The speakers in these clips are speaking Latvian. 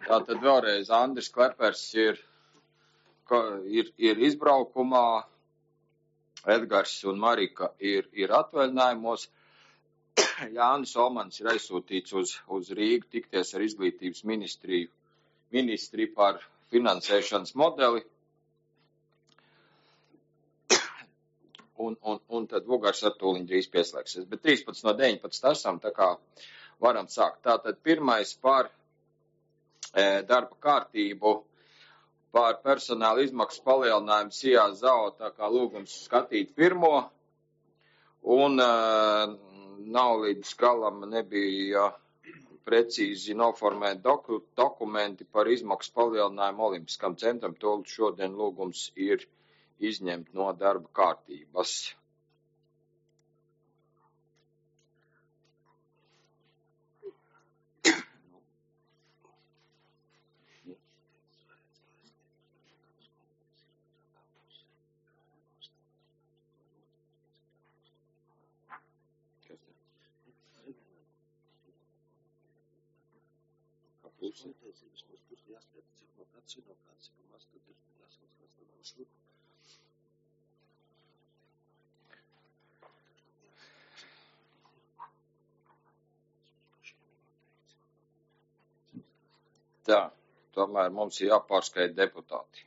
Tātad vēlreiz Andris Klepers ir izbraukumā, Edgars un Marika ir atvaļinājumos. Jānis Olmans ir aizsūtīts uz Rīgu tikties ar izglītības ministri par finansēšanas modeli. Un tad Vugars ar tūliņ drīz pieslēgsies. Bet 13 no 19 esam, tā kā varam sākt. Tātad pirmais par darba kārtību, par personāla izmaksu palielinājumu SIA ZAO, tā kā lūgums skatīt pirmo. Un nav līdz galam nebija precīzi noformēt dokumenti par izmaksu palielinājumu Olimpiskam centram. Tūlīt šodien lūgums ir izņemt no darba kārtības. Tā, tomēr mums ir jāpārskaita deputāti.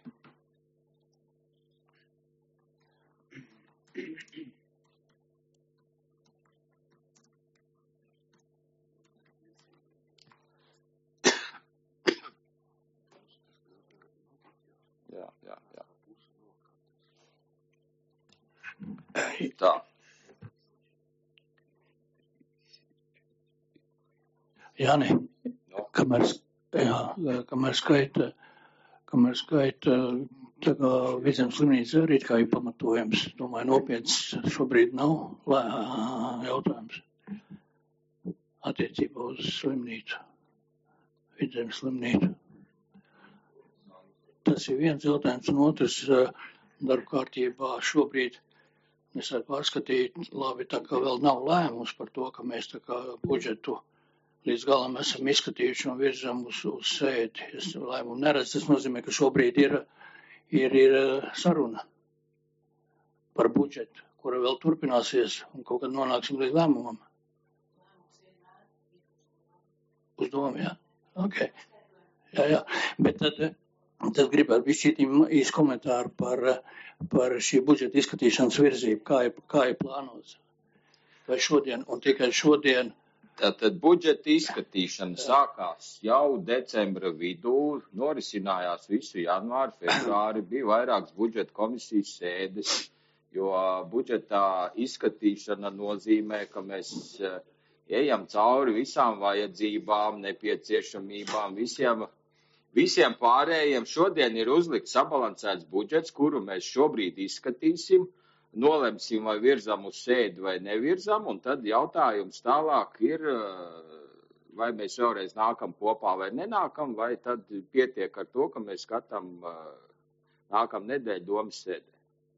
Jā. Tā. Jāni, kamēr skaita tā kā Vidzemes slimnīca arī kā ir pamatojums. Domāju, nopietns šobrīd nav jautājums attiecībā uz slimnīcu, Vidzemes slimnīcu. Tas ir viens jautājums, un otrs darba kārtībā šobrīd mēs varam pārskatīt, labi, tā kā vēl nav lēmums par to, ka mēs tā kā budžetu līdz galam esam izskatījuši un virzam uz sēdi. Es lēmumu neredzu, tas nozīmē, ka šobrīd ir saruna par budžetu, kura vēl turpināsies un kaut kad nonāksim līdz lēmumam. Uz domu, jā? Ok. Jā. Bet tad gribētu bišķītim īsti komentāru par šī budžeta izskatīšanas virzību, kā ir plānots. Vai šodien, un tikai šodien. Tātad budžeta izskatīšana sākās jau decembra vidū, norisinājās visu janvāru, februāri, bija vairākas budžeta komisijas sēdes, jo budžetā izskatīšana nozīmē, ka mēs ejam cauri visām vajadzībām, nepieciešamībām, visiem pārējiem. Šodien ir uzlikts sabalansēts budžets, kuru mēs šobrīd izskatīsim. Nolemsim, vai virzam uz sēdi vai nevirzam, un tad jautājums tālāk ir, vai mēs vēlreiz nākam kopā vai nenākam, vai tad pietiek ar to, ka mēs skatām nākam nedēļu domas sēdē.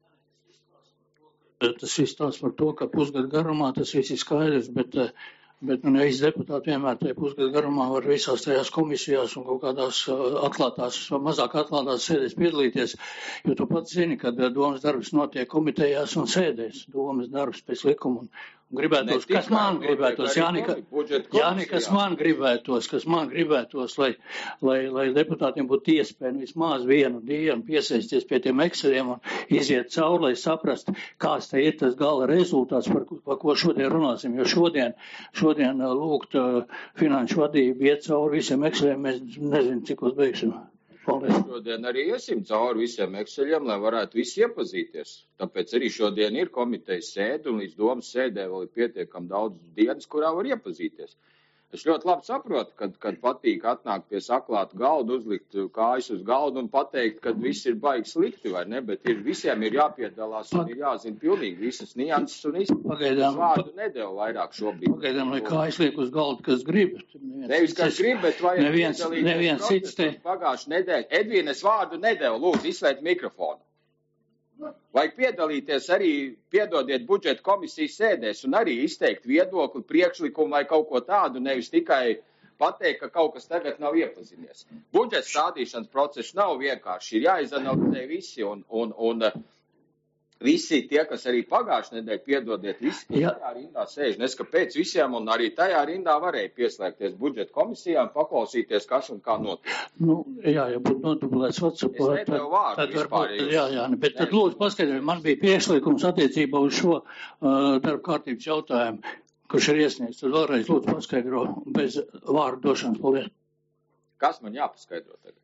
Tas izstāsta par to, ka pusgadu garumā tas viss ir skaidrs, bet nevis deputāti vienmēr tajā pusgadu garumā var visās tajās komisijās un kaut kādās atklātās, mazāk atklātās sēdēs piedalīties, jo tu pats zini, ka domas darbs notiek komitejās un sēdēs, domas darbs pēc likuma. Un gribētos, kas man gribētos, Jāni, kas man gribētos, lai deputātiem būtu iespēja vismaz vienu dienu piesaisties pie tiem Exceliem un iziet cauri, lai saprast, kāds te ir tas gala rezultāts, par ko šodien runāsim, jo šodien lūgt finanšu vadību iet cauri visiem Exceliem, mēs nezinu, cik uz beigsim. Paldies. Šodien arī iesim cauri visiem Exceliem, lai varētu visi iepazīties. Tāpēc arī šodien ir komitejas sēde un līdz domas sēdē vēl ir pietiekam daudz dienas, kurā var iepazīties. Es ļoti labi saprotu, kad patīk atnākt pie saklāta galda, uzlikt kājas uz galdu un pateikt, ka viss ir baigi slikti, vai ne, bet visiem ir jāpiedalās un ir jāzina pilnīgi visas nianses un izpildīt. Vārdu nedēļu vairāk šobrīd. Pagaidām, lai kājas liek uz galdu, kas grib. Nevis, kas grib, bet vajag neviens cits te. Pagājuši nedēļu. Edvīna, es vārdu nedēļu, lūdzu, izslēgt mikrofonu. Vajag piedalīties arī, piedodiet, budžeta komisijas sēdēs un arī izteikt viedokli, priekšlikumu vai kaut ko tādu, nevis tikai pateikt, ka kaut kas tagad nav iepazinies. Budžeta stādīšanas process nav vienkārši, ir jāizanalizē visi, un visi tie, kas arī pagājušajā nedēļā, piedodiet, visi, kas tajā rindā sēž, nes kāpēc visiem, un arī tajā rindā varēja pieslēgties budžeta komisijām, paklausīties, kas un kā notiek. Ja būtu nodublēts WhatsApp, tad varbūt, bet tad lūdzu paskaidrojiet, man bija priekšlikums attiecībā uz šo darba kārtības jautājumu, kurš ir iesniegts, tad vēlreiz lūdzu paskaidro bez vārdu došanas. Paldies. Kas man jāpaskaidro tagad?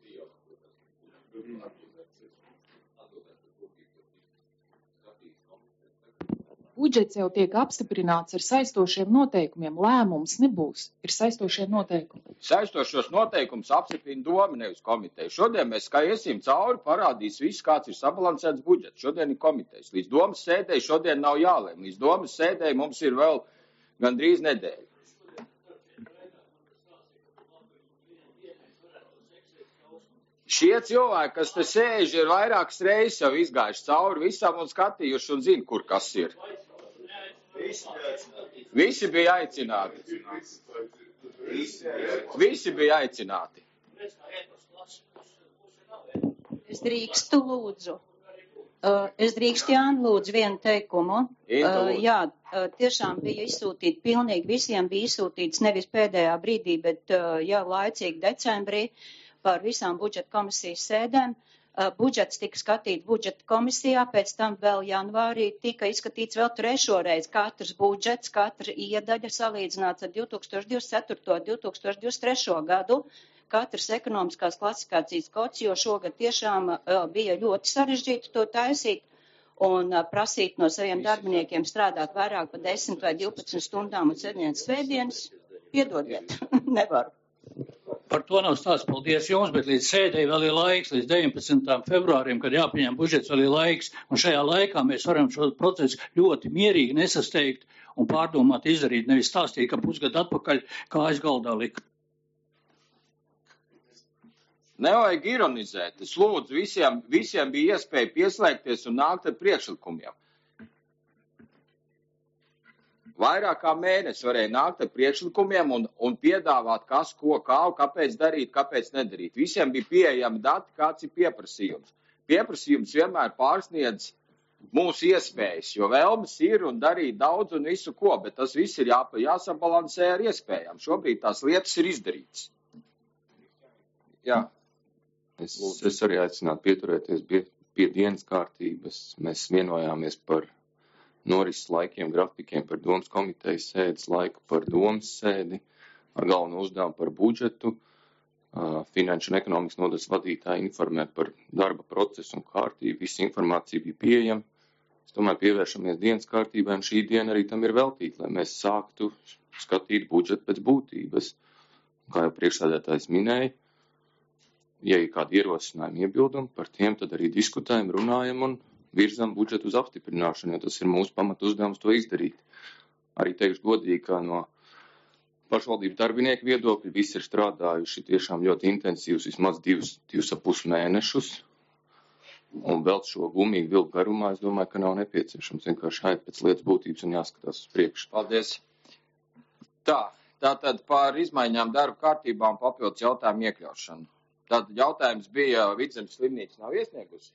Budžets jau tiek apstiprināts ar saistošiem noteikumiem. Lēmums nebūs, ir saistošie noteikumi. Saistošos noteikumus apstiprina doma, nevis komiteja. Šodien mēs kā iesim cauri, parādīs viss, kāds ir sabalansēts budžets. Šodien ir komitejas. Līdz domas sēdēji šodien nav jālēm. Līdz domas sēdēji mums ir vēl gandrīz nedēļa. Šie cilvēki, kas te sēž, ir vairākas reizes jau izgājuši cauri visam un skatījuši un zina, kur kas ir. Visi bija aicināti. Visi bija aicināti. Es drīkstu lūdzu. Es drīkstu, Jāni, lūdzu vienu teikumu. Jā, tiešām bija izsūtīti, pilnīgi visiem bija izsūtīts nevis pēdējā brīdī, bet jau laicīgi decembrī par visām budžeta komisijas sēdēm. Budžets tika skatīts budžeta komisijā, pēc tam vēl janvārī tika izskatīts vēl trešo reizi. Katrs budžets, katra iedaļa salīdzināts ar 2024. 2023. gadu. Katrs ekonomiskās klasifikācijas kods, jo šogad tiešām bija ļoti sarežģīti to taisīt un prasīt no saviem darbiniekiem strādāt vairāk par 10 vai 12 stundām un svētdienas. Piedodiet, nevaru. Par to nav stāsts. Paldies jums, bet līdz sēdēji vēl ir laiks, līdz 19. februārim, kad jāpieņem budžets, vēl ir laiks. Un šajā laikā mēs varam šo procesu ļoti mierīgi nesasteigt un pārdomāt izdarīt, nevis stāstīt, ka pusgadu atpakaļ kājas galdā lika. Nevajag ironizēt. Es lūdzu, visiem bija iespēja pieslēgties un nākt ar priekšlikumiem. Vairāk kā mēnesi varēja nākt ar priekšlikumiem un piedāvāt, kas, ko, kā, kāpēc darīt, kāpēc nedarīt. Visiem bija pieejami dati, kāds ir pieprasījums. Pieprasījums vienmēr pārsniedz mūsu iespējas, jo vēlmes ir un darīt daudz un visu ko, bet tas viss ir jāsabalansē ar iespējām. Šobrīd tās lietas ir izdarītas. Jā. Es arī aicinātu pieturēties pie dienas kārtības. Mēs vienojāmies par norises laikiem, grafikiem, par domas komitejas sēdes laiku, par domas sēdi, ar galveno uzdevumu par budžetu. Finanšu un ekonomikas nodaļas vadītāji informē par darba procesu un kārtību. Visa informācija bija pieejama. Es tomēr pievēršamies dienas kārtībai, un šī diena arī tam ir veltīta, lai mēs sāktu skatīt budžetu pēc būtības. Kā jau priekšsēdētājs minēja, ja ir kādi ierosinājumi, iebildumi, par tiem tad arī diskutējam, runājam un virzam budžetu uz apstiprināšanu, jo tas ir mūsu pamatu uzdevums to izdarīt. Arī teikšu godīgi, ka no pašvaldības darbinieku viedokļa visi ir strādājuši tiešām ļoti intensīvs, vismaz 2,5 mēnešus. Un vēl šo gumiju vilku garumā, es domāju, ka nav nepieciešams. Vienkārši aiet pēc lietas būtības un jāskatās uz priekšu. Paldies. Tātad par izmaiņām darba kārtībā un papildus jautājumu iekļaušanu. Tātad jautājums bija, Vidzemes slimnīca nav iesniegusi?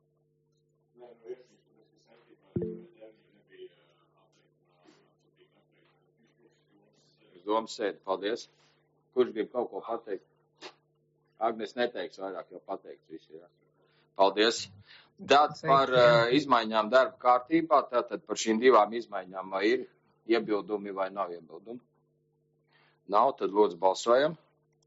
Domas sēdi, paldies. Kurš grib kaut ko pateikt? Agnes neteiks vairāk, jau pateikts visi, jā. Paldies. Tāds par izmaiņām darba kārtībā, tātad par šīm divām izmaiņām vai ir iebildumi vai nav iebildumi? Nav, tad lūdzu balsojam.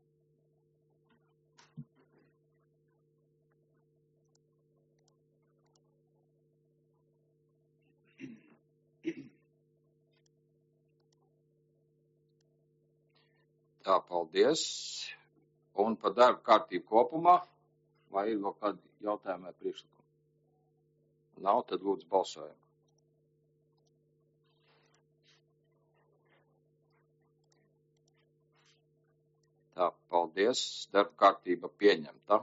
Tā, paldies. Un par darba kārtību kopumā, vai ir vēl kādi jautājumi vai priekšlikumi? Nav, tad lūdzu balsojam. Tā, paldies. Darba kārtība pieņemta.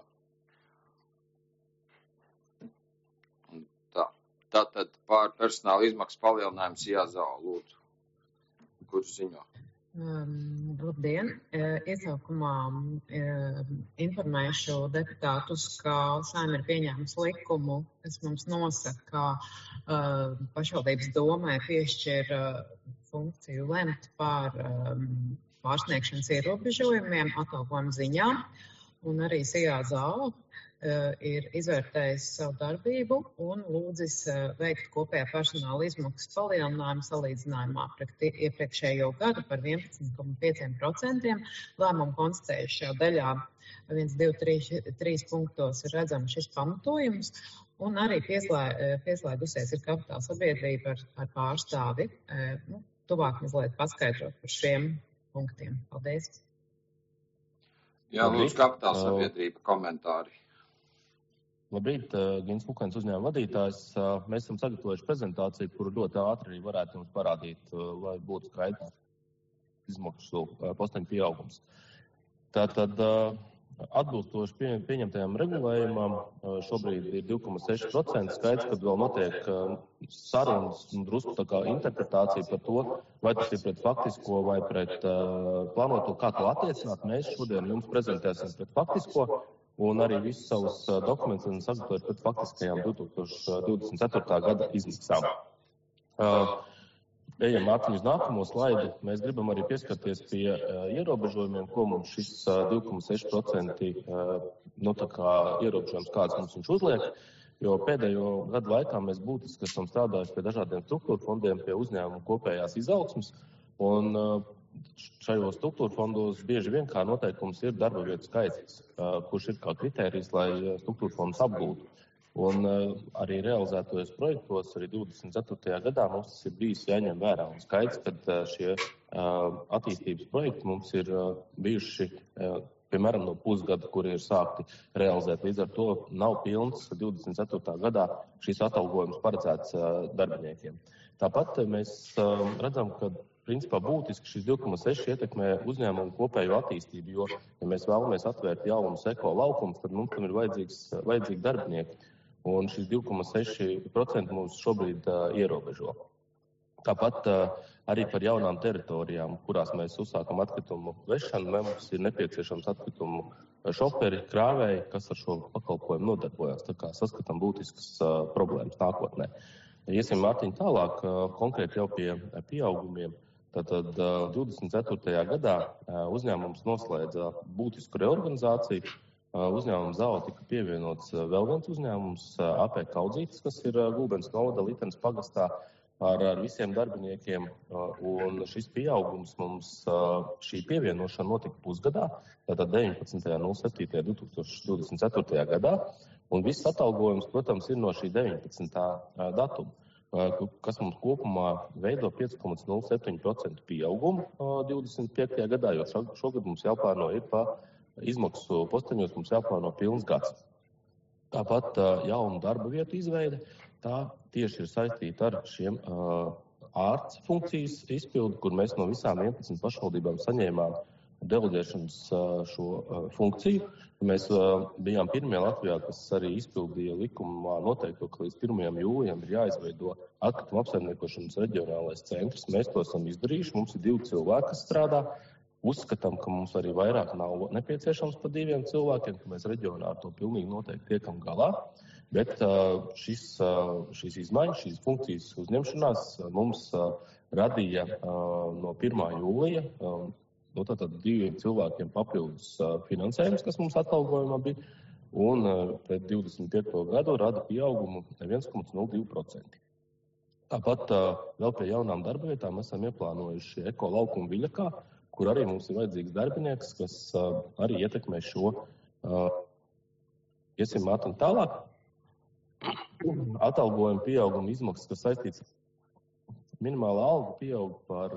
Tā. Tātad par personāla izmaksu palielinājums jāzāo, lūdzu. Kurš ziņo? Labdien! Iesaukumā informēšu deputātus, ka Saeima ir pieņēmusi likumu, kas mums nosaka, ka pašvaldības domai piešķir funkciju lemt par pārsniegšanas ierobežojumiem atalgojuma ziņā, un arī SIAZAO ir izvērtējis savu darbību un lūdzis veikt kopējā personāla izmaksas palielinājumu salīdzinājumā pret iepriekšējo gadu par 11,5%. Lēmumu konstatējušajā daļā 1, 2, 3 punktos ir redzams šis pamatojums, un arī pieslēgusies ir kapitāla sabiedrība ar pārstāvi. Tuvāk mazliet paskaidrot par šiem punktiem. Paldies! Jā, lūdzu, kapitāla sabiedrība komentāri. Labrīt, Gins Kukens uzņēmuma vadītājs. Mēs esam sagatavojuši prezentāciju, kuru ļoti ātri arī varētu jums parādīt, lai būtu skaidrs izmaksu posteņu pieaugums. Tātad atbilstoši pieņemtajam regulējumam šobrīd ir 2,6%. Skaidrs, kad vēl notiek sarunas un drusku tā kā interpretācija par to, vai tas ir pret faktisko vai pret plānoto, kā to attiecināt. Mēs šodien jums prezentēsim pret faktisko. Un arī visus savus dokumentus un sagatavot pret faktiskajām 2024. gada izmaksām. Ejam ātri uz nākamo slaidu. Mēs gribam arī pieskarties pie ierobežojumiem, ko mums šis 2,6% ierobežojums, kāds mums viņš uzliek. Jo pēdējo gadu laikā mēs būtiski esam strādājuši pie dažādiem struktūra fondiem, pie uzņēmumu kopējās izaugsmes. Un šajos struktūra fondos bieži vien kā noteikums ir darba vietu skaits, kurš ir kā kritērijs, lai struktūra fondus apgūtu. Un arī realizētojos projektos, arī 24. gadā mums tas ir bijis jāņem vērā. Un skaidrs, ka šie attīstības projekti mums ir bijuši, piemēram, no pusgada, kuri ir sākti realizēt. Līdz ar to nav pilns 24. gadā šīs atalgojums paredzēts darbiniekiem. Tāpat mēs redzam, ka principā būtiski šis 2,6 ietekmē uzņēmumu kopējo attīstību, jo, ja mēs vēlamies atvērt jaunus eko laukumus, tad mums tam ir vajadzīgi darbinieki. Un šis 2,6% mums šobrīd ierobežo. Tāpat arī par jaunām teritorijām, kurās mēs uzsākam atkritumu vešanu, mums ir nepieciešams atkritumu šoferi, krāvēji, kas ar šo pakalpojumu nodarbojas. Tā kā saskatām būtiskas problēmas nākotnē. Iesim, Mārtiņ, tālāk konkrēti jau pie pieaugumiem. Tātad 24. gadā uzņēmums noslēdza būtisku reorganizāciju. Uzņēmuma ZAO tika pievienots vēl viens uzņēmums, AP Kaudzītis, kas ir Gulbens novada Litenes pagastā ar visiem darbiniekiem. Un šis pieaugums mums, šī pievienošana notika pusgadā, tātad 19.07.2024. gadā. Un viss atalgojums, protams, ir no šī 19. datuma, kas mums kopumā veido 5,07% pieaugumu 25. gadā, jo šogad mums jāplāno ir pa izmaksu posteņos, mums jāplāno pilns gads. Tāpat jaunu darba vietu izveide, tā tieši ir saistīta ar šiem ārsts funkcijas izpildu, kur mēs no visām 11 pašvaldībām saņēmām deleģēšanas šo funkciju. Mēs bijām pirmie Latvijā, kas arī izpildīja likumā noteikto, ka līdz 1. jūlijam ir jāizveido atkritumu apsaimniekošanas reģionālais centrs. Mēs to esam izdarījuši. Mums ir 2 cilvēki, kas strādā. Uzskatām, ka mums arī vairāk nav nepieciešams par 2 cilvēkiem, ka mēs reģionā ar to pilnīgi noteikti tiekam galā. Bet šīs izmaiņas, šīs funkcijas uzņemšanās mums radīja no 1. jūlija tātad 2 cilvēkiem papildus finansējums, kas mums atalgojumā bija, un pret 25. gadu rada pieaugumu 1,02%. Tāpat vēl pie jaunām darba vietām esam ieplānojuši eko laukumu Viļakā, kur arī mums ir vajadzīgs darbinieks, kas arī ietekmē šo. Iesim Mārtiņ tālāk. Atalgojuma pieauguma izmaksas, kas saistīts minimālā alga pieaug par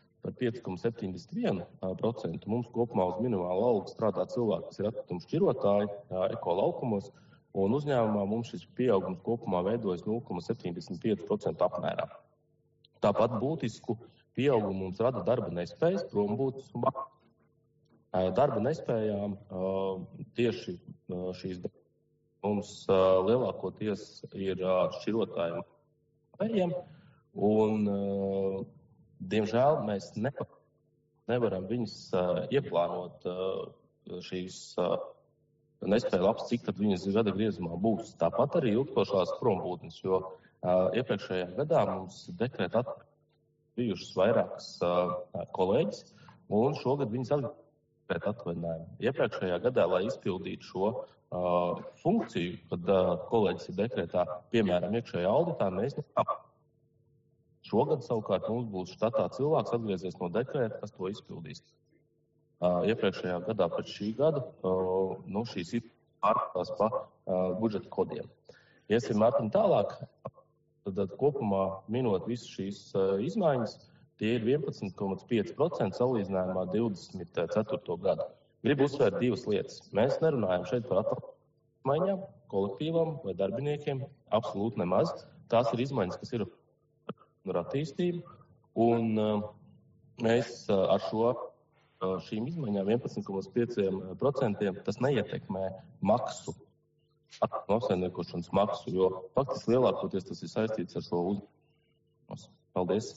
5,71%. Mums kopumā uz minimālu algu strādā cilvēki, kas ir atkritumu šķirotāji eko laukumos, un uzņēmumā mums šis pieaugums kopumā veidojas 0,75% apmērā. Tāpat būtisku pieaugumu mums rada darba nespējas, prombūtnes un darba nespējām tieši šīs mums lielākoties ir šķirotājiem vējiem, un diemžēl mēs nevaram viņas ieplānot šīs nespēja labs, cik tad viņas gada griezumā būs. Tāpat arī ilgstošās prombūtnes, jo iepriekšējā gadā mums dekrēta bijušas vairākas kolēģis, un šogad viņas atgriezt atvaļinājumu. Iepriekšējā gadā, lai izpildītu šo funkciju, kad kolēģis ir dekrētā, piemēram, iekšējā auditā, mēs nekāpam. Šogad savukārt mums būs štatā cilvēks atgriezies no dekrēta, kas to izpildīs. Iepriekšējā gadā pēc šī gada šīs ir pārkās pa budžeta kodiem. Iesim Mārtiņ tālāk, tad kopumā minot visu šīs izmaiņas, tie ir 11,5% salīdzinājumā 24. gadu. Gribu uzsvērt divas lietas. Mēs nerunājam šeit par atmaiņām, kolektīvam vai darbiniekiem, absolūti nemaz. Tās ir izmaiņas, kas ir ar attīstību, un mēs ar šīm izmaiņām 11,5% tas neietekmē maksu, apsaimniekošanas maksu, jo faktiski lielākoties tas ir saistīts ar šo uzņēmumu. Paldies!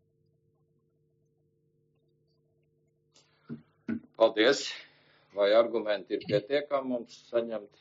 Paldies! Vai argumenti ir pietiekami mums saņemt?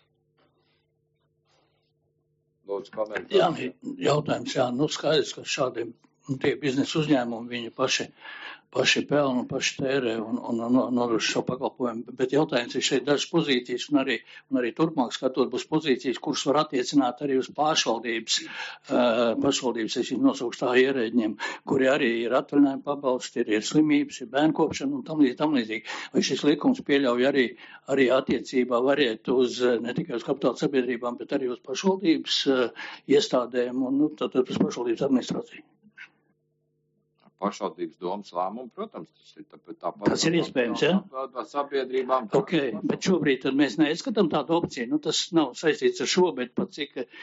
Lūdzu, komentāri. Jā, jautājums, skaidrs, ka šādiem tie biznesa uzņēmumi viņi paši pelna un paši tērē un nodrošina šo pakalpojumu. Bet jautājums ir šeit dažas pozīcijas un arī turpmāk skatot būs pozīcijas, kuras var attiecināt arī uz pašvaldības, es viņu nosaukšu tā ierēģiem, kuri arī ir atvaļinājumi pabalsti, ir slimības, ir bērnkopšana un tam līdzīgi. Vai šis likums pieļauj arī attiecībā variet uz ne tikai uz kapitāla sabiedrībām, bet arī uz pašvaldības iestādēm un tātad uz pašvaldības administrāciju? Pašvaldības domas lēmumu, protams, tas ir tāpat. Tas ir iespējams, ja? Sabiedrībām. Ok, bet šobrīd tad mēs neizskatām tādu opciju. Tas nav saistīts ar šo, bet pat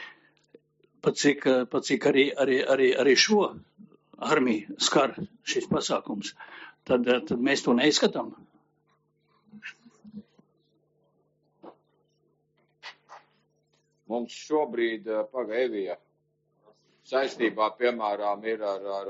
cik arī šo armiju skar šis pasākums, tad mēs to neizskatām. Mums šobrīd Evija saistībā, piemēram, ir ar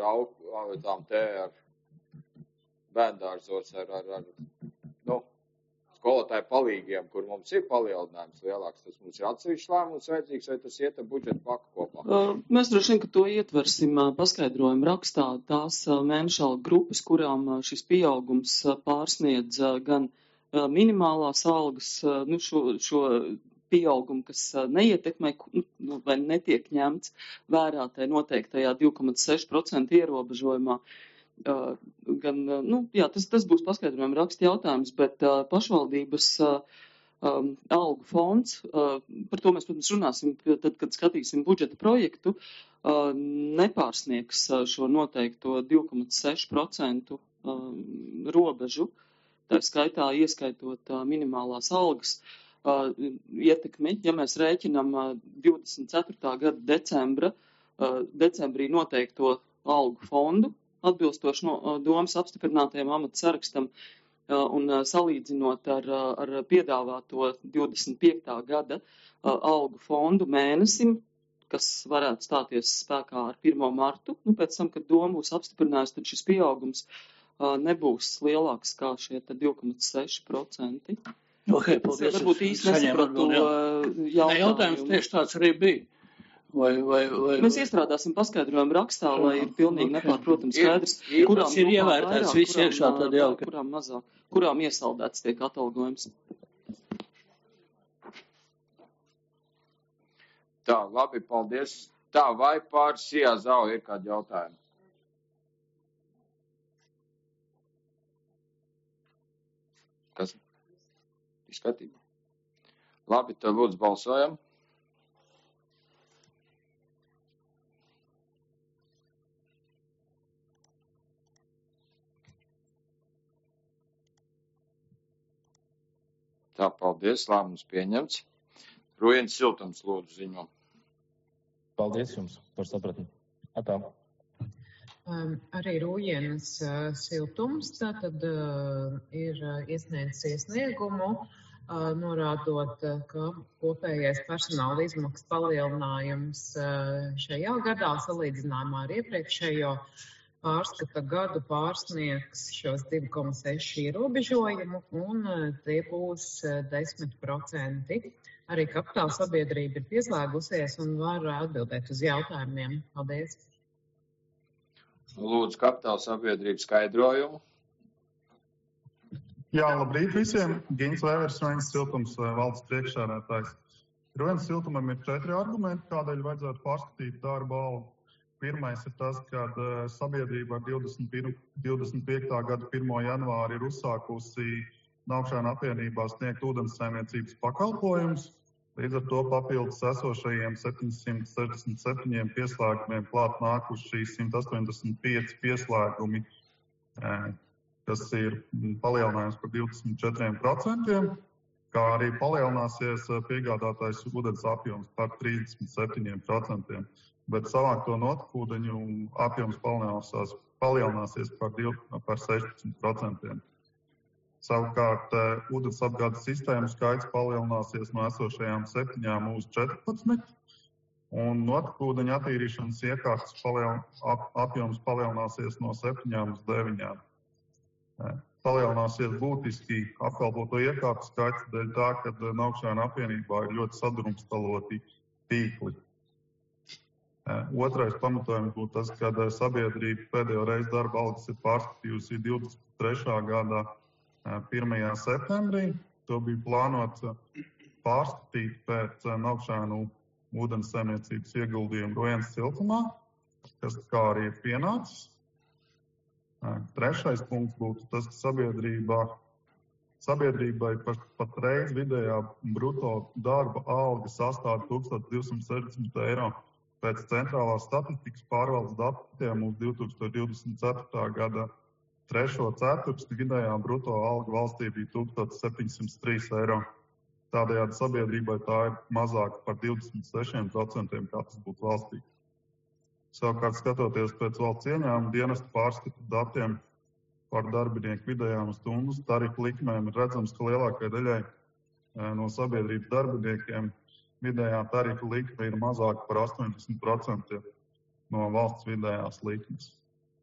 bērndārzos, ar skolotāju palīgiem, kur mums ir palielinājums lielāks. Tas mums ir atsevišķs lēmums vajadzīgs, vai tas iet ar budžeta paku kopā? Mēs droši vien, ka to ietversim paskaidrojumu rakstā tās mēneša algu grupas, kurām šis pieaugums pārsniedz gan minimālās algas, šo pieaugumu, kas neietekmē vai netiek ņemts vērā tai noteiktajā 2,6% ierobežojumā. Tas būs paskaidrojuma raksta jautājums, bet pašvaldības algu fonds, par to mēs, protams, runāsim, tad, kad skatīsim budžeta projektu, nepārsniegs šo noteikto 2,6% robežu, tā skaitā ieskaitot minimālās algas ietekmi, ja mēs rēķinam 24. gada decembrī noteikto algu fondu, atbilstoši domas apstiprinātajam amata sarakstam un salīdzinot ar piedāvāto 25. gada algu fondu mēnesim, kas varētu stāties spēkā ar 1. martu. Pēc tam, kad doma būs apstiprinājusi, tad šis pieaugums nebūs lielāks kā šie 2,6%. Okay, paldies. Varbūt īsti nesapratu jautājumu. Jautājums tieši tāds arī bija. Mēs iestrādāsim paskaidrojumu rakstā, lai ir pilnīgi nepārprotams skaidrs, kurām ir ievērtēts viss iekšā, tad jau. Kurām mazāk, kurām iesaldēts tiek atalgojums. Tā, labi, paldies. Tā, vai pār Sijā Zau ir kādi jautājumi? Kas? Izskatībā. Labi, tad lūdzu balsojam. Tā, paldies, lēmums pieņemts. Rujens Siltums lūdzu ziņo. Paldies jums par sapratni. Atā. Arī Rujens Siltums tātad ir iesniedzis iesniegumu, norādot, ka kopējais personāla izmaksas palielinājums šajā gadā salīdzinājumā ar iepriekšējo pārskata gadu pārsniegs šos 2,6 ierobežojumu, un tie būs 10%. Arī kapitāla sabiedrība ir pieslēgusies un var atbildēt uz jautājumiem. Paldies! Lūdzu, kapitāla sabiedrība skaidrojumu. Jā, labrīt visiem. Gins Vēvers, Rojas Siltums, valdes priekšsēdētājs. Rojas Siltumam ir 4 argumenti, kādēļ vajadzētu pārskatīt darba algu. Pirmais ir tas, ka sabiedrība ar 25. gada 1. janvāri ir uzsākusi Naukšēna apvienībā sniegt ūdenssaimniecības pakalpojumus. Līdz ar to papildus esošajiem 767 pieslēgumiem klāt nākuši 185 pieslēgumi, kas ir palielinājums par 24%, kā arī palielināsies piegādātais ūdens apjoms par 37%, bet savākto notekūdeņu apjoms palielināsies par 16%. Savukārt ūdens apgādes sistēmu skaits palielināsies no esošajām 7 uz 14, un notekūdeņu attīrīšanas iekārtas apjoms palielināsies no 7 uz 9. Palielināsies būtiski apkalpoto iekārtu skaits dēļ tā, ka Naukšēna apvienībā ir ļoti sadrumstaloti tīkli. Otrais pamatojums būtu tas, ka sabiedrība pēdējo reizi darba algas ir pārskatījusi 23. gadā 1. septembrī. To bija plānots pārskatīt pēc Naukšēnu ūdenssaimniecības ieguldījumu Rojas Siltumā, kas kā arī ir pienācis. Trešais punkts būtu tas, ka sabiedrībai patreiz vidējā bruto darba alga sastāv 1260 eiro. Pēc centrālās statistikas pārvaldes datiem uz 2024. gada 3. ceturksni vidējā bruto alga valstī bija 1703 eiro. Tādējādi sabiedrībai tā ir mazāka par 26%, kā tas būtu valstī. Savukārt, skatoties pēc valsts ieņēmuma dienesta pārskatu datiem par darbinieku vidējām stundas tarifu likmēm, ir redzams, ka lielākajai daļai no sabiedrības darbiniekiem vidējā tarifu likme ir mazāka par 80% no valsts vidējās likmes.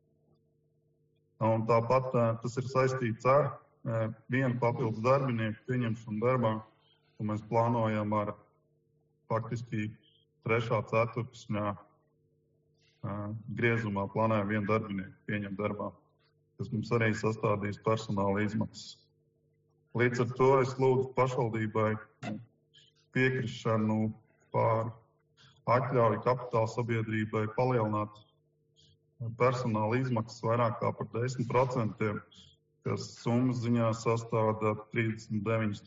Un tāpat tas ir saistīts ar vienu papildus darbinieku pieņemšanu darbā, ko mēs plānojam ar faktiski 3. ceturksņā griezumā plānojam vienu darbinieku pieņemt darbā, kas mums arī sastādīs personāla izmaksas. Līdz ar to es lūdzu pašvaldībai piekrišanu par atļauju kapitāla sabiedrībai palielināt personāla izmaksas vairāk kā par 10%, kas summas ziņā sastāda 39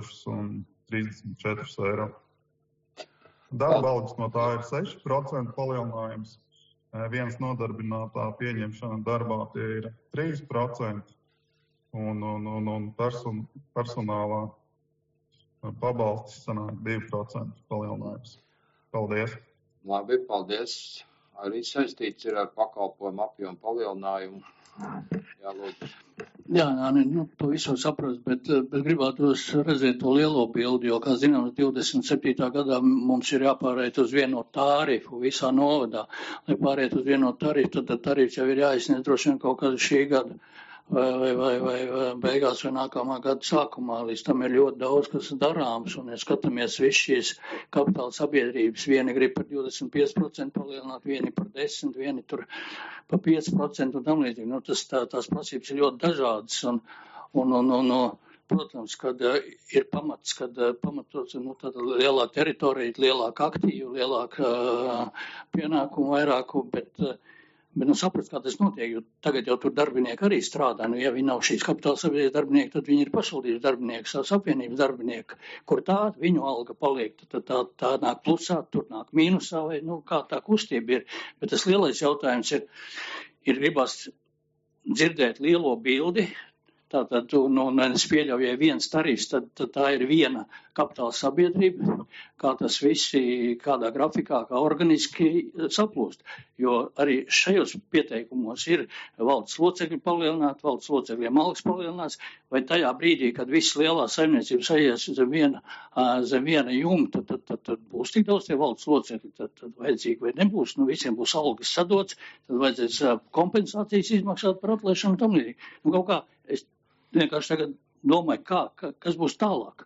034 eiro. Darba algas no tā ir 6% palielinājums. Viens nodarbinātā pieņemšana darbā tie ir 3% un personālā pabalstis sanāk 2% palielinājums. Paldies! Labi, paldies! Arī saistīts ir ar pakalpojumu apjomu palielinājumu. Jā, lūdzu. Jā, to visu saprast, bet gribētos redzēt to lielo bildi, jo, kā zināms, 27. gadā mums ir jāpāriet uz vienotu tarifu visā novadā. Lai pāriet uz vienotu tarifu, tad tarifs jau ir jāizsniedz droši vien kaut kādu šī gada vai beigās vai nākamā gada sākumā. Līdz tam ir ļoti daudz, kas darāms, un ja skatāmies visu šīs kapitāla sabiedrības, vieni grib par 25% palielināt, vieni par 10%, vieni tur par 5% un tam līdzīgi. Tās prasības ir ļoti dažādas, un protams, kad ir pamats, kad pamatots tāda lielā teritorija, lielāka aktīva, lielāka pienākumu vairāku, bet saprast, kā tas notiek, jo tagad jau tur darbinieki arī strādā. Ja viņi nav šīs kapitāla sabiedrības darbinieki, tad viņi ir pašvaldības darbinieki, savas apvienības darbinieki, kur viņu alga paliek, tad tā nāk plusā, tur nāk mīnusā, vai kā tā kustība ir. Bet tas lielais jautājums ir gribas dzirdēt lielo bildi, Tātad, un es pieļauju, ja viens tarifs, tad tā ir viena kapitāla sabiedrība, kā tas visi kādā grafikā, kā organiski saplūst. Jo arī šajos pieteikumos ir valdes locekļi palielināti, valdes locekļiem algas palielināts, vai tajā brīdī, kad viss lielās saimniecības aizies zem viena jumta, tad būs tik daudz tie valdes locekļi, tad vajadzīgi vai nebūs, visiem būs algas sadots, tad vajadzēs kompensācijas izmaksāt par atlaišanu un tam līdzīgi. Kaut kā es vienkārši tagad domāju, kas būs tālāk.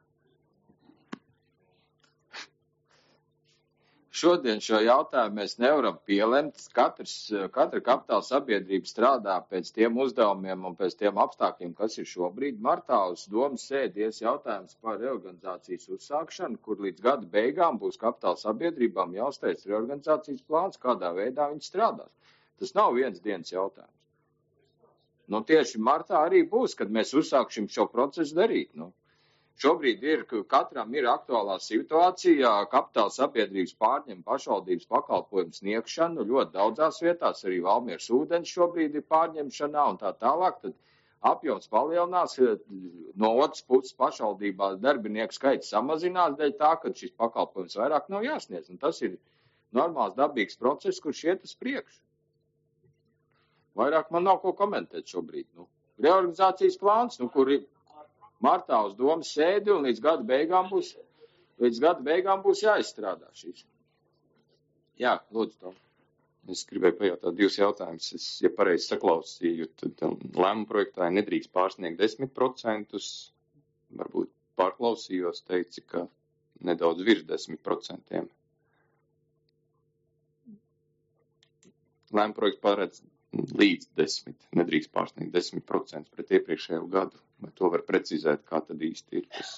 Šodien šo jautājumu mēs nevaram pielemt. Katra kapitāla sabiedrība strādā pēc tiem uzdevumiem un pēc tiem apstākļiem, kas ir šobrīd. Martā uz domas sēdies jautājums par reorganizācijas uzsākšanu, kur līdz gada beigām būs kapitāla sabiedrībām jāuzteic reorganizācijas plāns, kādā veidā viņi strādās. Tas nav viens dienas jautājums. Tieši martā arī būs, kad mēs uzsāksim šo procesu darīt. Šobrīd katram ir aktuālā situācija, kapitāla sabiedrības pārņem pašvaldības pakalpojumu sniegšanu ļoti daudzās vietās, arī Valmieras ūdens šobrīd ir pārņemšanā un tā tālāk, tad apjoms palielinās, no otras puses pašvaldībā darbinieku skaits samazinās dēļ tā, ka šis pakalpojums vairāk nav jāsniedz, un tas ir normāls dabīgs process, kurš iet uz priekšu. Vairāk man nav ko komentēt šobrīd. Reorganizācijas plāns, kur ir martā uz domas sēdi un līdz gada beigām būs jāizstrādā šīs. Jā, lūdzu, Tom. Es gribēju pajautāt divus jautājumus. Es, ja pareizi saklausīju, tad lēmuma projektā nedrīkst pārsniegt 10%. Varbūt pārklausījos, teici, ka nedaudz virs 10%. Lēmuma projekts paredz līdz 10%, nedrīkst pārsniegt 10% pret iepriekšējo gadu. Vai to var precizēt, kā tad īsti ir tas?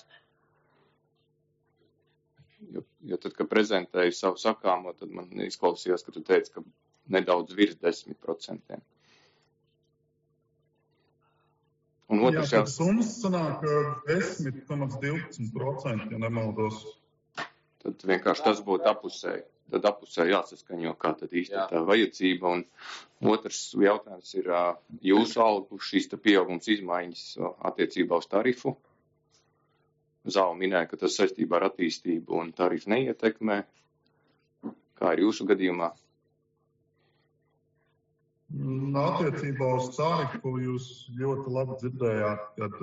Jo tad, kad prezentēju savu sakāmo, tad man izklausījās, ka tu teici, ka nedaudz virs 10%. Un otrs jā, tad summas sanāk 10,12%, ja nemaldos. Tad vienkārši tas būtu apusēji. Tad apusē jāsaskaņo, kā tad īsti tā vajadzība. Un otrs jautājums ir jūsu algu šīs pieaugums izmaiņas attiecībā uz tarifu. Zāle minēja, ka tas saistībā ar attīstību un tarifu neietekmē. Kā ir jūsu gadījumā? Attiecībā uz tarifu jūs ļoti labi dzirdējāt, kad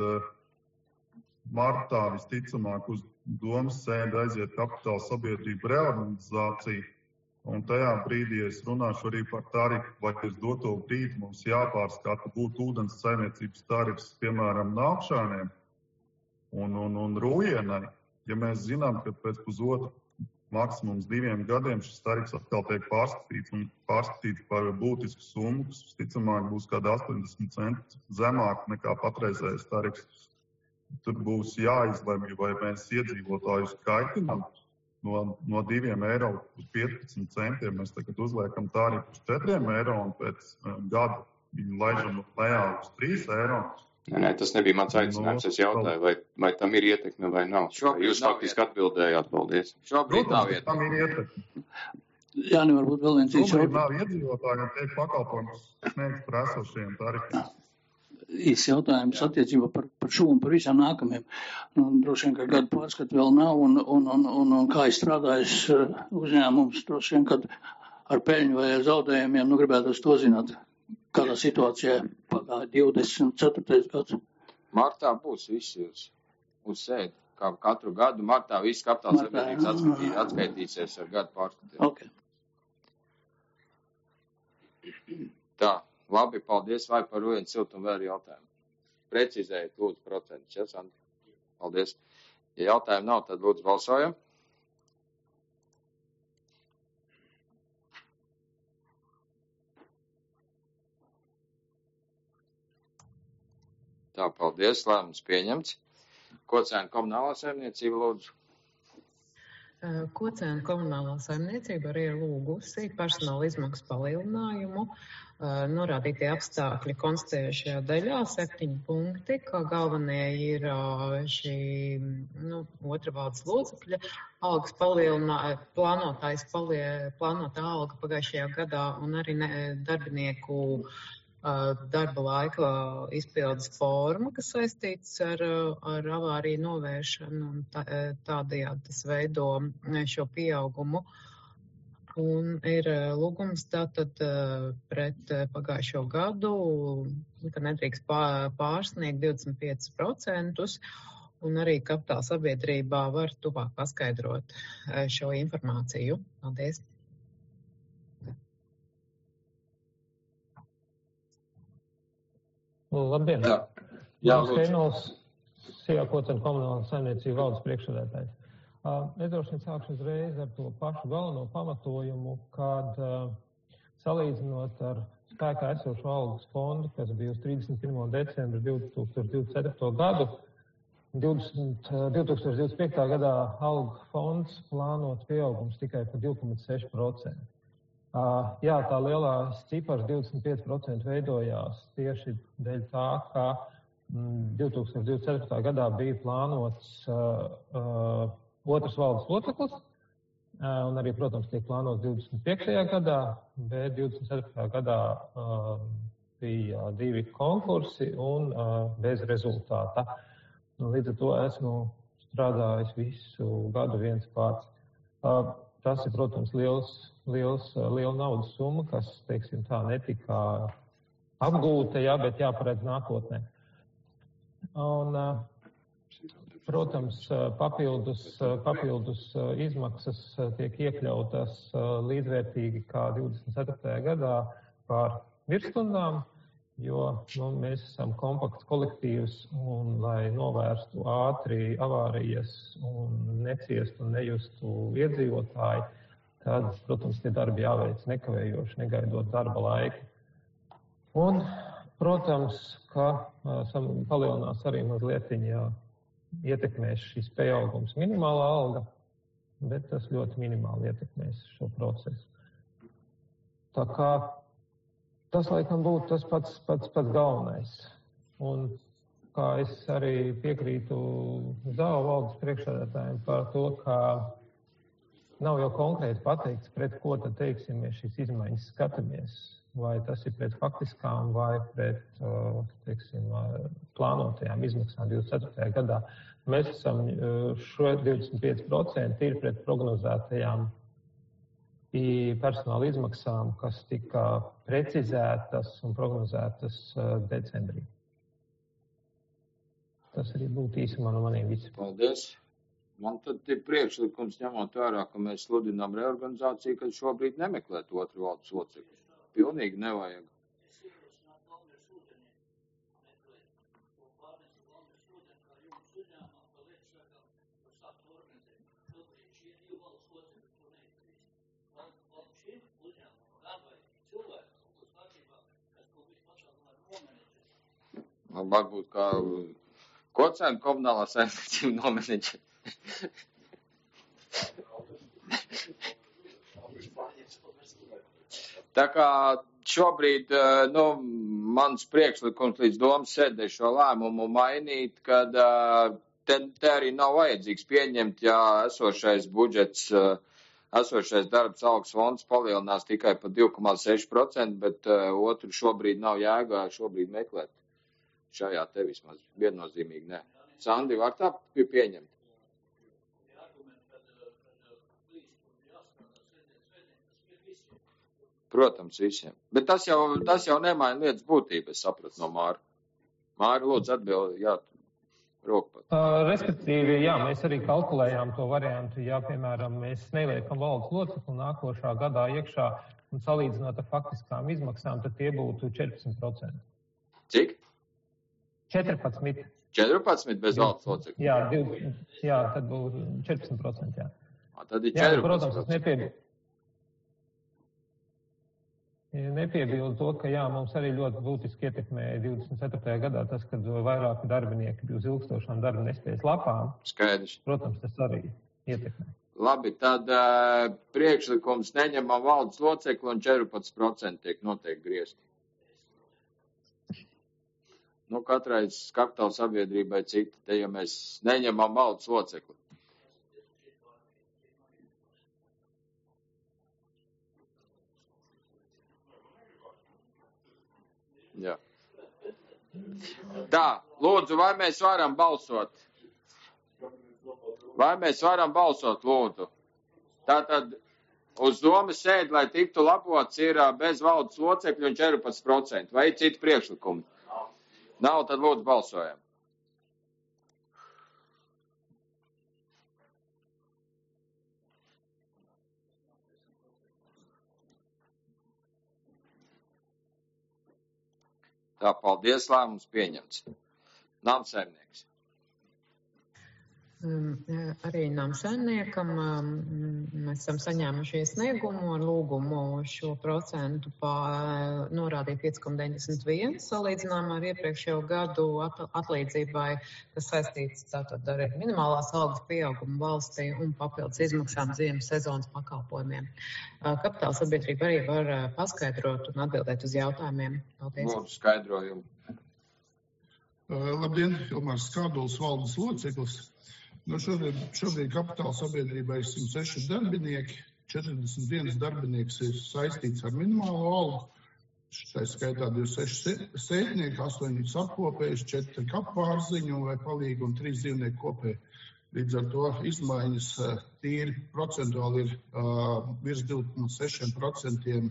martā visticamāk uz domas sēdi aiziet kapitāla sabiedrība reorganizācija, un tajā brīdī es runāšu arī par tarifu, vai uz doto brīdi mums jāpārskata būtu ūdens saimniecības tarifs, piemēram, Nākšāniem un Rūjienai. Ja mēs zinām, ka pēc pusotra maksimums 2 gadiem šis tarifs atkal tiek pārskatīts par būtisku summu, kas visticamāk būs kāda 80 centi zemāk nekā patreizējais tarifs. Tur būs jāizlemj, vai mēs iedzīvotājus kaitinām no 2 eiro uz 15 centiem. Mēs tagad uzliekam tarifu uz 4 eiro un pēc gada viņu laižam lejā uz 3 eiro. Nē, tas nebija mans aicinājums. Es jautāju, vai tam ir ietekme vai nav. Jūs faktiski atbildējāt, paldies. Šobrīd nav ietekme. Tam ir ietekme. Jā, varbūt vēl viens īsts jautājums. Šobrīd nav iedzīvotājiem tiek pakalpojums sniegts par esošajiem tarifiem. Īsts jautājums attiecībā par šo un par visām nākamajiem. Droši vien, ka gadu pārskatu vēl nav un kā ir strādājis uzņēmums, droši vien, kad ar peļņu vai ar zaudējumiem, gribētu to zināt, kādā situācijā pagāja 24. gads. Martā būs visi uz sēdi. Kā katru gadu martā visi kapitāla sabiedrības atskaitīsies ar gadu pārskatiem. Okay. Tā. Labi, paldies, vai par ūdens siltumu vēl jautājumu. Precizējiet, lūdzu, procentus, ja, Sandra? Paldies. Ja jautājumu nav, tad lūdzu balsojam. Tā, paldies, lēmums pieņemts. Kocēna komunālā saimniecība, lūdzu. Kocēna komunālā saimniecība arī ir lūgusi personāla izmaksu palielinājumu. Norādītie apstākļi konstatējušajā daļā 7 punkti, kā galvenie ir šī otra valdes locekļa algas plānotā alga pagājušajā gadā un arī darbinieku darba laika izpildes forma, kas saistīts ar avāriju novēršanu, un tādējādi tas veido šo pieaugumu. Un ir lūgums tātad pret pagājušo gadu, ka nedrīkst pārsniegt 25%, un arī kapitāla sabiedrībā var tuvāk paskaidrot šo informāciju. Paldies! Labdien! Jā, Skēnols, Sijākocena komunāla saimniecība valdes priekšsēdētājs. Es droši vien sākšu uzreiz ar to pašu galveno pamatojumu, kad salīdzinot ar spēkā esošo algas fondu, kas bija uz 31. decembra 2024. gadu, 2025. gadā alga fonds plānots pieaugums tikai par 2,6%. Jā, tā lielās cipars 25% veidojās tieši dēļ tā, ka 2024. gadā bija plānots otrs valdes loceklis, un arī, protams, tiek plānots 25. gadā, bet 24. gadā bija 2 konkursi un bez rezultāta. Līdz ar to esmu strādājis visu gadu viens pats. Tas ir, protams, liela naudas summa, kas, teiksim tā, netika apgūta, jā, bet jāparedz nākotnē. Un, protams, papildus izmaksas tiek iekļautas līdzvērtīgi kā 24. gadā par virsstundām, jo mēs esam kompakts kolektīvs un, lai novērstu ātri avārijas un neciestu un nejustu iedzīvotāji, tad, protams, tie darbi jāveic nekavējoši, negaidot darba laiku. Un, protams, ka palielinās arī mazlietiņā ietekmēs šis pieaugums minimālā alga, bet tas ļoti minimāli ietekmēs šo procesu. Tā kā tas, laikam, būtu tas pats galvenais. Un kā es arī piekrītu Zāva valdes priekšsēdētājiem par to, ka nav jau konkrēti pateikts, pret ko tad, teiksim, mēs šīs izmaiņas skatāmies. Vai tas ir pret faktiskām vai pret, teiksim, plānotajām izmaksām 24. gadā. Mēs esam šo 25% ir pret prognozētajām personāla izmaksām, kas tika precizētas un prognozētas decembrī. Tas arī būtu īsumā no maniem visiem. Paldies! Man tad ir priekšlikums ņemot vērā, ka mēs sludinām reorganizāciju, kad šobrīd nemeklēt otru valdes locekli. Pilnīgi nevajag. Varbūt kā Kocēna komunālā saimniecība nomenedžera. Tā kā šobrīd, mans priekšlikums līdz domas sēdē šo lēmumu mainīt, kad te arī nav vajadzīgs pieņemt, ja esošais budžets, esošais darbs algas fonds palielinās tikai par 2,6%, bet otru šobrīd nav jēgā šobrīd meklēt. Šajā te vismaz viennozīmīgi ne. Sandi, var tā pieņemt? Protams, visiem. Bet tas jau nemaina lietas būtību, es sapratu no Māra. Māra, lūdzu, atbildi, jā, roku pat. Respektīvi, jā, mēs arī kalkulējām to variantu, ja, piemēram, mēs neliekam valdes locekli nākošā gadā iekšā un salīdzinot ar faktiskām izmaksām, tad tie būtu 14%. Cik? 14. 14 bez valdes locekļa? Jā, tad būtu 14%, jā. Tad ir 14%. Jā, protams, es nepiebildu to, ka jā, mums arī ļoti būtiski ietekmēja 24. gadā tas, kad vairāki darbinieki bija uz ilgstošām darba nespējas lapām. Skaidrs. Protams, tas arī ietekmē. Labi, tad priekšlikums neņemam valdes locekli un 14% tiek noteikti griezti. Katrai kapitāla sabiedrībai cita, te ja mēs neņemam valdes locekli. Jā. Tā, lūdzu, vai mēs varam balsot? Vai mēs varam balsot, lūdzu? Tātad uz domas sēdi, lai tiktu labots, ir bez valdes locekļu un 14%. Vai ir citi priekšlikumi? Nav, tad lūdzu balsojam. Tā, paldies, lēmums pieņemts. Namsaimnieks. Arī namsaimniekam mēs esam saņēmuši iesniegumu ar lūgumu šo procentu norādīt 5,91 salīdzinājumā ar iepriekšējo gadu atlīdzībai, kas saistīts tātad ar minimālās algas pieaugumu valstī un papildus izmaksām ziemas sezonas pakalpojumiem. Kapitāla sabiedrība arī var paskaidrot un atbildēt uz jautājumiem. Paldies. Lūdzu skaidrojumu. Labdien, Ilmārs Skārduls, valdes loceklis. Šobrīd kapitāla sabiedrībā ir 106 darbinieki, 41 darbinieks ir saistīts ar minimālo algu, tā skaitā 26 sētnieki, 8 apkopējuši, 4 kapvārziņu vai palīgi un 3 dzīvnieku kopēji. Līdz ar to izmaiņas tīri procentuāli ir virs 2,6%,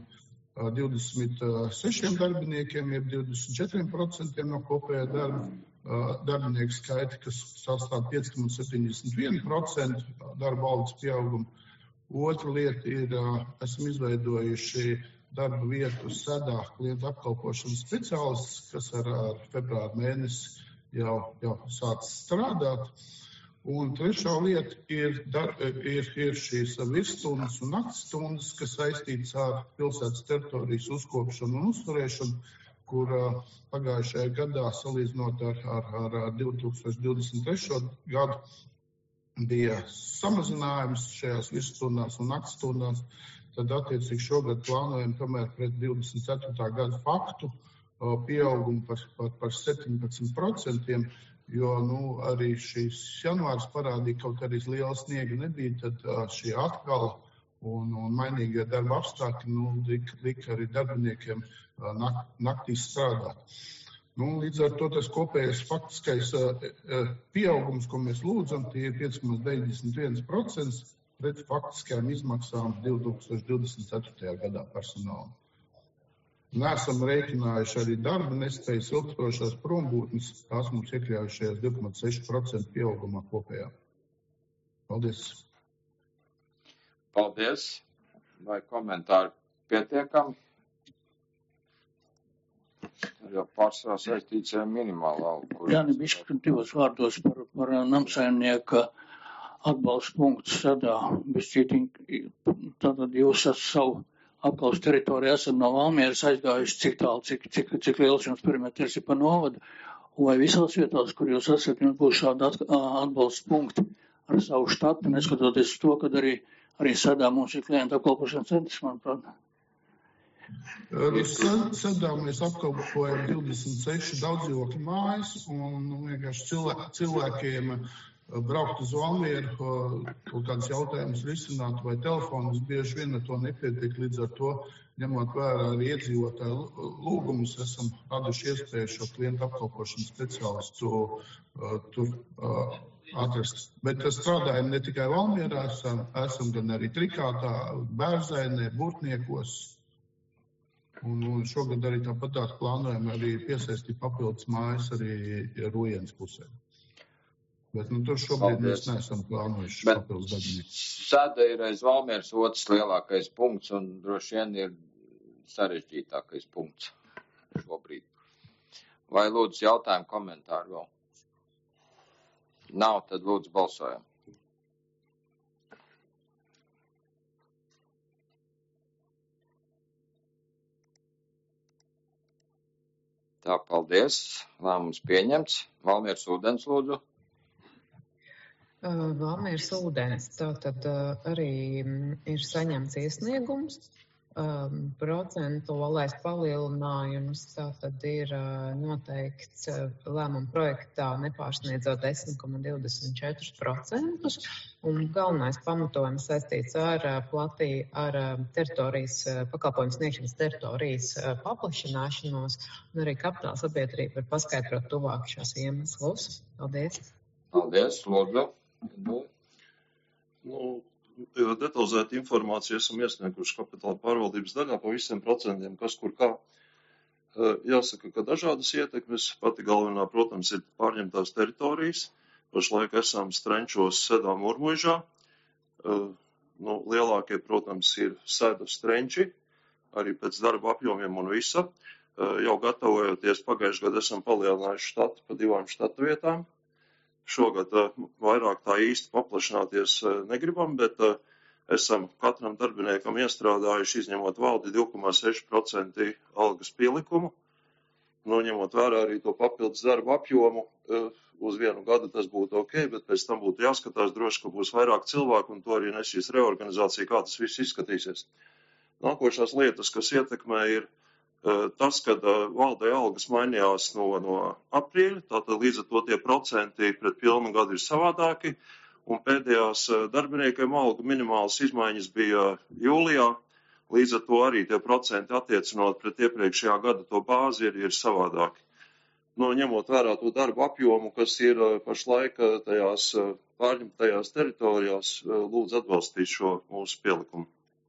26 darbiniekiem ir 24% no kopējā darba. Darbinieku skaita, kas sastāv 5,71% darba algas pieaugumu. Otra lieta ir, esam izveidojuši darba vietu Sedā klientu apkalpošanas speciālists, kas ar februāru mēnesi jau sāc strādāt. Un trešā lieta ir šīs virsstundas un naktstundas, kas saistītas ar pilsētas teritorijas uzkopšanu un uzturēšanu, kur pagājušajā gadā, salīdzinot ar 2023. gadu, bija samazinājums šajās virsstundās un naktsstundās. Tad, attiecīgi, šogad plānojam tomēr pret 24. gada faktu pieaugumu par 17%, jo arī šīs janvārs parādīja, kaut arī liela sniega nebija, tad šie atkal un mainīgie darba apstākļi lika arī darbiniekiem naktīs strādāt. Līdz ar to tas kopējais faktiskais pieaugums, ko mēs lūdzam, tie ir 5,91% pret faktiskajām izmaksām 2024. gadā personālam. Nesam rēķinājuši arī darba nespējas ilgstošās prombūtnes, tās mums iekļaujušajās 2,6% pieaugumā kopējā. Paldies! Paldies! Vai komentāri pietiekami? Jau pārsvarā saistīts ar minimālu algu. Jā, bišķi divos vārdos par namsaimnieka atbalsta punktu Sedā. Tātad jūs esat savu apkalpes teritoriju, esat no Valmieras aizgājuši cik tālu, cik liels jums perimetrs ir pa novadu, vai visās vietās, kur jūs esat, jums būs šādi atbalsta punkti ar savu štatu, neskatoties to, kad arī Sedā mums ir klienta apkalpošanas centrs, manuprāt. Sedā mēs apkalpojam 26 daudzdzīvokļu mājas un vienkārši cilvēkiem braukt uz Valmieru, kaut kāds jautājums risināt vai telefonus, bieži vien ar to nepietiek, līdz ar to, ņemot vērā arī iedzīvotāju lūgumus, esam raduši iespēju šo klientu apkalpošanas speciālistu tur atrast. Bet strādājam ne tikai Valmierā, esam gan arī Trikātā, Bērzainē, Burtniekos. Un šogad arī tāpat plānojam arī piesaistīt papildus mājas arī Rojienas pusē. Bet tur šobrīd mēs neesam plānojuši papildus darbinieku. Seda ir aiz Valmieras otrs lielākais punkts un droši vien ir sarežģītākais punkts šobrīd. Vai lūdzu jautājumu komentāru vēl? Nav, tad lūdzu balsojam. Tā, paldies. Lēmums pieņemts. Valmieras ūdens, lūdzu. Valmieras ūdens. Tātad arī ir saņemts iesniegums procentuālais palielinājums tātad ir noteikts lēmuma projektā nepārsniedzot 10,24%, un galvenais pamatojums saistīts ar teritorijas, pakalpojumu sniegšanas teritorijas paplašināšanos, un arī kapitāla sabiedrība var paskaidrot tuvāk šos iemeslus. Paldies. Paldies, lūdzu. Detalizētu informāciju esam iesnieguši kapitāla pārvaldības daļā pa visiem procentiem, kas kur kā. Jāsaka, ka dažādas ietekmes, pati galvenā, protams, ir pārņemtās teritorijas. Pašlaik esam Strenčos, Sedā, Murmuižā. Lielākie, protams, ir Seda, Strenči, arī pēc darba apjomiem un visa. Jau gatavojoties pagājušajā gadā esam palielinājuši štatu pa 2 štatu vietām. Šogad vairāk tā īsti paplašināties negribam, bet esam katram darbiniekam iestrādājuši, izņemot valdi, 2,6% algas pielikumu. Ņemot vērā arī to papildus darba apjomu, uz 1 gadu tas būtu ok, bet pēc tam būtu jāskatās droši, ka būs vairāk cilvēku un to arī nesīs reorganizācija, kā tas viss izskatīsies. Nākošās lietas, kas ietekmē, ir tas, kad valdei algas mainījās no aprīļa, tātad līdz ar to tie procenti pret pilnu gadu ir savādāki, un pēdējās darbiniekiem algu minimālas izmaiņas bija jūlijā, līdz ar to arī tie procenti attiecinot pret iepriekšējā gada to bāzi ir savādāki. Ņemot vērā to darbu apjomu, kas ir pašlaik tajās pārņemtajās teritorijās, lūdzu atbalstīt šo mūsu pielikumu.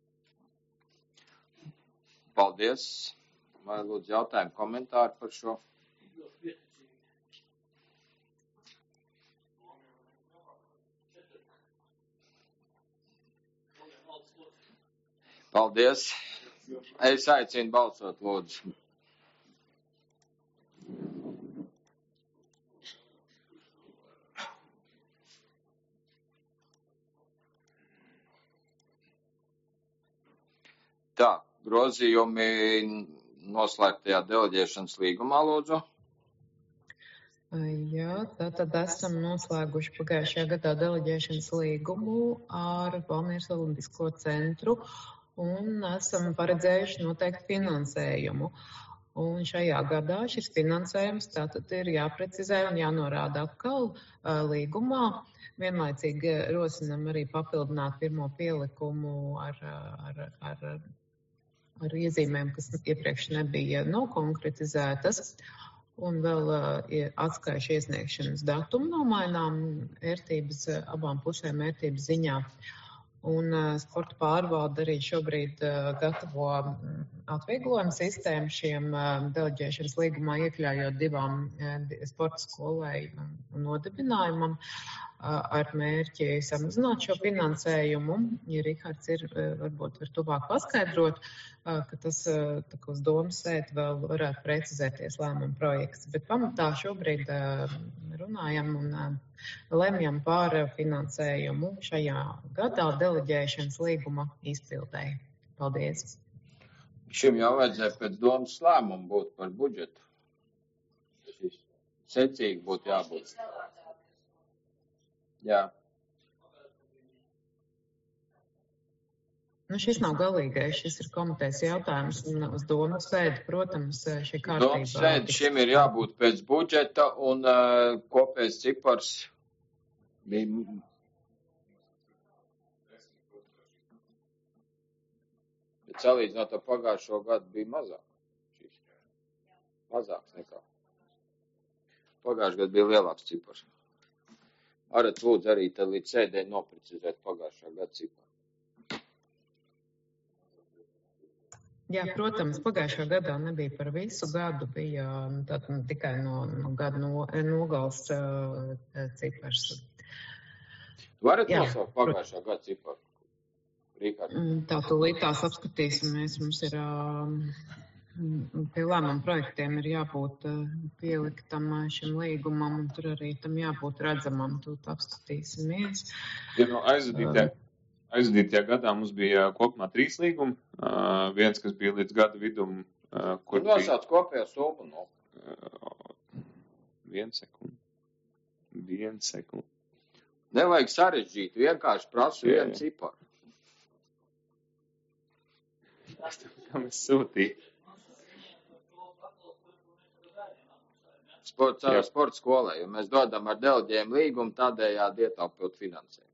Paldies. Vai lūdzu jautājumu komentāru par šo? Paldies. Es aicinu balsot, lūdzu. Tā, grozījumi noslēgtajā deleģēšanas līgumā, lūdzu. Jā, tātad esam noslēguši pagājušajā gadā deleģēšanas līgumu ar Valmieras Olimpisko centru un esam paredzējuši noteikti finansējumu. Un šajā gadā šis finansējums tātad ir jāprecizē un jānorāda atkal līgumā. Vienlaicīgi rosinam arī papildināt pirmo pielikumu ar iezīmēm, kas iepriekš nebija nokonkretizētas, un vēl atskaišu iesniegšanas datumu nomainām abām pusēm ērtības ziņā. Un sporta pārvalde arī šobrīd gatavo atvieglojumu sistēmu šiem deleģēšanas līgumā, iekļaujot 2 sporta skolai un nodibinājumam ar mērķi samazināt šo finansējumu. Ja Rihards varbūt var tuvāk paskaidrot, ka tas uz domas sēdi vēl varētu precizēties lēmuma projekts. Bet pamatā šobrīd runājam un lemjam par finansējumu šajā gadā deleģēšanas līguma izpildēji. Paldies. Šim jau vajadzēja pēc domas lēmumu būt par budžetu. Secīgi būtu jābūt. Jā. Šis nav galīgais, šis ir komitejas jautājums, un uz domas sēdi, protams, šī kārtība. Domas sēdi šim ir jābūt pēc budžeta, un kopējs cipars bija. Bet salīdzinot ar pagājušo gadu bija mazāks nekā. Pagājušajā gadā bija lielāks cipars. Varat lūdzu arī tad līdz sēdē noprecizēt pagājušā gada ciparu. Jā, protams, pagājušā gadā nebija par visu gadu, bija tikai no gada nogals cipars. Varat nosaukt pagājušā gada ciparu? Tā tūlīt tās apskatīsimies. Mums ir pie lēmuma projektiem ir jābūt pieliktam šim līgumam, un tur arī tam jābūt redzamam. Tūlīt apskatīsimies. Ja no aizvadītajā gadā mums bija kopumā 3 līgumi. Viens, kas bija līdz gada vidum, kur nosauc kopējo summu no. 1 sekundi. Nevajag sarežģīt, vienkārši prasu vienu ciparu. Kam es sūtīju? Sporta skolai, jo mēs dodam ar deleģējumu līgumu tādējādi ietaupot finansējumu.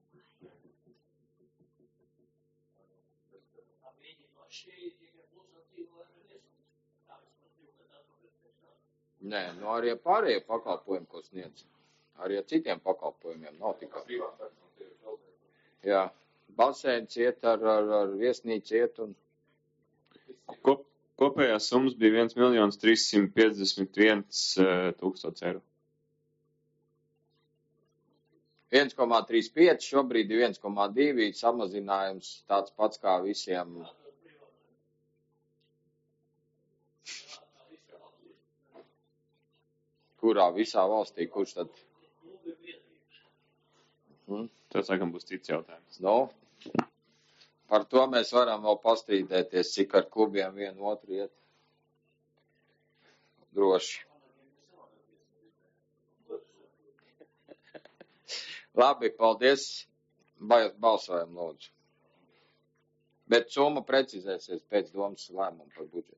Nē, arī pārējie pakalpojumi, ko sniedz. Arī ar citiem pakalpojumiem nav tikai. Jā, basēns iet ar viesnīcu iet un... Kopējās summas bija 1 351 000 eiro. 1,35, šobrīd ir 1,2, samazinājums tāds pats kā visiem. Kurā visā valstī, kurš tad? Tas, laikam, būs cits jautājums. Par to mēs varam vēl pastrīdēties, cik ar klubiem vienu otru iet. Droši. Labi, paldies. Balsojam, lūdzu. Bet summa precizēsies pēc domas lēmuma par budžetu.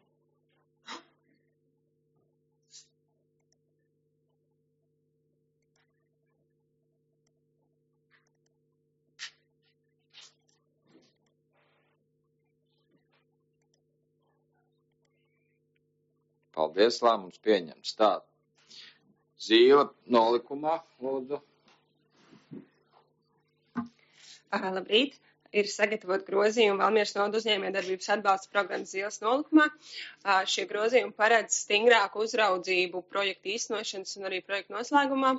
Paldies, lēmums pieņemts. Tā, Zīle nolikumā, lūdzu. Labrīt. Ir sagatavot grozījumu Valmieras novads uzņēmējdarbības atbalsta programmas Zīles nolikumā. Šie grozījumi paredz stingrāku uzraudzību projektu īstenošanas un arī projektu noslēgumā.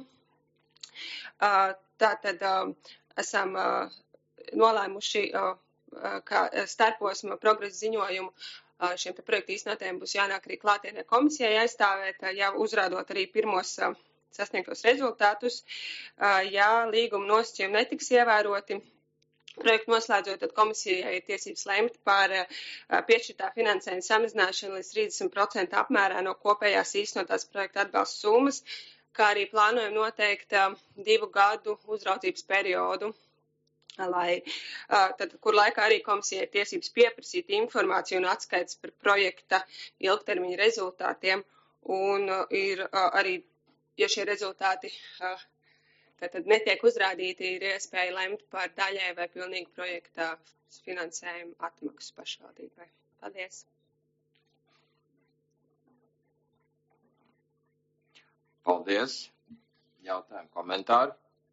Tātad esam nolēmuši, ka starposma progresa ziņojumu šiem te projektu īstenotājiem būs jānāk arī klātienē komisijai aizstāvēt, jau uzrādot arī pirmos sasniegtos rezultātus. Ja līguma nosacījumi netiks ievēroti, projektu noslēdzot, tad komisijai ir tiesības lemt par piešķirtā finansējuma samazināšanu līdz 30% apmērā no kopējās īstenotās projekta atbalsta summas, kā arī plānojam noteikt 2 gadu uzraudzības periodu, kur laikā arī komisijai ir tiesības pieprasīt informāciju un atskaites par projekta ilgtermiņa rezultātiem. Un ir arī, ja šie rezultāti tad netiek uzrādīti, ir iespēja lemt par daļai vai pilnīgu projekta finansējumu atmaksu pašvaldībai. Paldies! Paldies! Jautājumu, komentāru?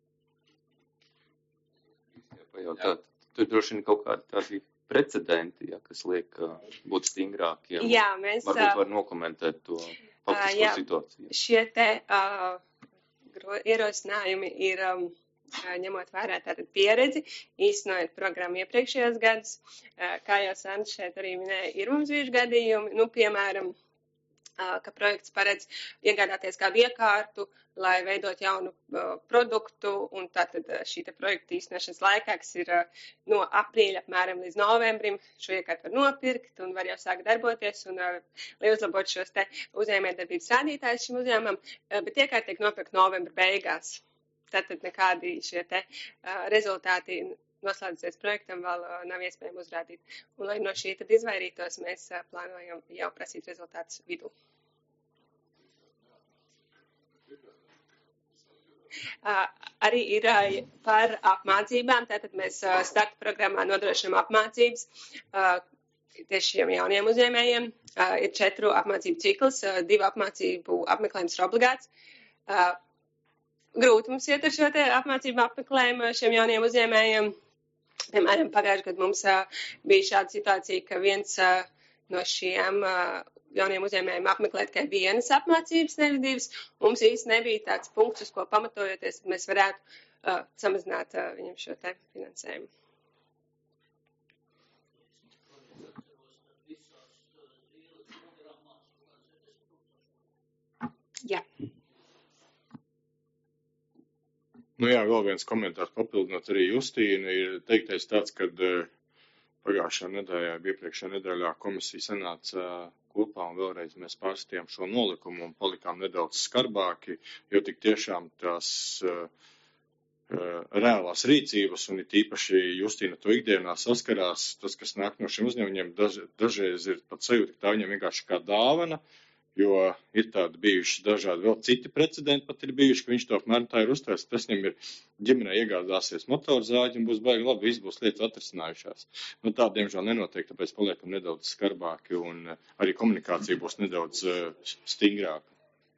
Pajautāt, tur droši vien kaut kādi tādi precedenti, kas liek būt stingrākiem. Jā, mēs... Varbūt var nokomentēt to faktisko situāciju. Šie te ierosinājumi ir ņemot vērā tātad pieredzi, īstenojot programmu iepriekšējos gadus. Kā jau Sandra šeit arī minēja, ir mums bijuši gadījumi, piemēram, ka projekts paredz iegādāties kādu iekārtu, lai veidot jaunu produktu, un tātad šī te projekta īstenošanas laikā, kas ir no aprīļa apmēram līdz novembrim, šo iekārtu var nopirkt un var jau sākt darboties, un lai uzlabot šos te uzņēmējdarbības rādītājus šim uzņēmumam, bet iekārta tiek nopirkt novembra beigās. Tātad nekādi šie te rezultāti noslēdzoties projektam vēl nav iespējams uzrādīt. Un, lai no šī tad izvairītos, mēs plānojam jau prasīt rezultātus vidū. Arī ir par apmācībām, tātad mēs starta programmā nodrošinām apmācības tieši šiem jauniem uzņēmējiem. Ir 4 apmācību cikls, 2 apmācību apmeklējums ir obligāts. Grūti mums iet ar šo te apmācību apmeklējumu šiem jauniem uzņēmējiem. Piemēram, pagājušajā gadā mums bija šāda situācija, ka viens no šiem jauniem uzņēmējiem apmeklēt tikai vienas apmācības, nevis 2. Mums īsti nebija tāds punkts, uz ko pamatojoties, ka mēs varētu samazināt viņam šo te finansējumu. Jā. Jā, vēl viens komentārs papildinot arī Justīnu ir teiktais tāds, kad pagājušajā nedēļā, iepriekšējā nedēļā komisija sanāca kopā un vēlreiz mēs pārskatījām šo nolikumu un palikām nedaudz skarbāki, jo tik tiešām tās reālās rīcības, un it īpaši Justīna to ikdienā saskarās, tas, kas nāk no šiem uzņēmumiem, dažreiz ir pat sajūta, ka tā viņam vienkārši kā dāvana, jo ir tādi bijuši dažādi vēl citi precedenti, pat ir bijuši, ka viņš to apmēram tā ir uztvērs, tas viņam ir ģimenē iegādāsies motorzāģi un būs baigi labi, viss būs lietas atrisinājušās. Nu, tā, diemžēl, nenotiek, tāpēc paliekam nedaudz skarbāki un arī komunikācija būs nedaudz stingrāka.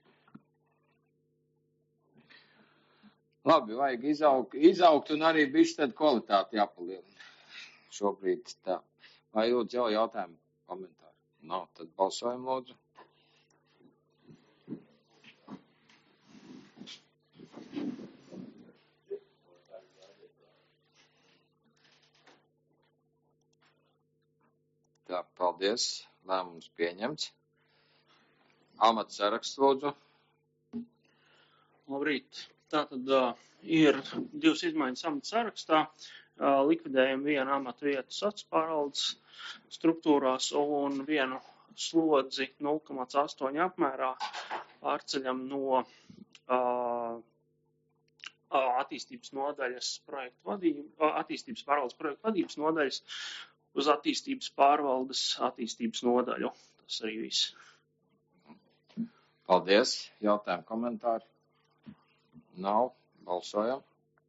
Labi, vajag izaugt un arī bišķi tad kvalitāti jāpalielina. Šobrīd tā. Vai lūdzu jau jautājumu komentāru? Nav, tad balsojam lūdzu. Tā, paldies. Lēmums pieņemts. Amats saraksts lūdzu. Labrīt. Tātad ir divas izmaiņas amata sarakstā. Likvidējam vienu amatu vietu sociālās pārvaldes struktūrās un vienu slodzi 0,8 apmērā pārceļam no attīstības nodaļas attīstības pārvaldes projektu vadības nodaļas uz attīstības pārvaldes attīstības nodaļu. Tas arī viss. Paldies. Jautājumu komentāri? Nav. Balsojam.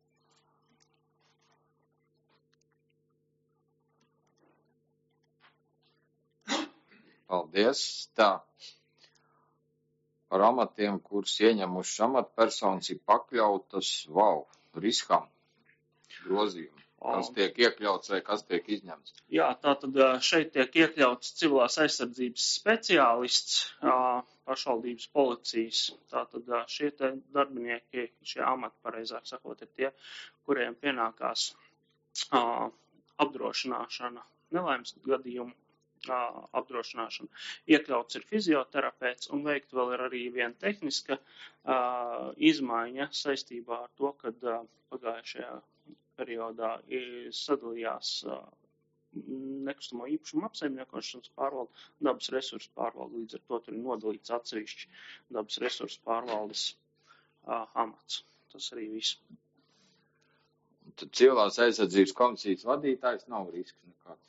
Paldies. Tā. Par amatiem, kurus ieņemušas amatpersonas ir pakļautas, riskam, grozījumu. Kas tiek iekļauts vai kas tiek izņemts? Jā, tātad šeit tiek iekļauts civilās aizsardzības speciālists, pašvaldības policijas. Tātad šie te darbinieki, šie amati, pareizāk sakot, ir tie, kuriem pienākās apdrošināšana, nelaimes gadījumu apdrošināšana. Iekļauts ir fizioterapeits un veikt vēl ir arī viena tehniska izmaiņa saistībā ar to, kad pagājušajā periodā sadalījās nekustamo īpašumu apsaimniekošanas pārvalde, dabas resursu pārvalde, līdz ar to tur ir nodalīts atsevišķi dabas resursu pārvaldes amats. Tas arī viss. Tad civilās aizsardzības komisijas vadītājs nav risks nekāds.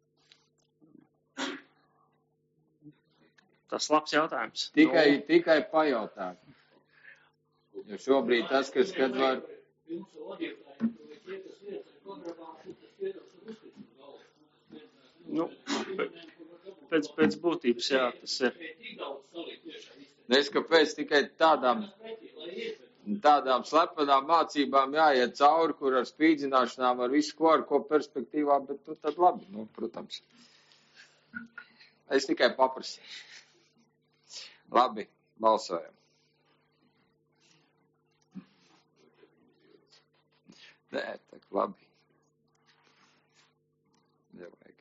Tas labs jautājums. Tikai pajautāt. Jo šobrīd tas, kad var... Nu, pēc būtības, jā, tas ir. Kāpēc tikai tādām slepenām mācībām jāiet cauri, kur ar spīdzināšanām, ar visu ko, ar ko perspektīvā, bet nu tad labi, protams. Es tikai paprasīju. Labi, balsojam. Nē, tā labi. Nevajag.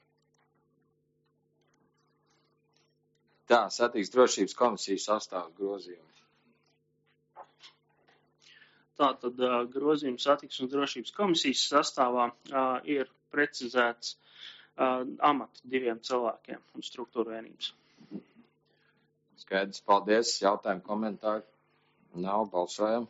Tā, satiksmes drošības komisijas sastāvs grozījums. Tātad grozījums satiksmes drošības komisijas sastāvā ir precizēts amati 2 cilvēkiem un struktūra vienības. Skaidrs, paldies. Jautājumu komentāri? Nav, balsojam.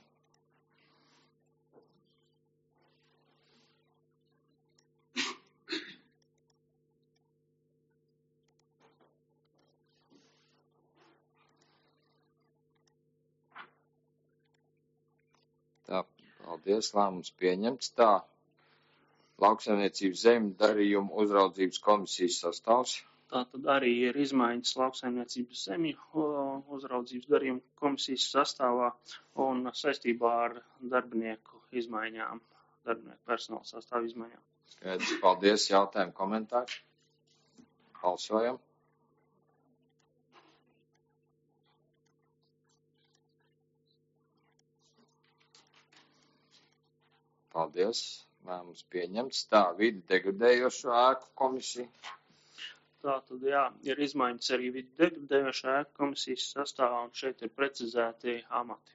Tā, paldies, lēmums pieņemts. Tā, lauksaimniecības zemju darījumu uzraudzības komisijas sastāvs. Tātad arī ir izmaiņas lauksaimniecības zemju uzraudzības darījumu komisijas sastāvā un saistībā ar darbinieku izmaiņām, darbinieku personāla sastāvu izmaiņām. Skaidrs, paldies, jautājumu komentāri. Balsojam. Paldies, lēmums pieņemts. Tā, vidi degradējošo ēku komisija. Tātad, jā, ir izmaiņas arī vidi degradējošā ēku komisijas sastāvā, un šeit ir precizēti amati.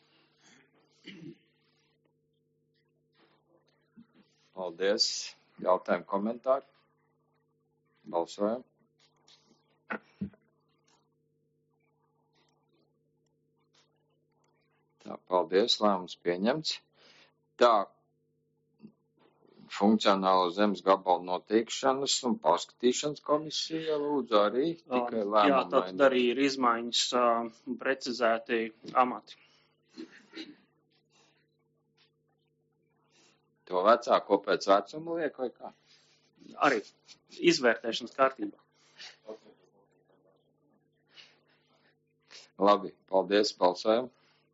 Paldies. Jautājumu komentāri. Balsojam. Tā, paldies. Lēmums pieņemts. Tā, Funkcionālo zemes gabalu noteikšanas un pārskatīšanas komisija lūdzu arī tikai lēmumu. Jā, tad arī ir izmaiņas precizēti amati. To vecāko pēc vecuma liek vai kā? Arī izvērtēšanas kārtībā. Labi, paldies, balsojam.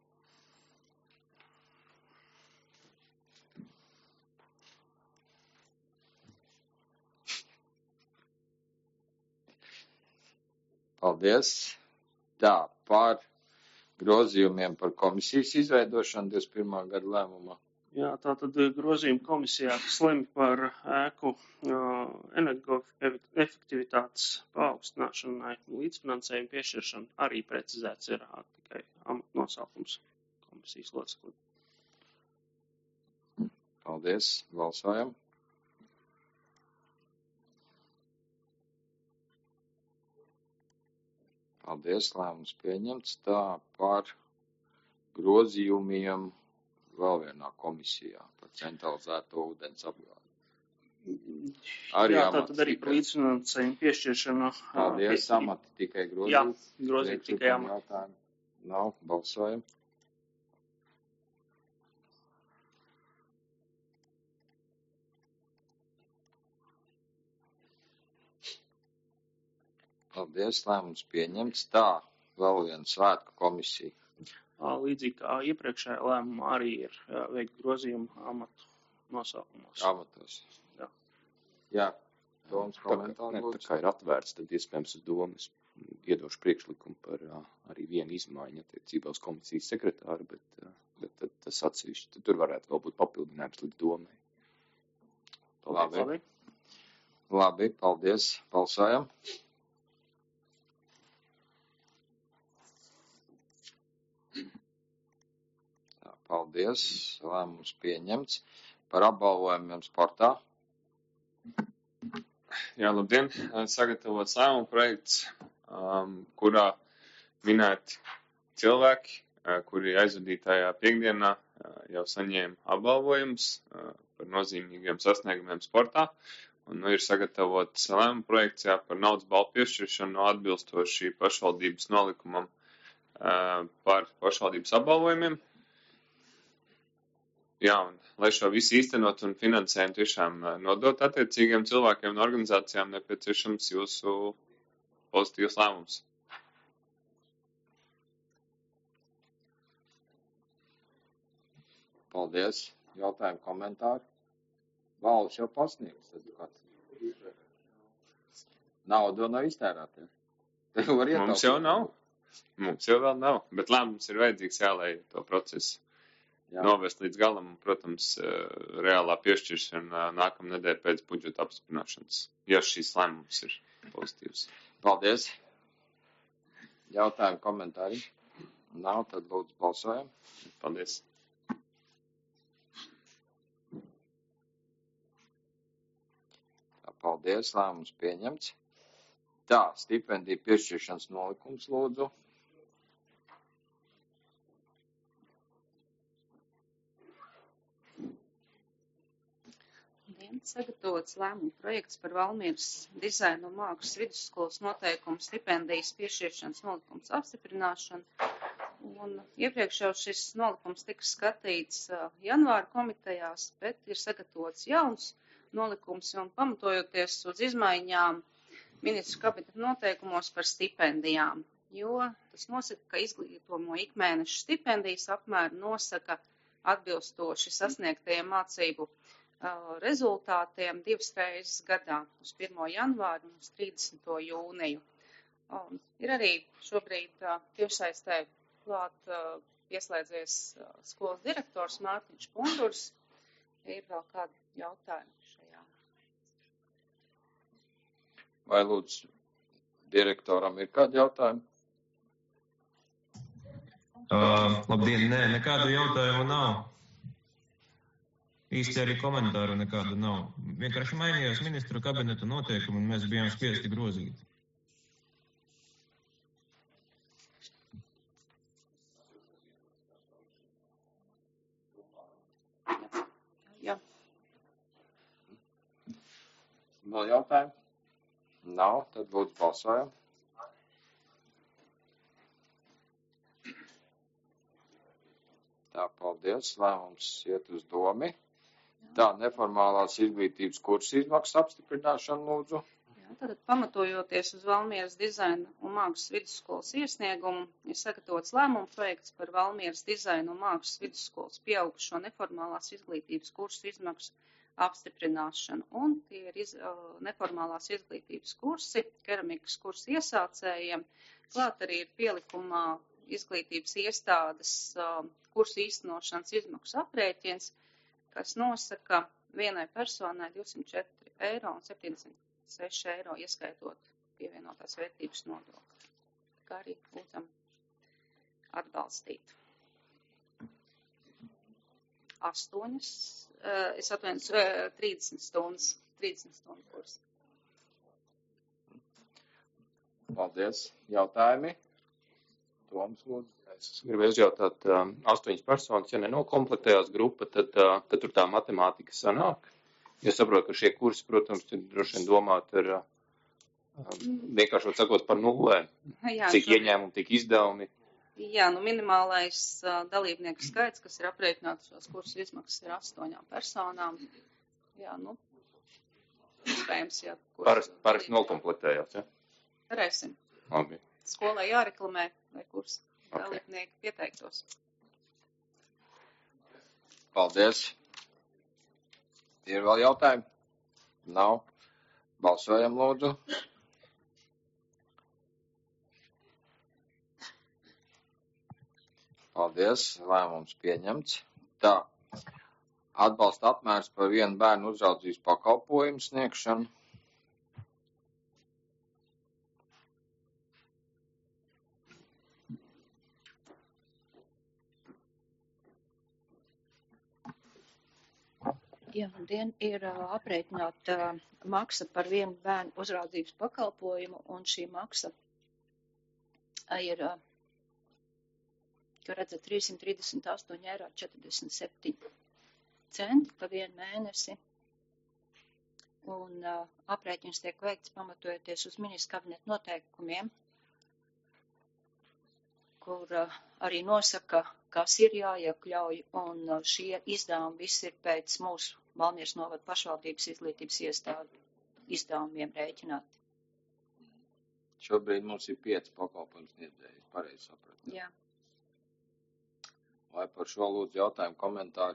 Paldies. Tā, par grozījumiem par komisijas izveidošanu 21. gada lēmumā. Jā, tātad grozījuma komisijā slemi par ēku energoefektivitātes paaugstināšanai līdzfinansējumu piešķiršanu arī precizēts ir tikai amatnosaukums komisijas loceklim. Paldies, balsojam. Paldies, lēmums pieņemts. Tā par grozījumiem vēl vienā komisijā par centralizēto ūdens apgādi. Jā, tātad arī par līdzfinansējumu piešķiršanu. Paldies, amati tikai grozīt. Jā, grozīt tikai amati. Nav, balsojam. Paldies, lēmums pieņemts. Tā, vēl viena svētku komisija. Līdzīgi kā iepriekšējā lēmumā arī ir veikt grozījumu amatu nosaukumos. Amatos. Jā. Domas komentāri. Tā kā ir atvērts, tad iespējams uz domas iedošu priekšlikumu par arī vienu izmaiņu attiecībā uz komisijas sekretāru, bet tas atsevišķi. Tur varētu vēl būt papildinājums līdz domai. Paldies. Labi, paldies. Balsojam. Paldies, lēmums pieņemts. Par apbalvojumiem sportā. Jā, labdien, sagatavots lēmuma projekts, kurā minēti cilvēki, kuri aizvadītajā piekdienā jau saņēma apbalvojumus par nozīmīgiem sasniegumiem sportā. Un ir sagatavots lēmuma projekts par naudas balvu piešķiršanu atbilstoši pašvaldības nolikumam par pašvaldības apbalvojumiem. Jā, un lai šo visu īstenot un finansējumu tiešām nodot attiecīgiem cilvēkiem un organizācijām, nepieciešams jūsu pozitīvs lēmums. Paldies. Jautājumu, komentāri. Valdes jau pasniegs. Naudu nav iztērēta. Mums jau nav. Mums jau vēl nav. Bet lēmums ir vajadzīgs, lai to procesu novest līdz galam, un, protams, reālā piešķiršana nākamnedēļ pēc budžeta apstiprināšanas, ja šīs lēmums ir pozitīvs. Paldies. Jautājumu, komentāri? Nav, tad lūdzu balsojam. Paldies. Paldies, lēmums pieņemts. Tā, stipendiju piešķiršanas nolikums lūdzu. Sagatavots lēmuma projekts par Valmieras dizaina un mākslas vidusskolas noteikumu stipendijas piešķiršanas nolikums apstiprināšanu. Un iepriekš jau šis nolikums tika skatīts janvāra komitejās, bet ir sagatavots jauns nolikums un pamatojoties uz izmaiņām ministru kabineta noteikumos par stipendijām, jo tas nosaka, ka izglītojumu ikmēneša stipendijas apmēru nosaka atbilstoši sasniegtajiem mācību rezultātiem 2 reizes gadā, uz 1. janvāru un uz 30. jūniju. Ir arī šobrīd tiešsaistē klāt pieslēdzies skolas direktors Mārtiņš Pundurs. Ir vēl kādi jautājumi šajā? Vai lūdzu direktoram ir kādi jautājumi? Labdien, nē, nekādu jautājumu nav. Īsti arī komentāru nekādu nav. Vienkārši mainījās ministru kabineta noteikumi un mēs bijām spiesti grozīt. Jā. Vēl jautājumi? Nav, tad lūdzu balsojam. Tā, paldies, lēmums iet uz domi. Tā, neformālās izglītības kursa izmaksas apstiprināšana, lūdzu. Tātad, pamatojoties uz Valmieras dizaina un mākslas vidusskolas iesniegumu, ir sagatavots lēmuma projekts par Valmieras dizaina un mākslas vidusskolas pieaugušo neformālās izglītības kursu izmaksu apstiprināšanu. Un tie ir neformālās izglītības kursi, keramikas kursu iesācējiem. Klāt arī ir pielikumā izglītības iestādes kursu īstenošanas izmaksu aprēķins, kas nosaka vienai personai 204 eiro un 76 eiro, ieskaitot pievienotās vērtības nodokli. Kā arī lūdzam atbalstīt. 30 stundu kursu. Paldies. Jautājumi? Toms, lūdzu. Es gribu izjautāt 8 personas, ja nenokomplektējās grupa, tad tur tā matemātika sanāk. Es saprotu, ka šie kursi, protams, ir droši vien domāti ar vienkāršot sakot par nulēm. Cik ieņēmumi, tik izdevumi. Jā, minimālais dalībnieku skaits, kas ir aprēķināts šos kursu izmaksas, ir 8 personām. Jā, iespējams, ja kursu. Parasti nokomplektējās, ja? Varēsim. Labi. Skolai jāreklamē, lai kursu dalībnieki pieteiktos. Paldies. Ir vēl jautājumi? Nav. Balsojam, lūdzu. Paldies. Lēmums pieņemts. Tā. Atbalsta apmērs par vienu bērnu uzraudzības pakalpojumu sniegšanu. Jā, ir aprēķināta maksa par vienu bērnu uzraudzības pakalpojumu, un šī maksa ir, kā redzat, 338,47 eiro pa vienu mēnesi. Un aprēķins tiek veikts pamatojoties uz ministra kabineta noteikumiem, kur arī nosaka, kas ir jāiekļauj, un šie izdevumi visi ir pēc mūsu Valmieras novada pašvaldības izglītības iestādu izdevumiem rēķināti. Šobrīd mums ir 5 pakalpojums sniedzēji, pareizi sapratu. Jā. Vai par šo lūdzu jautājumu komentāru?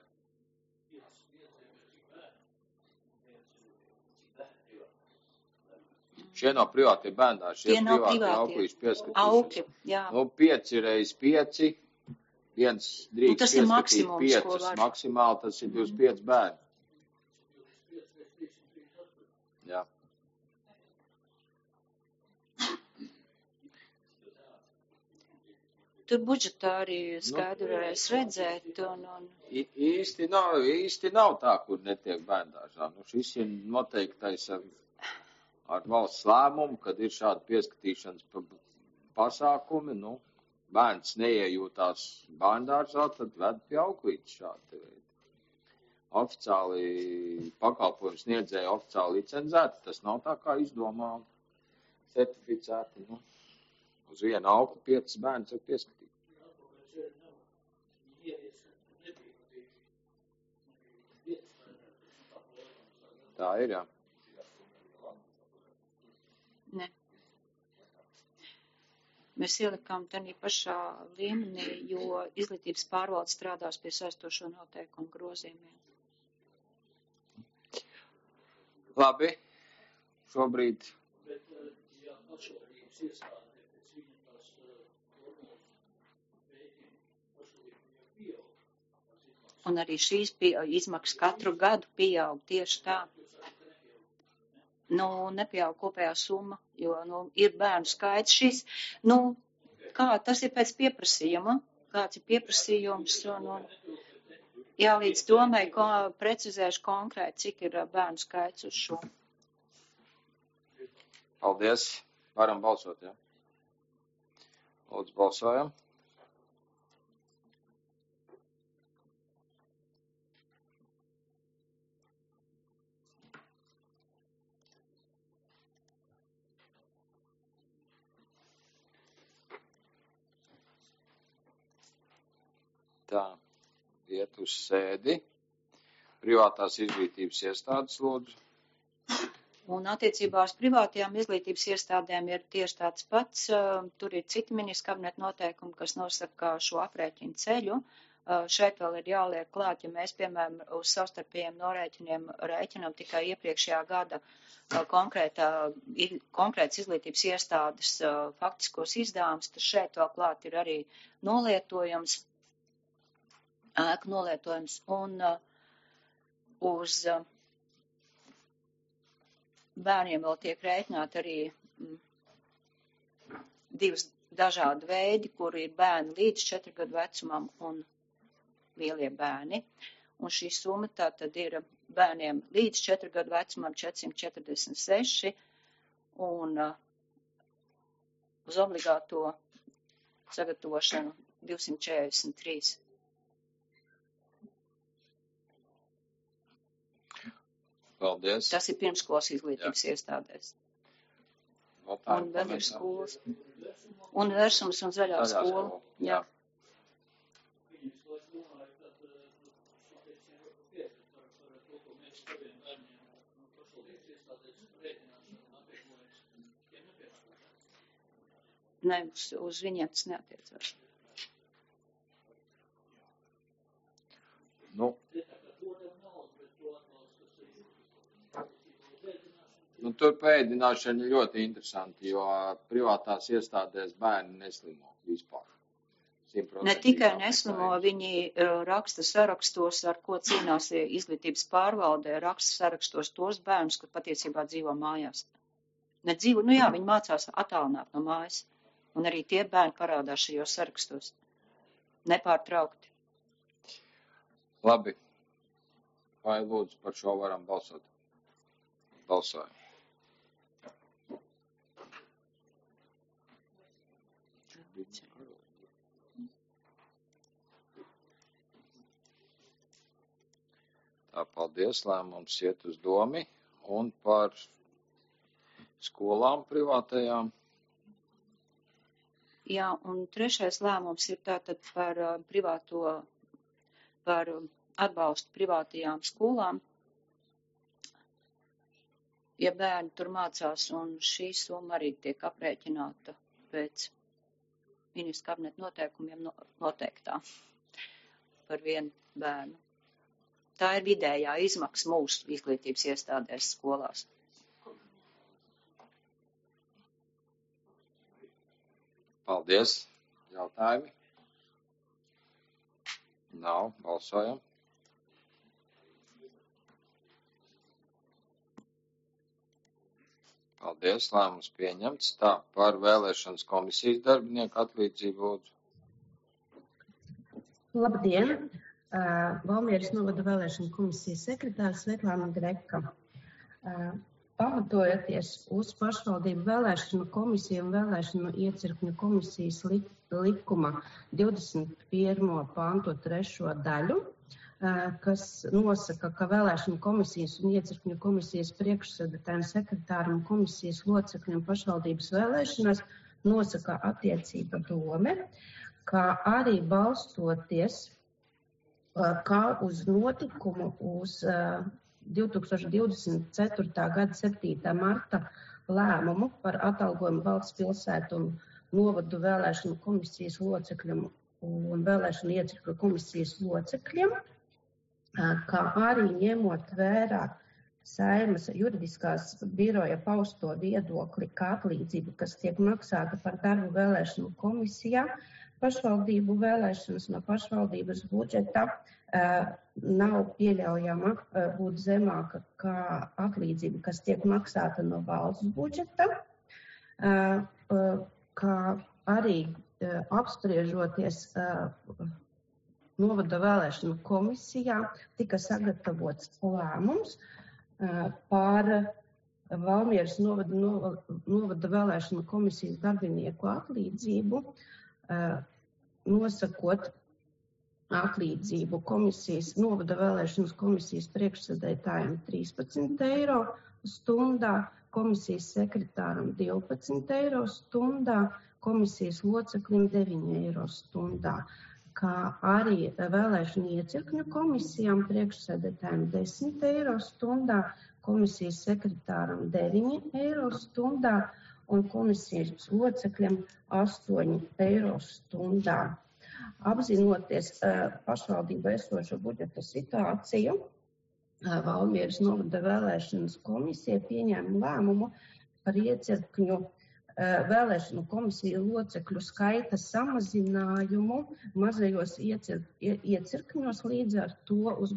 Šie nav privātie bērndāri, šie privāti auklīši pieskatīšanas. Aukļi, jā. 5 reiz 5, viens drīkst pieskatīt 5, maksimāli tas ir 25 bērni. Jā. Tur budžetā arī skaidri varēs redzēt. Īsti nav tā, kur netiek bērndārzā. Šis ir noteiktais ar valsts lēmumu, kad ir šādi pieskatīšanas pasākumi. Bērns neiejūtās bērndārzā, tad ved pie auklītes šādi. Oficiāli pakalpojums sniedzēja oficiāli licenzēti, tas nav tā kā izdomā certificēti. Uz vienu aukli 5 bērns var pieskatīt. Tā ir, jā. Ne. Mēs ielikām tādā pašā līmenī, jo izglītības pārvalde strādās pie saistošo noteikumu grozījumiem. Labi, šobrīd. Un arī šīs izmaksas katru gadu pieaug tieši tā. Nepieaug kopējā summa, jo ir bērnu skaits šis. Kā tas ir pēc pieprasījuma? Kāds ir pieprasījums? Līdz domai precizēšu konkrēti, cik ir bērnu skaits uz šo. Paldies. Varam balsot, jā? Lūdzu, balsojam. Tā, iet uz sēdi. Privātās izglītības iestādes lūdzu. Un attiecībā uz privātajām izglītības iestādēm ir tieši tāds pats. Tur ir citi ministra kabineta noteikumi, kas nosaka šo aprēķinu ceļu. Šeit vēl ir jāliek klāt, ja mēs, piemēram, uz savstarpējiem norēķiniem rēķinām tikai iepriekšējā gada konkrētas izglītības iestādes faktiskos izdevumus, tad šeit vēl klāt ir arī nolietojums, ēku nolietojums un uz bērniem vēl tiek rēķināti arī divas dažādi veidi, kur ir bērni līdz 4 gadu vecumam un lielie bērni. Un šī summa tā tad ir bērniem līdz 4 gadu vecumam 446 un uz obligāto sagatavošanu 243. Paldies. Tas ir pirmskolas izglītības iestādēs. Un vēl ir skolas. Universums un zaļā skola. Jā. Ne, uz viņiem tas neatiecās. Tur pēdināšana ir ļoti interesanti, jo privātās iestādēs bērni neslimo vispār. 100%. Ne tikai neslimo, viņi raksta sarakstos, ar ko cīnās izglītības pārvaldē, raksta sarakstos tos bērnus, kur patiesībā dzīvo mājās. Nedzīvo, viņi mācās attālināt no mājas. Un arī tie bērni parādās šajos sarakstos. Nepārtraukti. Labi. Vai lūdzu par šo varam balsot? Balsojam. Tā, paldies, lēmums iet uz domi. Un par skolām privātajām. Jā, un trešais lēmums ir tātad par atbalstu privātajām skolām. Ja bērni tur mācās, un šī summa arī tiek aprēķināta pēc ministra kabineta noteikumiem noteiktā par vienu bērnu. Tā ir vidējā izmaksa mūsu izglītības iestādēs skolās. Paldies. Jautājumi? Nav. Balsojam. Paldies. Lēmums pieņemts. Tā, par vēlēšanas komisijas darbinieku atlīdzību lūdzu. Labdien! Valmieras novada vēlēšana komisijas sekretārs Svetlāna Greka. Pamatojoties uz pašvaldību vēlēšanu komisiju un vēlēšanu iecirkņu komisijas likuma 21. pantu 3. daļu, kas nosaka, ka vēlēšanu komisijas un iecirkņu komisijas priekšsēdētājiem, sekretāram un komisijas locekļiem pašvaldības vēlēšanās nosaka attiecība dome, kā arī balstoties kā uz notikumu uz 2024. gada 7. marta lēmumu par atalgojumu valsts pilsētu un novadu vēlēšanu komisijas locekļiem un vēlēšanu iecirkļu komisijas locekļiem, kā arī ņemot vērā Saeimas juridiskās biroja pausto viedokli, kā atlīdzība, kas tiek maksāta par darbu vēlēšanu komisijā, pašvaldību vēlēšanas no pašvaldības budžeta nav pieļaujama būt zemāka kā atlīdzība, kas tiek maksāta no valsts budžeta, kā arī apspriežoties novada vēlēšanu komisijā, tika sagatavots lēmums par Valmieras novada vēlēšanu komisijas darbinieku atlīdzību, nosakot atlīdzību novada vēlēšanas komisijas priekšsēdētājiem 13 eiro stundā, komisijas sekretāram 12 eiro stundā, komisijas loceklim 9 eiro stundā, kā arī vēlēšanu iecirkņu komisijām priekšsēdētājiem 10 eiro stundā, komisijas sekretāram 9 eiro stundā un komisijas locekļiem 8 eiro stundā. Apzinoties pašvaldību esošo budžeta situāciju, Valmieras novada vēlēšanas komisija pieņēma lēmumu par iecirkņu vēlēšanu komisiju locekļu skaita samazinājumu mazajos iecirkņos, līdz ar to uz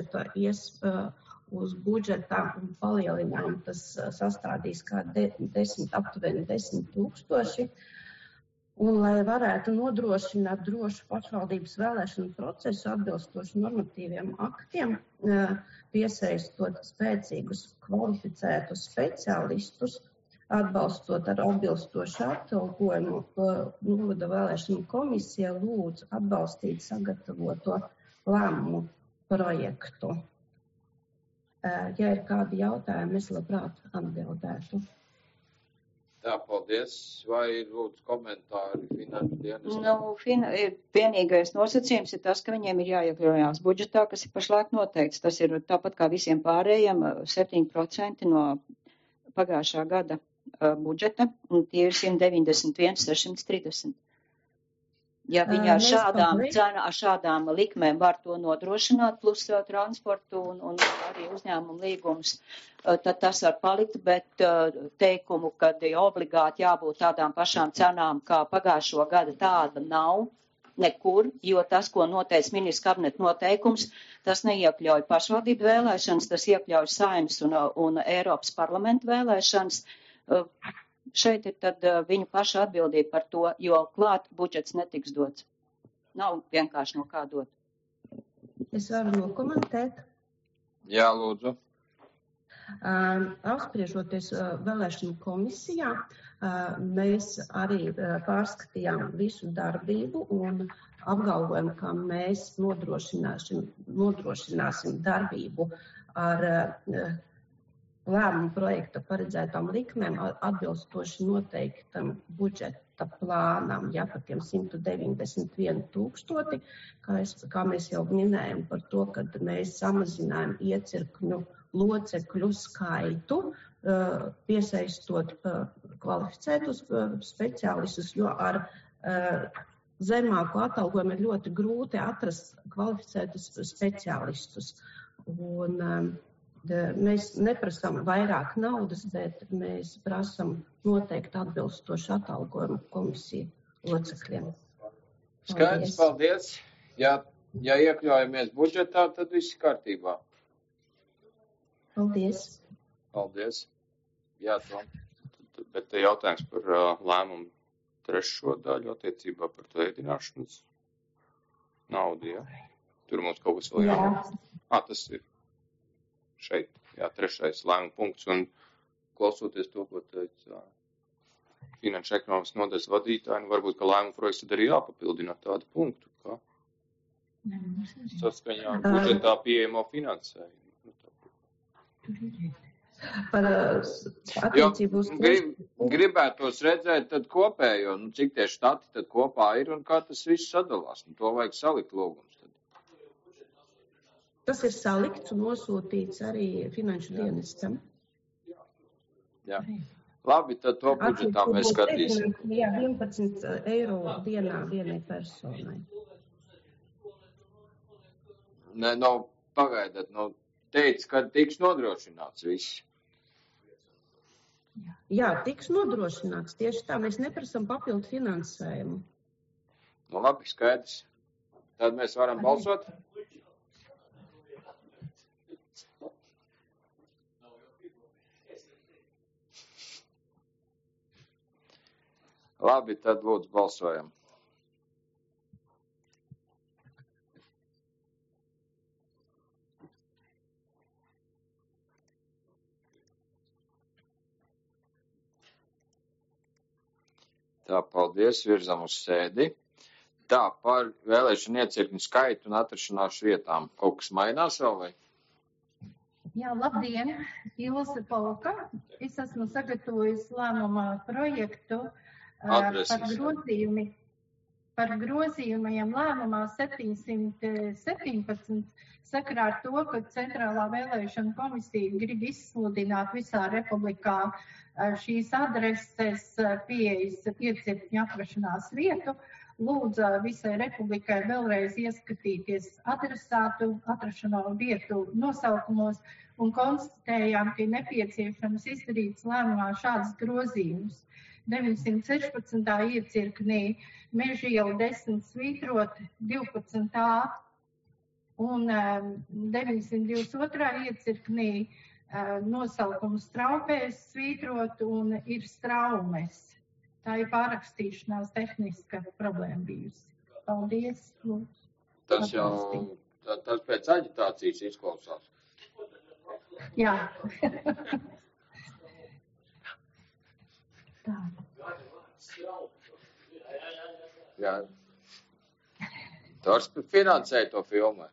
budžeta palielinājumu tas sastādīs kā aptuveni 10 000. Un, lai varētu nodrošināt drošu pašvaldības vēlēšanu procesu atbilstoši normatīviem aktiem, piesaistot spēcīgus kvalificētus speciālistus, atbalstot ar atbilstošu atalgojumu, novada vēlēšanu komisija lūdz atbalstīt sagatavoto lēmumu projektu. Ja ir kādi jautājumi, es labprāt atbildētu. Tā, paldies. Vai ir lūdzu komentāri finanšu dienestam? Vienīgais nosacījums ir tas, ka viņiem ir jāiekļaujās budžetā, kas ir pašlaik noteikts. Tas ir tāpat kā visiem pārējiem 7% no pagājušā gada budžeta, un tie ir 191 630. Ja viņi ar šādām likmēm var to nodrošināt, plus transportu un arī uzņēmumu līgumus, tad tas var palikt, bet teikumu, kad obligāti jābūt tādām pašām cenām kā pagājušo gada, tāda nav nekur, jo tas, ko noteica ministra kabineta noteikums, tas neiekļauj pašvaldību vēlēšanas, tas iekļauj Saeimas un Eiropas parlamenta vēlēšanas. Šeit ir tad viņu paša atbildība par to, jo klāt budžets netiks dots. Nav vienkārši no kā dot. Es varu nokomentēt. Jā, lūdzu. Apspriežoties vēlēšanu komisijā, mēs arī pārskatījām visu darbību un apgalvojam, ka mēs nodrošināsim darbību ar lēmumu projekta paredzētām likmēm atbilstoši noteiktam budžeta plānam, par tiem 191 000, kā mēs jau minējam par to, kad mēs samazinājam iecirkņu locekļu skaitu, piesaistot kvalificētus speciālistus, jo ar zemāku atalgojumu ir ļoti grūti atrast kvalificētus speciālistus. Un mēs neprasām vairāk naudas, bet mēs prasām noteikti atbilstošu atalgojumu komisiju locekļiem. Skaidrs, paldies. Ja iekļaujamies budžetā, tad viss kārtībā. Paldies. Paldies. Jā, Tom. Bet te jautājums par lēmumu trešo daļu attiecībā par to ēdināšanas naudu, ja? Tur mums kaut kas vēl jābūt. Tas ir. Šeit, trešais lēmuma punkts, un klausoties to, ko teica Finanšu ekonomikas nodaļas vadītāji, varbūt, ka lēmuma projekts tad arī jāpapildina tādu punktu, kā saskaņā ar budžetā pieejamo finansējumu. Par attiecību uz gribētos redzēt tad kopējo, cik tie štati tad kopā ir un kā tas viss sadalās. To vajag salikt lūgums. Tas ir salikts un nosūtīts arī finanšu dienestam. Jā. Labi, tad to budžetā mēs skatīsim. Jā, 11 eiro dienā vienai personai. Nē, pagaidat, teica, ka tiks nodrošināts viss. Jā, tiks nodrošināts. Tieši tā, mēs neprasam papildu finansējumu. Labi, skaidrs. Tad mēs varam balsot? Labi, tad lūdzu balsojam. Tā, paldies, virzam uz sēdi. Tā, par vēlēšanu iecirkņu skaitu un atrašanās vietām. Kaut kas mainās vēl vai? Jā, labdien, Ilse Polka. Es esmu sagatavojusi lēmuma projektu. Par grozījumi par grozījumiem lēmumā 717 sakarā ar to, ka Centrālā vēlēšana komisija grib izsludināt visā republikā šīs adreses pieejas iecirkņu atrašanās vietu, lūdza visai republikai vēlreiz ieskatīties adresātu atrašanā vietu nosaukumos un konstatējām, ka ir nepieciešams izdarīt lēmumā šādas grozījumus. 916. iecirknī Meža iela 10 svītrot 12a un 922. iecirknī nosaukumu Straupēs svītrot un ir Straumes. Tā ir pārakstīšanās tehniska problēma bijusi. Paldies. Tas pēc aģitācijas izklausās. Jā. Tā. Jā. Tors finansēja to filmu.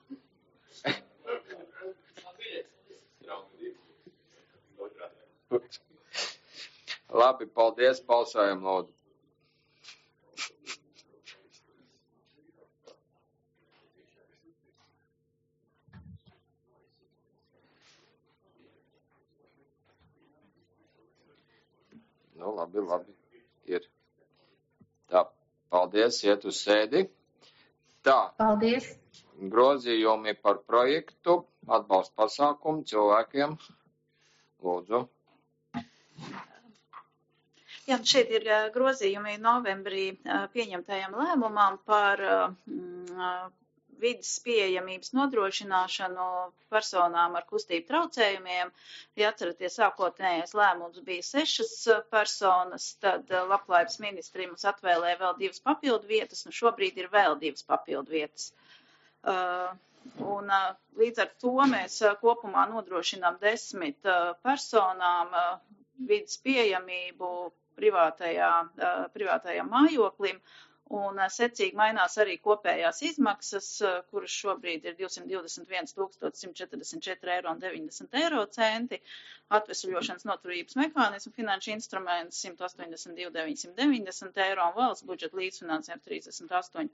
Labi, paldies, balsojam, lūdzu. Nu, labi, ir. Tā, paldies, iet uz sēdi. Tā. Paldies. Grozījumi par projektu, atbalsta pasākumu cilvēkiem. Lūdzu. Jā, šeit ir grozījumi novembrī pieņemtajam lēmumam par vides pieejamības nodrošināšanu personām ar kustību traucējumiem. Ja atceraties, sākotnējais lēmums bija 6 personas, tad labklājības ministrija mums atvēlēja vēl 2 papildu vietas, un šobrīd ir vēl 2 papildu vietas. Un līdz ar to mēs kopumā nodrošinām 10 personām vides pieejamību privātajam mājoklim, un secīgi mainās arī kopējās izmaksas, kuras šobrīd ir 221 144,90 €, atvesaļošanas noturības mehānismu finanšu instruments 182 990 € un valsts budžeta līdzfinansējums 38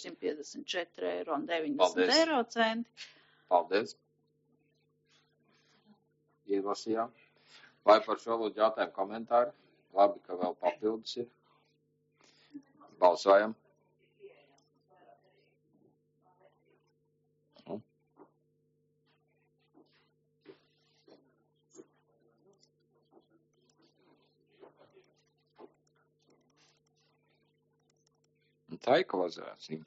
154,90 €. Paldies. Ielasījām. Vai par šo lūdzu jautājumu komentāru? Labi, ka vēl papildus ir. Balsojam. Tā ir ekoloģizācija.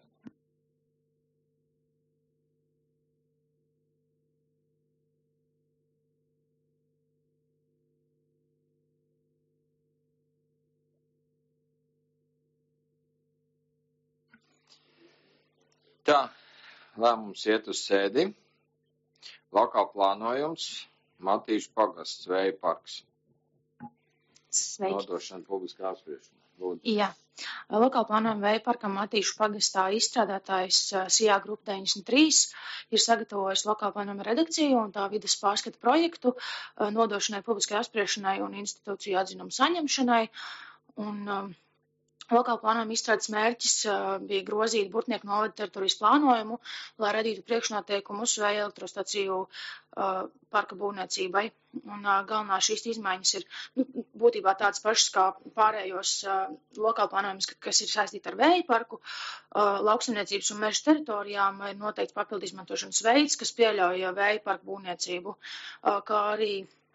Tā, lēmums iet uz sēdi. Lokāla plānojums, Matīšu pagasts, Vēja parks. Sveiki. Nodošana publiskā apspriešana. Lūdzu. Jā. Lokāla plānojuma Vēja parkam Matīšu pagastā izstrādātājs SIA Grupa 93 ir sagatavojis lokāla plānojuma redakciju un tā vides pārskata projektu nodošanai publiskai apspriešanai un institūciju atzinumu saņemšanai. Un lokāla plānojuma izstrādes mērķis bija grozīt Burtnieku novada teritorijas plānojumu, lai radītu priekšnoteikumus vēja elektrostaciju parka būvniecībai. Un galvenā šīs izmaiņas ir būtībā tādas pašas kā pārējos lokāla plānojumus, kas ir saistīti ar vēja parku, lauksaimniecības un meža teritorijām, ir noteikts papildu izmantošanas veids, kas pieļauj vēja parku būvniecību, kā arī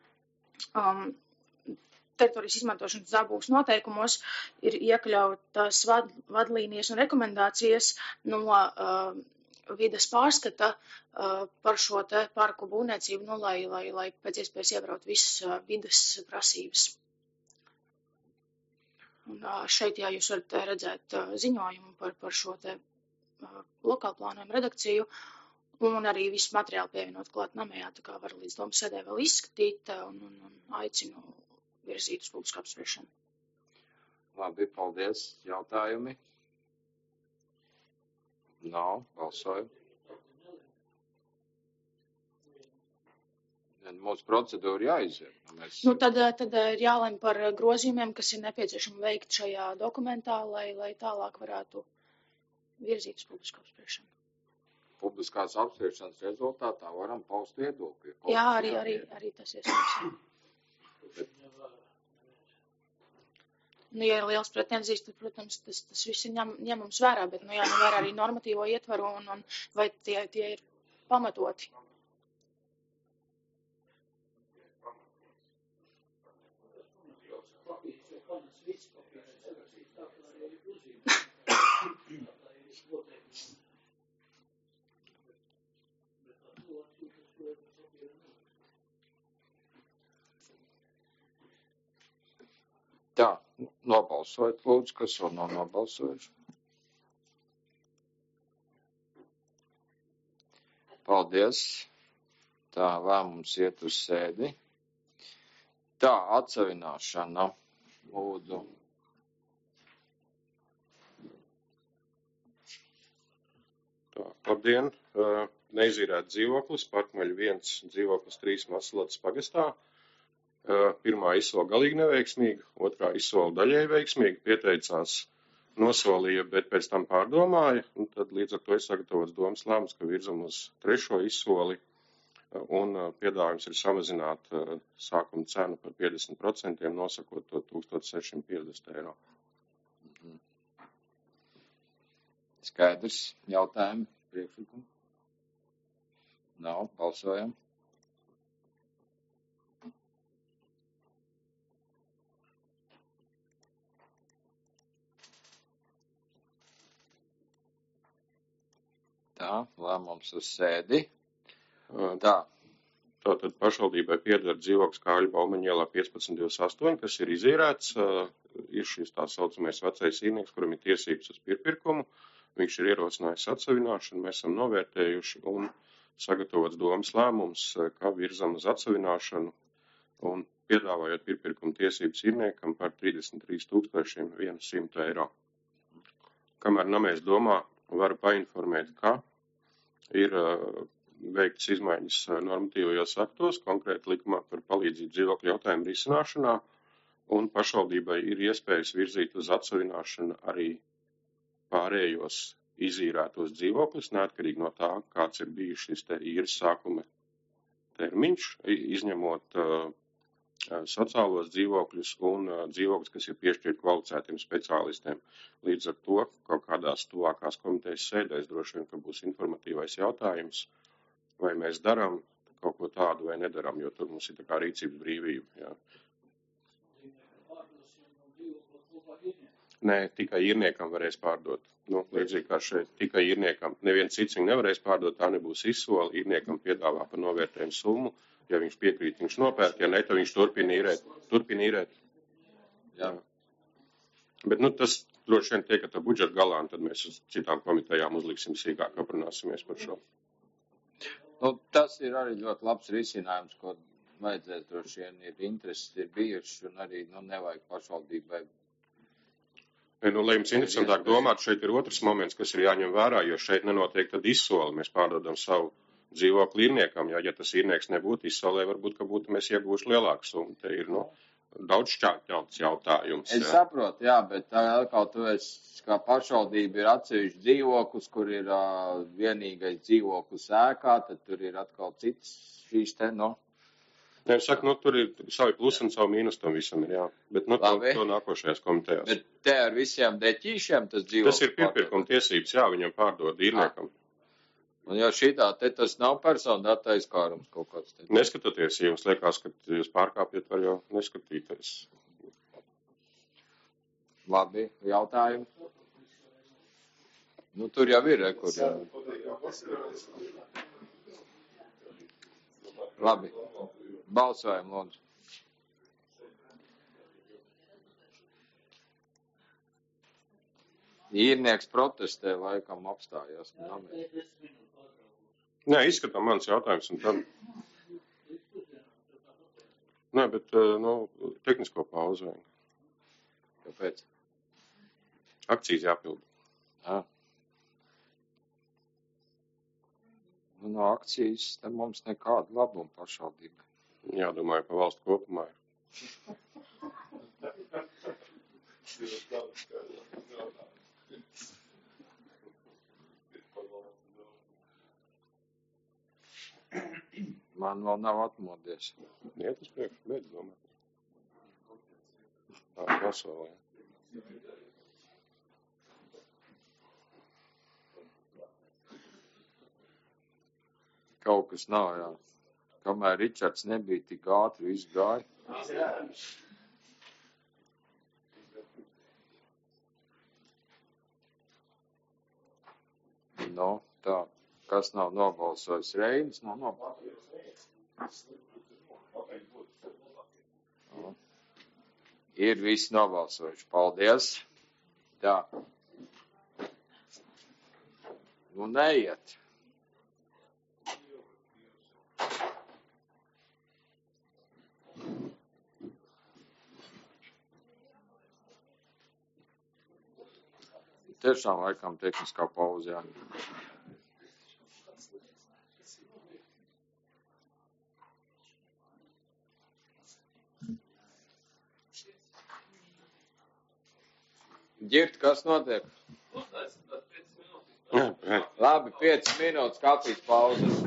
teritorijas izmantošanas dabūs noteikumos ir iekļautas vadlīnijas un rekomendācijas no vides pārskata par šo te parku būvniecību, lai pēc iespējas ievarot visas vides prasības. Un šeit, jā, jūs varat redzēt ziņojumu par šo te lokālu plānojumu redakciju un arī visu materiālu pievienot klāt namējā, tā kā var līdz domu sēdē vēl izskatīt un aicinu virzīt uz publisku apspriešanu. Labi, paldies. Jautājumi? Nav, balsoju. Mūsu procedūra jāiziet. Tad ir jālem par grozījumiem, kas ir nepieciešami veikt šajā dokumentā, lai tālāk varētu virzīt uz publisko apspriešanu. Publiskās apspriešanas rezultātā varam paust viedokli. Jā, arī tas iespējams. Ja ir liels pretenzijas, tad, protams, tas viss ir ņemams vērā, bet jāņem vērā arī normatīvo ietvaru un vai tie ir pamatoti. Tā, nobalsojot, lūdzu, kas vēl nav nobalsojuši. Paldies. Tā, lēmums iet uz sēdi. Tā, atsavināšana. Lūdzu. Tā, labdien. Neizīrēt dzīvoklis, Parkmaļa 1, dzīvoklis 3 Masalotas pagastā. Pirmā izsola galīgi neveiksmīga, otrā izsola daļēji veiksmīga, pieteicās, nosolīja, bet pēc tam pārdomāja, un tad līdz ar to ir sagatavots domas lēmums, ka virzam uz trešo izsoli, un piedāvājums ir samazināt sākuma cenu par 50%, nosakot to 1650 eiro. Skaidrs, jautājumi, priekšlikumi? Nav, balsojam. Tā, lēmums uz sēdi. Tā. Tātad pašvaldībai pieder dzīvoklis Kāļu Baumaņa ielā 1528, kas ir izīrēts. Ir šis tā saucamais vecais īrnieks, kuram ir tiesības uz pirpirkumu. Viņš ir ierosinājis atsavināšanu, mēs esam novērtējuši un sagatavots domas lēmums, kā virzam uz atsavināšanu un piedāvājot pirpirkumu tiesības īrniekam par 33 100 eiro. Kamēr namēs domā, varu painformēt, ka ir veikts izmaiņas normatīvajos aktos, konkrēti likumā par palīdzību dzīvokļu jautājumu risināšanā, un pašvaldībai ir iespējas virzīt uz atsavināšanu arī pārējos izīrētos dzīvokļus, neatkarīgi no tā, kāds ir bijis šis te īres sākuma termiņš, izņemot sociālos dzīvokļus un dzīvokļus, kas ir piešķirti kvalificētiem speciālistiem. Līdz ar to kaut kādās tuvākās komitejas sēdēs droši vien, ka būs informatīvais jautājums, vai mēs darām kaut ko tādu vai nedaram, jo tur mums ir tā kā rīcības brīvība. Jā. Nē, tikai īrniekam varēs pārdot. Līdzīgi kā šeit, tikai īrniekam. Neviens cits viņu nevarēs pārdot, tā nebūs izsola. Īrniekam piedāvā par novērtējumu summu. Ja viņš piekrīt, viņš nopērk, ja ne, tad viņš turpina īrēt. Jā. Bet, tas droši vien tiek, ka tā budžeta galā, un tad mēs uz citām komitejām uzliksim sīkāk, aprunāsimies par šo. Tas ir arī ļoti labs risinājums, ko vajadzēs droši vien ir intereses ir bijušas, un arī, nevajag pašvaldībai. Lai jums interesantāk domāt, šeit ir otrs moments, kas ir jāņem vērā, jo šeit nenotiek tad izsoli, mēs pārdodam savu dzīvokli īrniekam, ja tas īrnieks nebūtu izsolē, varbūt, ka būtu mēs iegūši lielāku summu. Te ir, daudz šķēlts jautājums. Es saprotu, jā, bet atkal tu esi, kā pašvaldība ir atsevišķi dzīvoklis, kur ir vienīgais dzīvoklis ēkā, tad tur ir atkal cits šīs te, Es saku, tur ir savi plusi un savi mīnus tam visam ir, jā. Bet, to nākošajās komitejās. Bet te ar visiem deķīšiem tas dzīvoklis? Tas ir pirpirkuma tiesības, jā, viņam pārdod īrniekam. Un jau šitā, tas nav persona data aizkārums kaut kāds. Neskatoties, ja jums liekas, ka jūs pārkāpjat, var jau neskatīties. Labi, jautājumi? Tur jau ir rekordi. Labi, balsojam, lūdzu. Īrnieks protestē, laikam apstājās. Nē, izskatām mans jautājums un tad. Nē, bet, tehnisko pauzu vajag. Kāpēc? Akcijas jāpilda. No akcijas te mums nekāda labuma pašvaldība. Jādomāju par valstu kopumā. Man vēl nav atmodies. Iet uz priekšu, beidz domāt. Tā, pasaulē. Kaut kas nav, jā. Kamēr Ričards nebija tik ātri, viss gāja. Nu, tā. Kas nav nobalsojis? Reinis nav nobalsojis. Ir visi nobalsojuši. Paldies. Tā. Nu, neiet. Tiešām laikam tehniskā pauze, jā. Ģirt, kas notiek? Labi, 5 minūtes kafijas pauzes.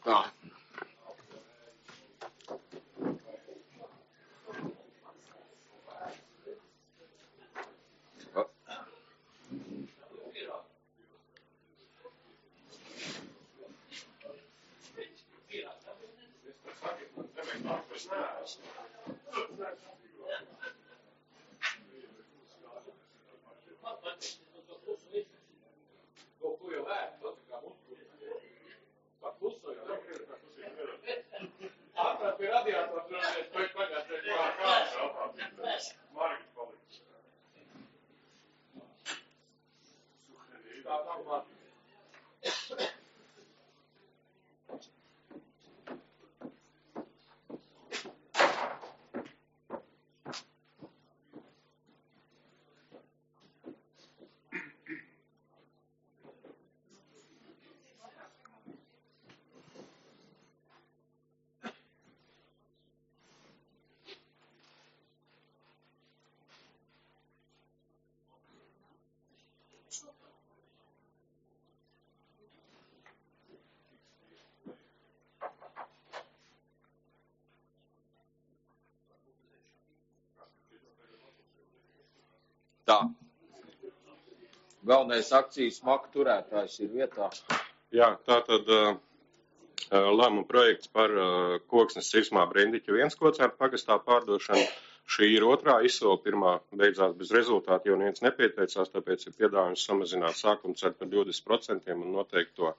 Tā. Tā. Galvenais akcijas smaku turētājs ir vietā. Jā, tātad lēmuma projekts par Koksnes Cirsmā Brendiķa 1 kocēru pagastā pārdošanu. Šī ir otrā izsola, pirmā beidzās bez rezultāta, jo neviens nepieteicās, tāpēc ir piedāvājums samazināt sākuma ceru par 20% un noteikt to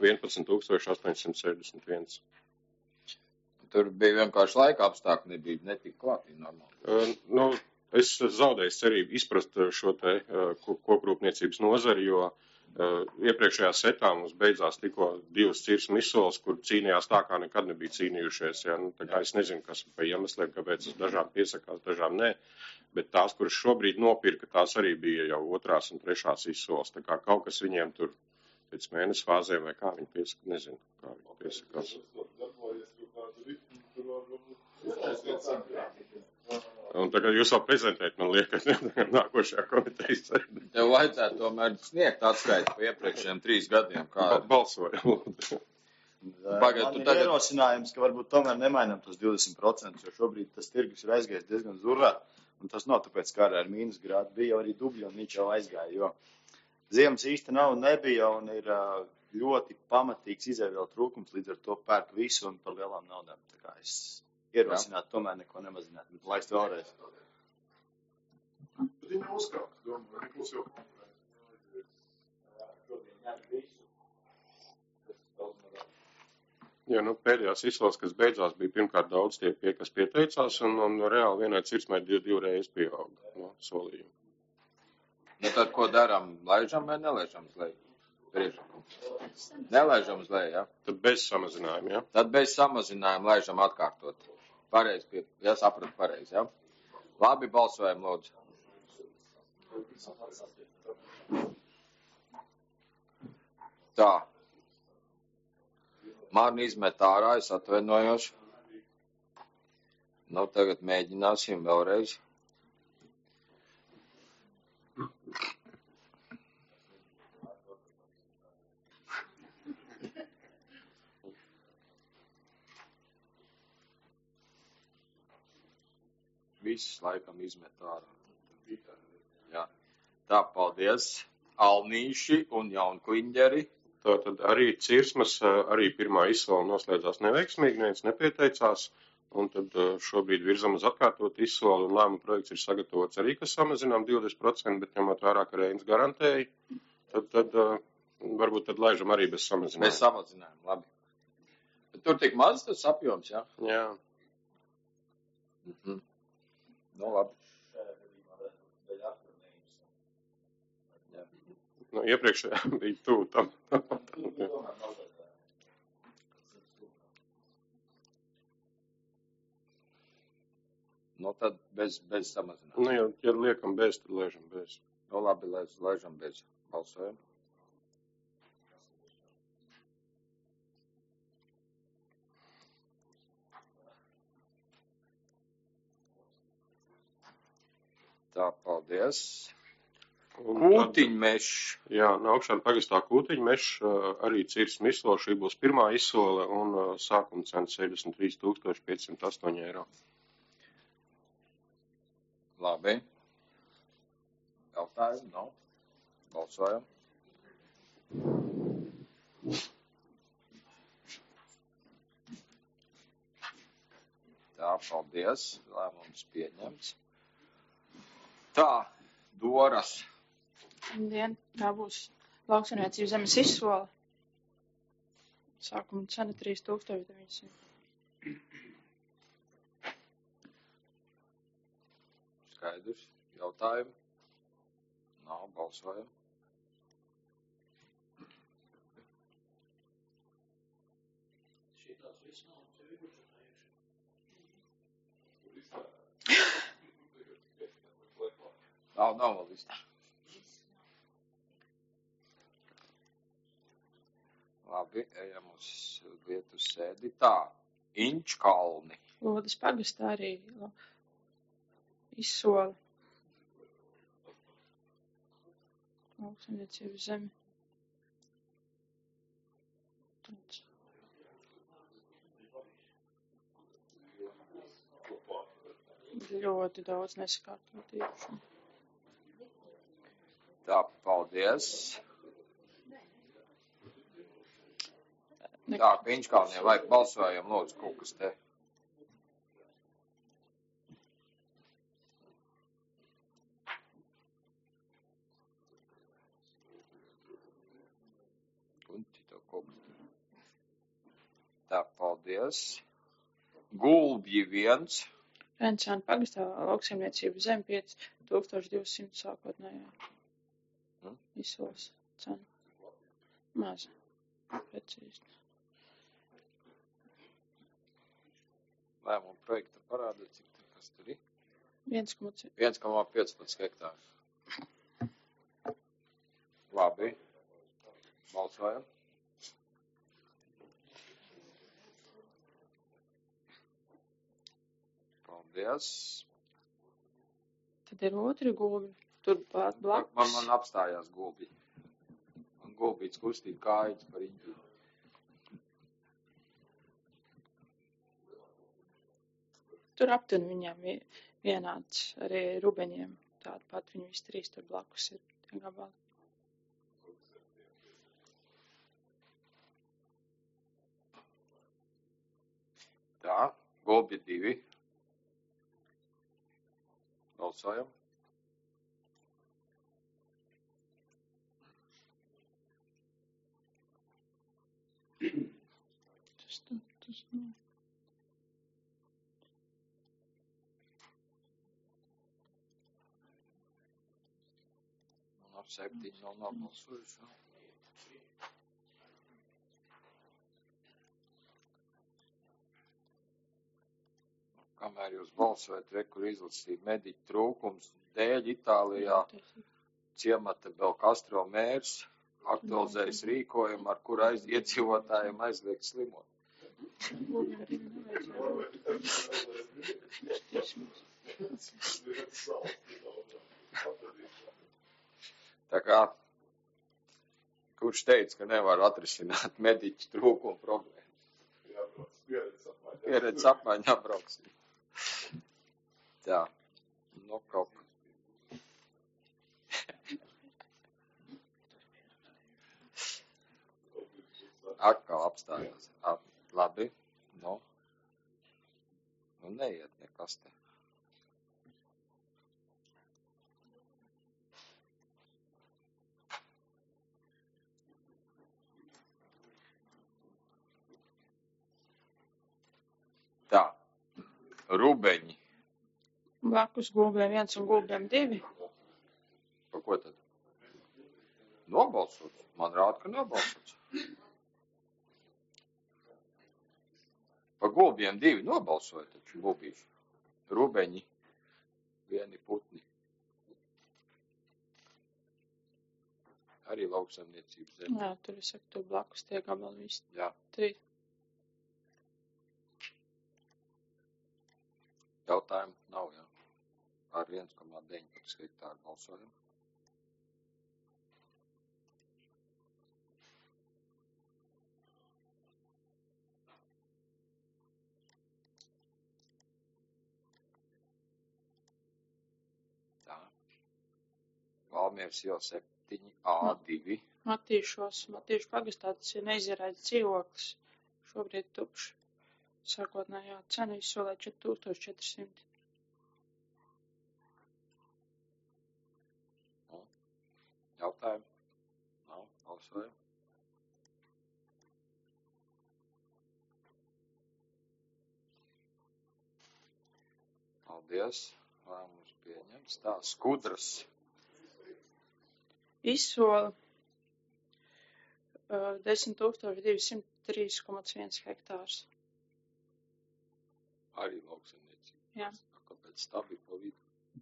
11,861. Tur bija vienkārši laika apstākļi, nebija netika klātī normāli. Es zaudēju cerību izprast šo te kokrūpniecības nozari, jo iepriekšējā setā mums beidzās tikko 2 cirsmu izsoles, kur cīnījās tā, kā nekad nebija cīnījušies. Ja? Tā kā es nezinu, kas pa iemesliem, kāpēc es dažām piesakās, dažām nē, bet tās, kuras šobrīd nopirka, tās arī bija jau 2. un 3. izsoles. Tā kā kaut kas viņiem tur pēc mēnesi fāzēm vai kā viņi piesaka, nezinu, kā viņi piesakās. Un tagad jūs vēl prezentēt, man liekas, nākošajā komitejas sēdē. Tev vajadzētu tomēr sniegt atskaiti pa iepriekšējiem 3 gadiem. Balsoja. Man ir ierosinājums, ka varbūt tomēr nemainam tos 20%, jo šobrīd tas tirgus ir aizgājis diezgan zurā. Un tas nav tāpēc, kā ar mīnusgrādu bija jau arī dubļi un viņš jau aizgāja, jo ziemas īsti nav un nebija un ir ļoti pamatīgs izēvielu trūkums, līdz ar to pērk visu un par lielām naudām. Tā kā es ierosinātu tomēr neko nemazināt, bet laiks vēlreiz. Bet viņi uzkāpt, domāju, nekos jau Jā, pēdējās izsoles, kas beidzās, bija pirmkārt daudz tie, kas pieteicās, un reāli vienai cirsmai 2 reizes pieauga solījumu. Tad ko darām? Laižam vai nelaižam uz leju? Nelaižam uz leju, jā? Tad bez samazinājuma, jā? Tad bez samazinājuma laižam atkārtot. Pareizi, sapratu pareizi, jā? Labi, balsojam, lūdzu. Tā. Mani izmet ārā, es atvainojos. Tagad mēģināsim vēlreiz. Visus laikam izmet ārā. Jā. Tā, paldies. Alnīši un jaunkliņģeri. Tātad arī cirsmas, arī pirmā izsola noslēdzās neveiksmīgi, neviens nepieteicās, un tad šobrīd virzam uz atkārtot izsoli, un lēmuma projekts ir sagatavots arī, kas samazinām 20%, bet ņemot vērā, ka Reinis garantēja, tad varbūt tad laižam arī bez samazinājuma. Bez samazinājuma, labi. Bet tur tik maz tas apjoms, jā? Jā. Labi. Iepriekšējā bija tuvu tam. Tad bez samazinājuma. Ja liekam bez, tad laižam bez. Labi, laižam bez. Balsojam. Tā, paldies. Kūtiņmešs. Jā, Augšāna pagastā Kūtiņmešs, arī Cirts Mislo, šī būs pirmā izsole un sākuma cena 63 508 eiro. Labi. Jautājumi nav. Balsojam. Tā, paldies. Lēmums pieņemts. Tā, Doras. Tā būs lauksaimniecības zemes izsole. Sākuma cena 3900. Skaidrs. Jautājumi? Nav, balsojam. Nav vēl viss. Labi, ejam uz vietu sēdi. Tā, Inčkalni. Lodes pagastā arī izsole. Lauksaimniecības zeme. Ļoti daudz nesakārtot īpašumu. Tā, paldies. Tā, Piņškalniem vajag balsojumu, lūdzu, kukas te. Tā, paldies. Gulbji 1. Rencāna pagastā lauksaimniecības zeme 5200 sākotnējā. Izsoles cena. Maza. Precīzi. Lēmuma projekta parāda, cik kas tur ir? 1,15 hektāri. Labi. Balsojam. Paldies. Tad ir otri gulbi. Tur blakus. Man apstājās gulbi. Man gulbīts kustīja kājas par Inģi. Tur aptuveni viņiem vienāds arī rubeņiem. Tāda pat viņi visi trīs tur blakus ir tie gabali. Tā, gulbi 2. Balsojam. Tas nav. Man 7 nav nobalsojuši. Kamēr jūs balsojat, kur izlasīja mediķu trūkums dēļ Itālijā, ciemata Belkastro mērs aktualizējas rīkojumu, ar kuru iedzīvotājiem aizliegt slimot. Tā kā, kurš teica, ka nevar atrisināt mediķu trūkumu problēmu? Pieredze apmaiņā brauksim. Tā, nu kaut kā. Atkal apstājās. Labi, nu neiet nekas te. Tā, rubeņi. Blakus gulbiem 1 un gulbiem 2. Pa ko tad? Nobalsots. Man rāda, ka nobalsots. Pa gulbiem 2 nobalsoja taču gulbīši. Rubeņi. 1 putni. Arī lauksaimniecības zeme. Jā, tur es saku, tur blakus tie gabali visi. Jā. 3. Jautājumu nav, jā. Ar 1,19 hektāru balsojam. Valmieras iela 7A2. Matīšu pagastā tas ir neizierēts dzīvoklis. Šobrīd tukšs. Sākotnējā cena izsolē 4400. Jautājumi? Nav, balsojam. Paldies. Lēmums pieņemts. Tā, Skudras. Izsola 10,203,1 hektārs. Arī lauksaimniecība. Jā. Kāpēc tā bija pa vidu?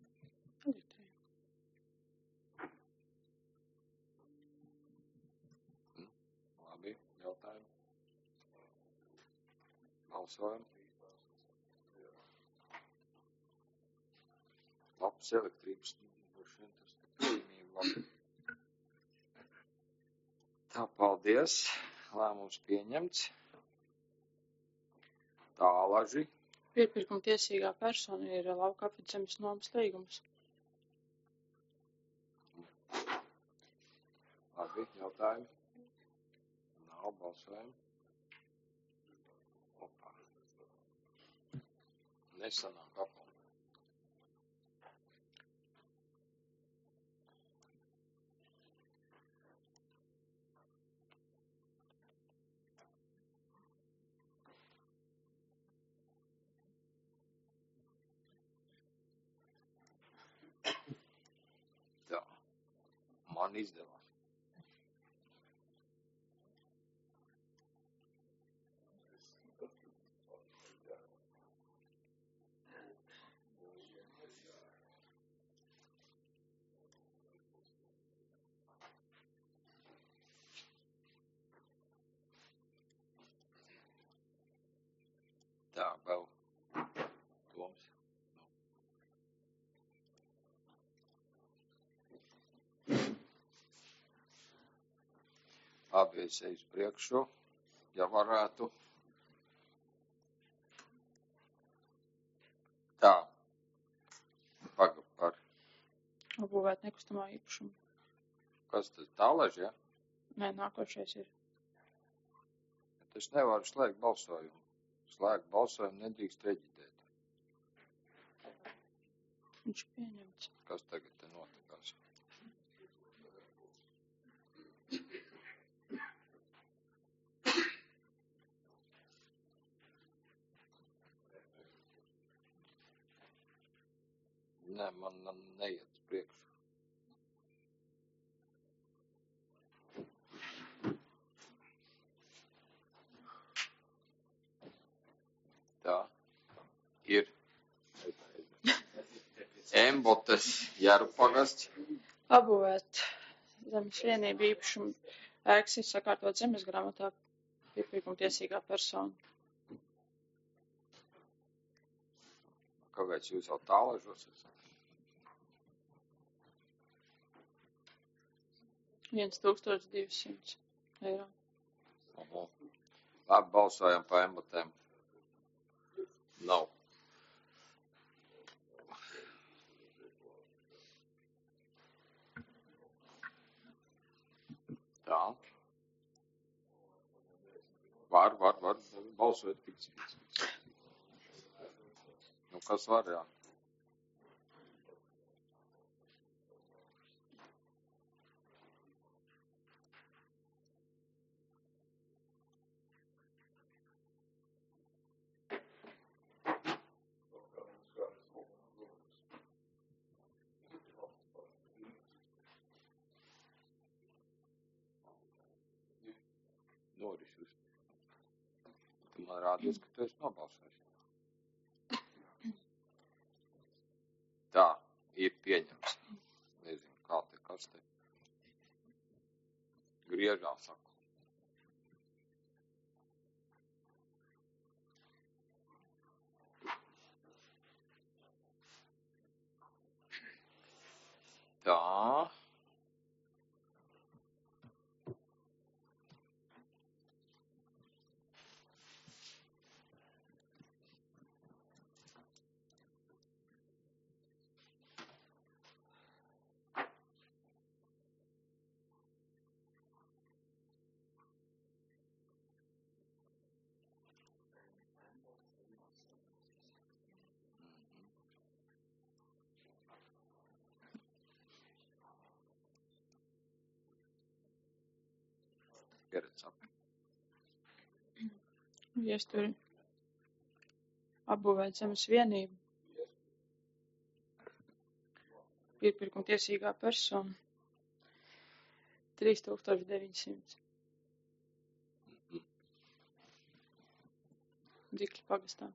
Labi, jautājumi. Balsojam. Labs elektrības. Tā, paldies. Lēmums pieņemts. Tālaži. Piepirkuma tiesīgā persona ir lauka apvidzemes nomas līgums. Labi, jautājumi. Nav, balsojam. Opā. Nesanāk apā. Tā. Man izdevās. Tā, vēl domas. Labi, es eju uz priekšu, ja varētu. Tā. Pagaid par. Apbūvēt nekustamā īpašumu. Kas tas Tālaži, ja? Nē, nākošais ir. Bet es nevaru slēgt balsojumu. Slēgt balsojumu nedrīkst reģistrēt. Viņš pieņemts. Kas tagad te notikās? Nē, man neiet uz priekšu. Tā. Ir. Embotes Jēru pagasts. Apbūvēt zemes vienību īpašumu ēkas ir sakārtot zemes grāmatā piepirkuma tiesīgā persona. Kāpēc jūs jau Tālažos esat? 1200 eiro. Labi, balsojam pa embotēm. Nav. Tā. Var. Balsojot fiks. Nu, kas var, jā? Noris uz. Tu man rādies, ka tu esi nobalsojis. Tā, ir pieņemts. Nezinu, kā te, kas te. Griežā saku. Tā. pieredze saka? Viesturi apbūvēt zemes vienību. Iepirkuma tiesīgā persona 3900. Dzikļu pagastā.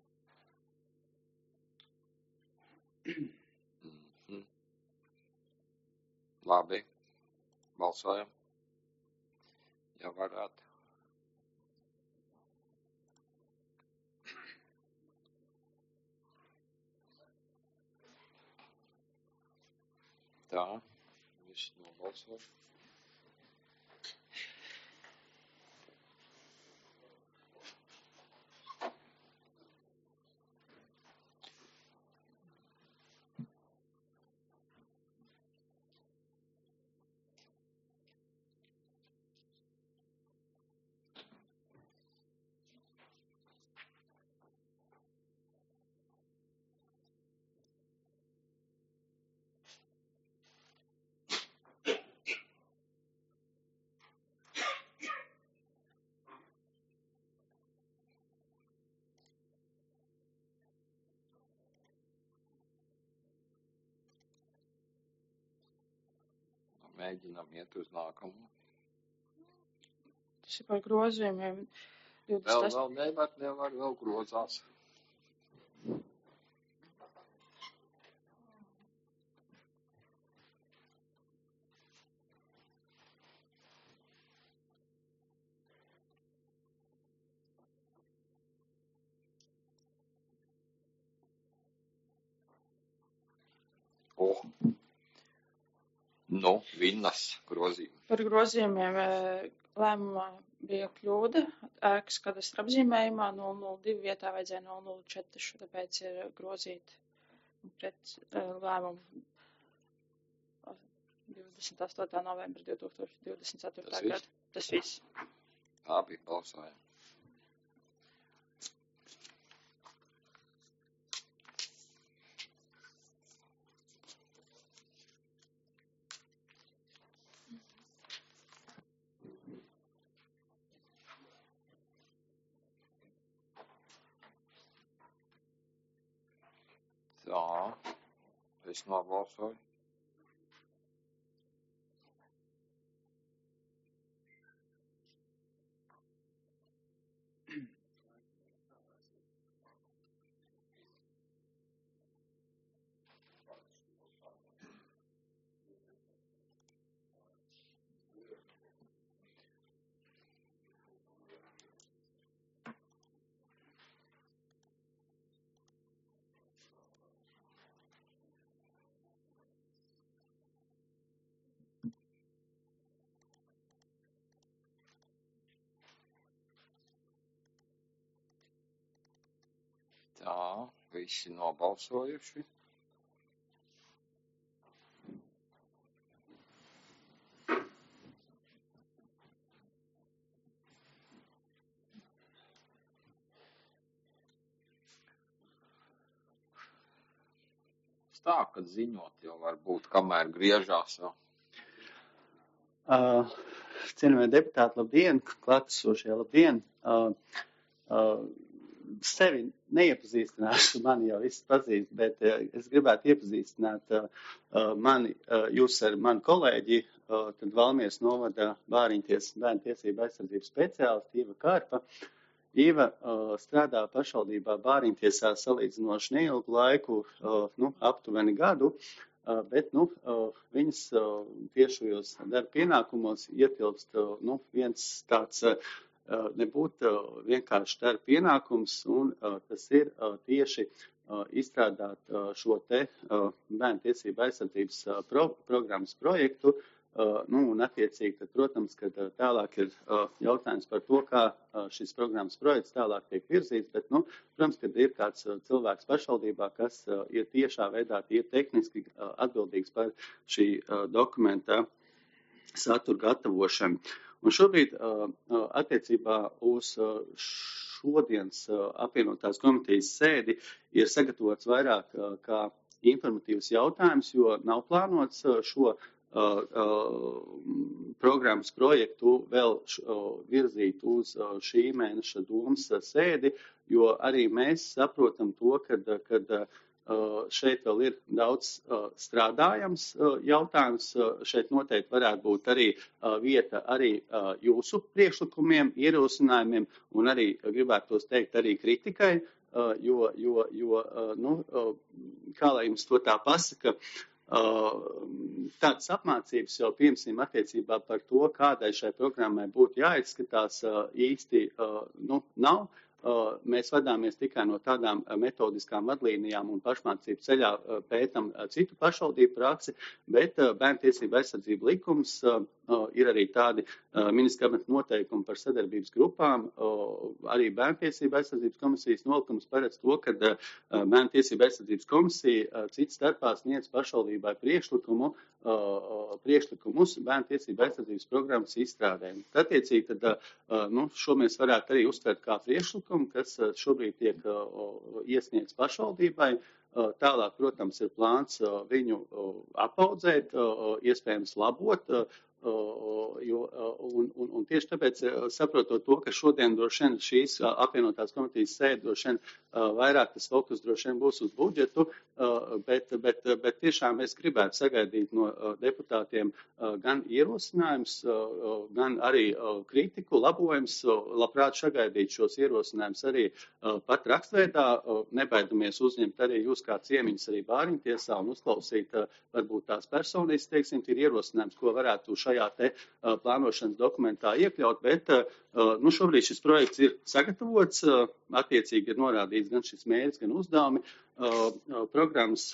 Labi. Balsojam. Ja varētu. Tā. Viss nobalsoja. Mēģinām iet uz nākamo. Tas ir par grozījumiem. Vēl grozās. Vinnas grozījumi. Par grozījumiem lēmumā bija kļūda. Ēkas kadastra apzīmējumā 002 vietā vajadzēja 004, tāpēc ir grozīt pret lēmumu 28. novembra 2024. gada. Tas viss. Labi, balsojam. Tā, es nobalsoju. Tā, visi nobalsojuši. Tā, kad ziņot jau var būt, kamēr griežās vēl. Cienījamie deputāti, labdien, klātesošie, labdien. Sevi neiepazīstināšu, mani jau viss pazīst, bet es gribētu iepazīstināt jūs ar manu kolēģi, tad Valmieras novada bērnu tiesību aizsardzības speciālisti Iva Kārpa. Iva strādā pašvaldībā Bāriņtiesā salīdzinoši neilgu laiku, aptuveni gadu, bet viņas tiešajos darba pienākumos ietilpst viens tāds nebūtu vienkārši darba pienākums, un tas ir tieši izstrādāt šo te bērnu tiesību aizsardzības programmas projektu, un attiecīgi, tad, protams, ka tālāk ir jautājums par to, kā šis programmas projekts tālāk tiek virzīts, bet, protams, kad ir kāds cilvēks pašvaldībā, kas ir tiešā veidā, ir tehniski atbildīgs par šī dokumenta satura gatavošanu. Un šobrīd attiecībā uz šodienas apvienotās komitejas sēdi ir sagatavots vairāk kā informatīvs jautājums, jo nav plānots šo programmas projektu vēl virzīt uz šī mēneša domas sēdi, jo arī mēs saprotam to, kad šeit vēl ir daudz strādājams jautājums. Šeit noteikti varētu būt arī vieta arī jūsu priekšlikumiem, ierosinājumiem un arī, gribētu teikt, arī kritikai, jo kā lai jums to tā pasaka, tādas apmācības jau piemēram attiecībā par to, kādai šai programmai būtu jāizskatās, īsti nav. Mēs vadāmies tikai no tādām metodiskām vadlīnijām un pašmācību ceļā pētam citu pašvaldību praksi, bet Bērntiesību aizsardzību likums ir arī tādi ministra kabineta noteikumi par sadarbības grupām. Arī Bērntiesību aizsardzības komisijas nolikums paredz to, ka Bērntiesību aizsardzības komisija cits starpā sniedz pašvaldībai priekšlikumus Bērntiesību aizsardzības programmas izstrādēm. Attiecīgi, šo mēs varētu arī uztvert kā priekšlikumu, kas šobrīd tiek iesniegts pašvaldībai. Tālāk, protams, ir plāns viņu apaudzēt, iespējams labot, un tieši tāpēc, saprotot to, ka šodien droši vien šīs apvienotās komitejas sēde droši vien vairāk tas fokus droši vien būs uz budžetu, bet tiešām es gribētu sagaidīt no deputātiem gan ierosinājums, gan arī kritiku, labojums, labprāt sagaidīt šos ierosinājumus arī pat rakstveidā, nebaidamies uzņemt arī jūs kā ciemiņus arī Bāriņtiesā un uzklausīt varbūt tās personīs, teiksim, ir ierosinājums, ko varētu šajā te plānošanas dokumentā iekļaut, bet šobrīd šis projekts ir sagatavots, attiecīgi ir norādīts gan šis mērķis, gan uzdevumi, programmas.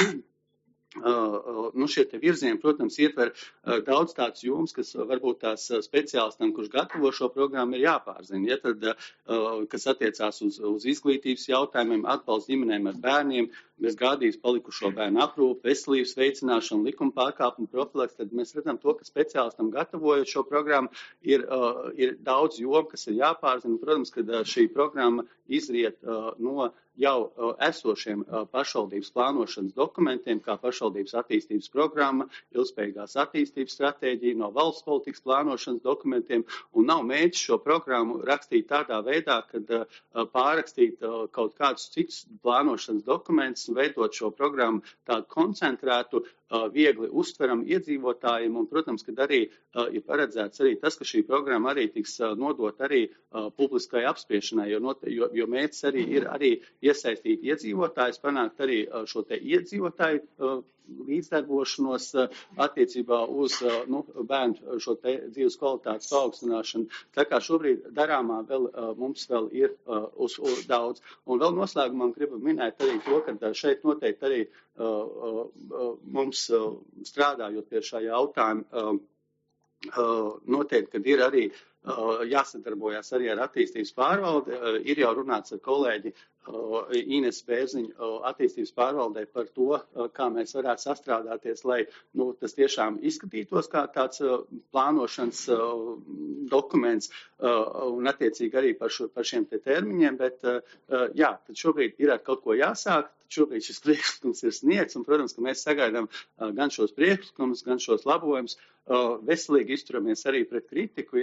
Šie te virzieni, protams, ietver daudz tāds joms, kas varbūt tās speciālistam, kurš gatavo šo programmu, ir jāpārzina. Ja, tad, kas attiecās uz izglītības jautājumiem, atbalsts ģimenēm ar bērniem, bezgādības palikušo bērnu aprūpi, veselības veicināšanu, likuma pārkāpumu profilaks, tad mēs redzam to, ka speciālistam gatavojot šo programmu ir daudz jomu, kas ir jāpārzina. Protams, ka šī programma izriet no jau esošiem pašvaldības plānošanas dokumentiem, kā pašvaldības attīstības programma, ilgspējīgās attīstības stratēģija, no valsts politikas plānošanas dokumentiem, un nav mērķis šo programmu rakstīt tādā veidā, kad pārrakstīt kaut kādus citus plānošanas dokumentus un veidot šo programmu tādu koncentrētu, viegli uztveram iedzīvotājiem, un, protams, kad arī ir paredzēts arī tas, ka šī programma arī tiks nodot arī publiskai apspriešanai, jo mērķis arī ir arī iesaistīt iedzīvotājus, panākt arī šo te iedzīvotāju līdzdarbošanos attiecībā uz bērnu šo te dzīves kvalitātes paaugstināšanu. Tā kā šobrīd darāmā mums vēl ir uz daudz. Un vēl noslēgumā gribu minēt arī to, ka šeit noteikti arī mums strādājot pie šā jautājuma, noteikti, kad ir arī jāsadarbojas arī ar attīstības pārvaldi, ir jau runāts ar kolēģi Ines Bērziņu attīstības pārvaldē par to, kā mēs varētu sastrādāties, lai tas tiešām izskatītos kā tāds plānošanas dokuments un attiecīgi arī par šiem te termiņiem, bet tad šobrīd ir ar kaut ko jāsāk. Šobrīd šis priekšlikums ir sniegts, un, protams, ka mēs sagaidām gan šos priekšlikumus, gan šos labojumus, veselīgi izturamies arī pret kritiku,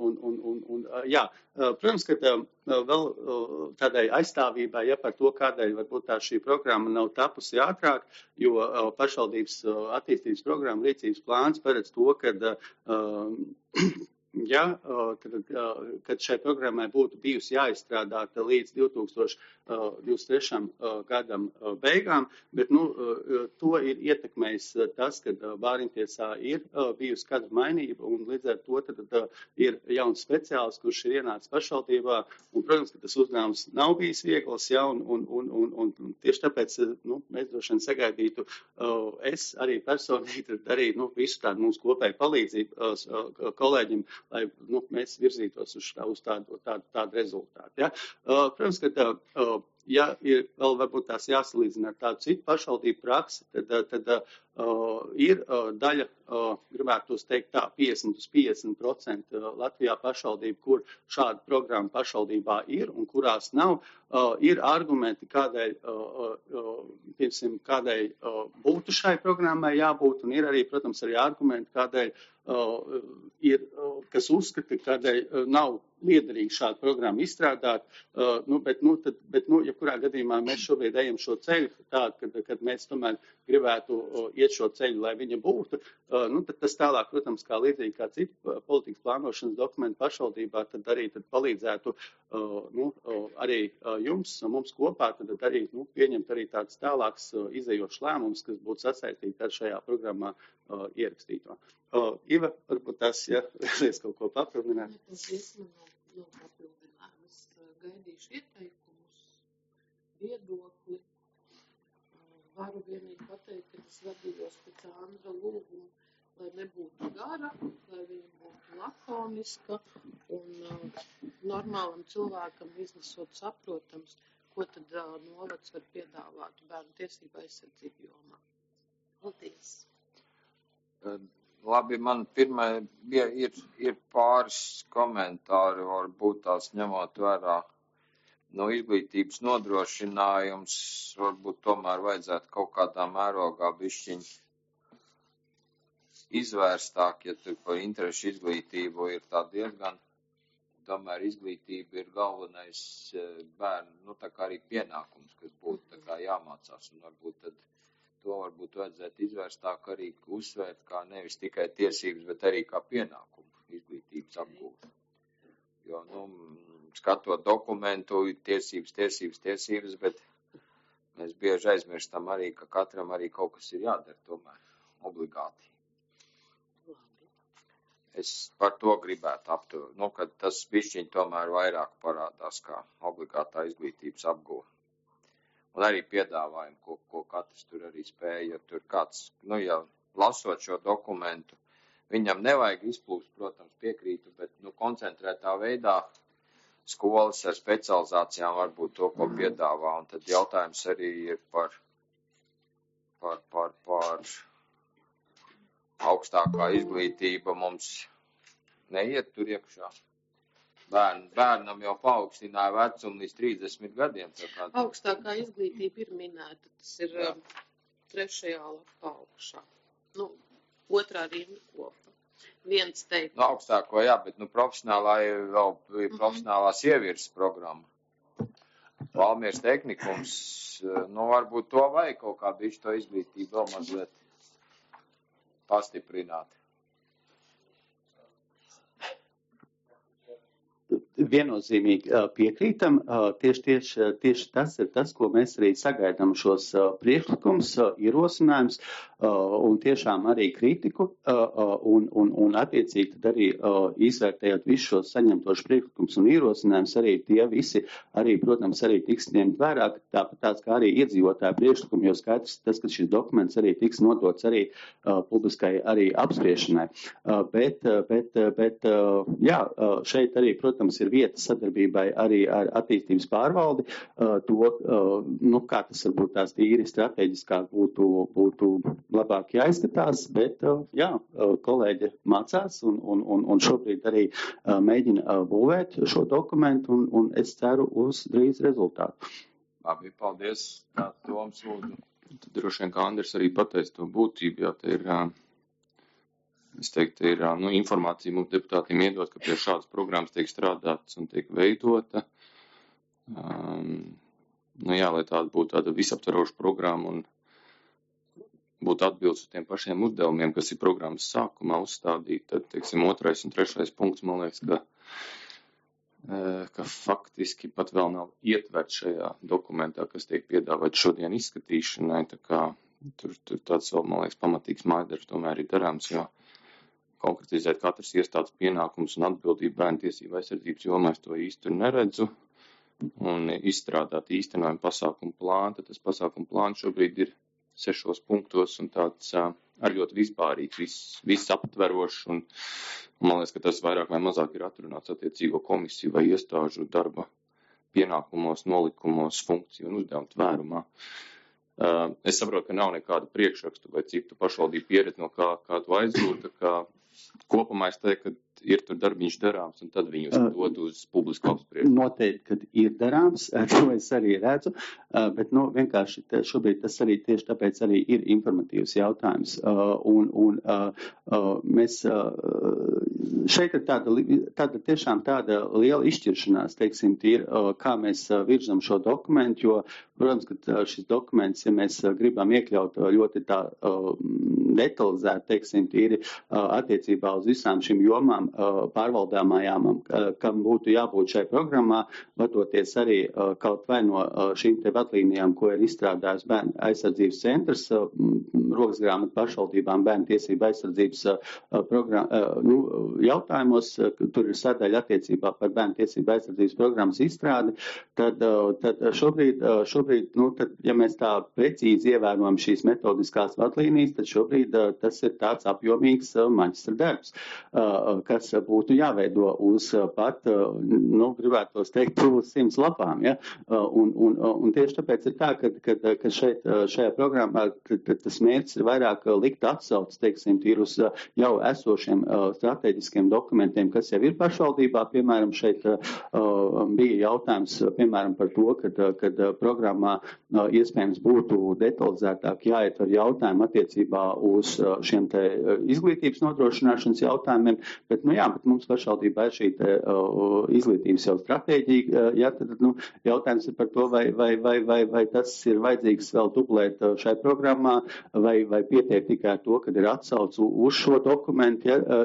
protams, ka vēl tādai aizstāvībai, par to, kādēļ varbūt tā šī programma nav tapusi ātrāk, jo pašvaldības attīstības programma rīcības plāns paredz to, kad šai programmai būtu bijusi jāizstrādāta līdz 2023. Gadam beigām, bet to ir ietekmējis tas, ka Bāriņtiesā ir bijusi kadra mainība, un līdz ar to tad ir jauns speciālists, kurš ir ienācis pašvaldībā, un, protams, ka tas uzdevums nav bijis viegls, un tieši tāpēc mēs droši vien sagaidītu, es arī personīgi arī visu tādu mūsu kopēju palīdzību kolēģim, lai mēs virzītos uz tādu rezultātu. Ja? Protams, ka ja ir vēl varbūt tās jāsalīdzina ar tādu citu pašvaldību praksi, tad ir daļa, gribētu teikt tā, 50% Latvijā pašvaldību, kur šāda programma pašvaldībā ir un kurās nav. Ir argumenti, kādēļ būtu šai programmai jābūt, un ir arī, protams, arī argumenti, kādēļ ir, kas uzskata, kādēļ nav liederīgi šādu programmu izstrādāt, bet jebkurā gadījumā mēs šobrīd ejam šo ceļu tādu, kad mēs tomēr gribētu iet šo ceļu, lai viņa būtu, tad tas tālāk, protams, kā līdzīgi kā citu politikas plānošanas dokumentu pašvaldībā, tad arī palīdzētu arī jums, mums kopā, tad arī pieņemt arī tāds tālāks izējošs lēmums, kas būtu sasaistīti ar šajā programmā ierakstīto. Iva, varbūt tas, ja vēlies kaut ko papildināt. Paldies, man nav papildinājumu. Es gaidīšu ieteikumus, viedokli. Varu vienīgi pateikt, ka es vadījos pēc Andra lūguma, lai nebūtu gara, lai viņa būtu lakoniska un normālam cilvēkam izlasot saprotams, ko tad novads var piedāvāt bērnu tiesību aizsardzību jomā. Paldies! Labi, man pirmā ir pāris komentāri, varbūt tās ņemot vērā izglītības nodrošinājums, varbūt tomēr vajadzētu kaut kādā mērogā bišķiņ izvērstāk, ja tur par interešu izglītību ir tā diezgan, tomēr izglītība ir galvenais bērnu, tā kā arī pienākums, kas būtu tā kā jāmācās, un varbūt vajadzētu izvērstāk arī uzsvērt kā nevis tikai tiesības, bet arī kā pienākumu izglītības apgūt. Jo, skatot dokumentu, tiesības, bet mēs bieži aizmirstam arī, ka katram arī kaut kas ir jādara tomēr, obligāti. Es par to gribētu aptuvēt, kad tas bišķiņ tomēr vairāk parādās kā obligātā izglītības apgūve. Un arī piedāvājumu, ko katrs tur arī spēja, jo tur kāds, jau lasot šo dokumentu, viņam nevajag izplūst, protams, piekrītu, bet, koncentrētā veidā skolas ar specializācijām varbūt to, ko piedāvā, un tad jautājums arī ir par augstākā izglītība mums neiet tur iekšā. Bērnam jau paaugstināja vecumu līdz 30 gadiem. Augstākā izglītība ir minēta, tas ir 3. lapā augšā. 2. rinda kopā. Viens teikt. Augstāko, jā, bet profesionālā ir vēl profesionālā sievietes programma. Valmieras tehnikums, varbūt to vajag kaut kā bišķi to izglītību vēl mazliet pastiprināt. Viennozīmīgi piekrītam, tieši tas ir tas, ko mēs arī sagaidām šos priekšlikums, ierosinājums un tiešām arī kritiku un attiecīgi tad arī izvērtējot visus šos saņemtos priekšlikums un ierosinājums, arī tie visi arī, protams, arī tiks ņemt vērā, tāpat tāds kā arī iedzīvotāju priekšlikumi, jo skaidrs tas, ka šis dokuments arī tiks nodots arī publiskai arī apspriešanai. Bet jā, šeit arī, protams, ir vieta sadarbībai arī ar attīstības pārvaldi, kā tas varbūt tās tīri strateģiskāk būtu labāk jāizskatās, bet, jā, kolēģi mācās un šobrīd arī mēģina būvēt šo dokumentu un es ceru uz drīz rezultātu. Labi, paldies. Toms, lūdzu. Tad droši vien, kā Andris arī pateica to būtību, jo te ir es teiktu, ir informācija mums deputātiem iedot, ka pie šādas programmas tiek strādāts un tiek veidota. Lai tāda būtu tāda visaptveroša programma un būtu atbildes uz tiem pašiem uzdevumiem, kas ir programmas sākumā uzstādīti, tad, 2. un 3. punkts, man liekas, ka faktiski pat vēl nav ietverts šajā dokumentā, kas tiek piedāvāts šodien izskatīšanai, tā kā tur tāds vēl, man liekas, pamatīgs mājasdarbs tomēr ir darāms, jo konkretizēt katras iestādes pienākums un atbildību bērnu tiesību aizsardzības jomā, es to īsti neredzu, un izstrādāt īstenojumu pasākumu plānu, tad tas pasākumu plāns šobrīd ir 6 punktos un tāds arī ļoti vispārīgs, viss aptverošs, un man liekas, ka tas vairāk vai mazāk ir atrunāts attiecīgo komisiju vai iestāžu darba pienākumos, nolikumos, funkciju un uzdevumu tvērumā. Es saprotu, ka nav nekādu priekšrakstu vai citu pašvaldību pieredzi, no kā tu aizgūta, ka kopumā es teiktu, ka ir tur darbiņš darāms, un tad viņus dod uz publisku apspriešanu. Noteikti, kad ir darāms, to es arī redzu, bet, vienkārši šobrīd tas arī tieši tāpēc arī ir informatīvs jautājums. Mēs, šeit ir tāda tiešām tāda liela izšķiršanās, teiksim, kā mēs virzam šo dokumentu, jo, protams, ka šis dokuments, ja mēs gribam iekļaut ļoti tā detalizēt, teiksim, tīri attiecībā uz visām šīm jomām pārvaldāmajām, kam būtu jābūt šai programmā, vadoties arī kaut vai no šīm te vadlīnijām, ko ir izstrādājis Bērnu aizsardzības centrs, rokasgrāmatu pašvaldībām bērnu tiesību aizsardzības jautājumos, tur ir sadaļa attiecībā par bērnu tiesību aizsardzības programmas izstrādi, tad šobrīd, tad, ja mēs tā precīzi ievērojam šīs metodiskās vadlīnijas, tad šobrīd tas ir tāds apjomīgs maģistra darbs, kas būtu jāveido uz pat, gribētos teikt, uz 100 lapām, ja? Un tieši tāpēc ir tā, ka šajā programmā, tas mērķis ir vairāk likt atsauc, teiksim, tīri uz jau esošiem strateģiskiem dokumentiem, kas jau ir pašvaldībā, piemēram, šeit bija jautājums, piemēram, par to, kad programmā iespējams būtu detalizētāk jāietver jautājumi attiecībā uz šiem te izglītības nodrošināšanas jautājumiem, bet mums pašvaldībā ir šī izglītības jau stratēģija, tad jautājums ir par to, vai tas ir vajadzīgs vēl dublēt šai programmā, vai pietiek tikai to, kad ir atsauc uz šo dokumentu. Ja?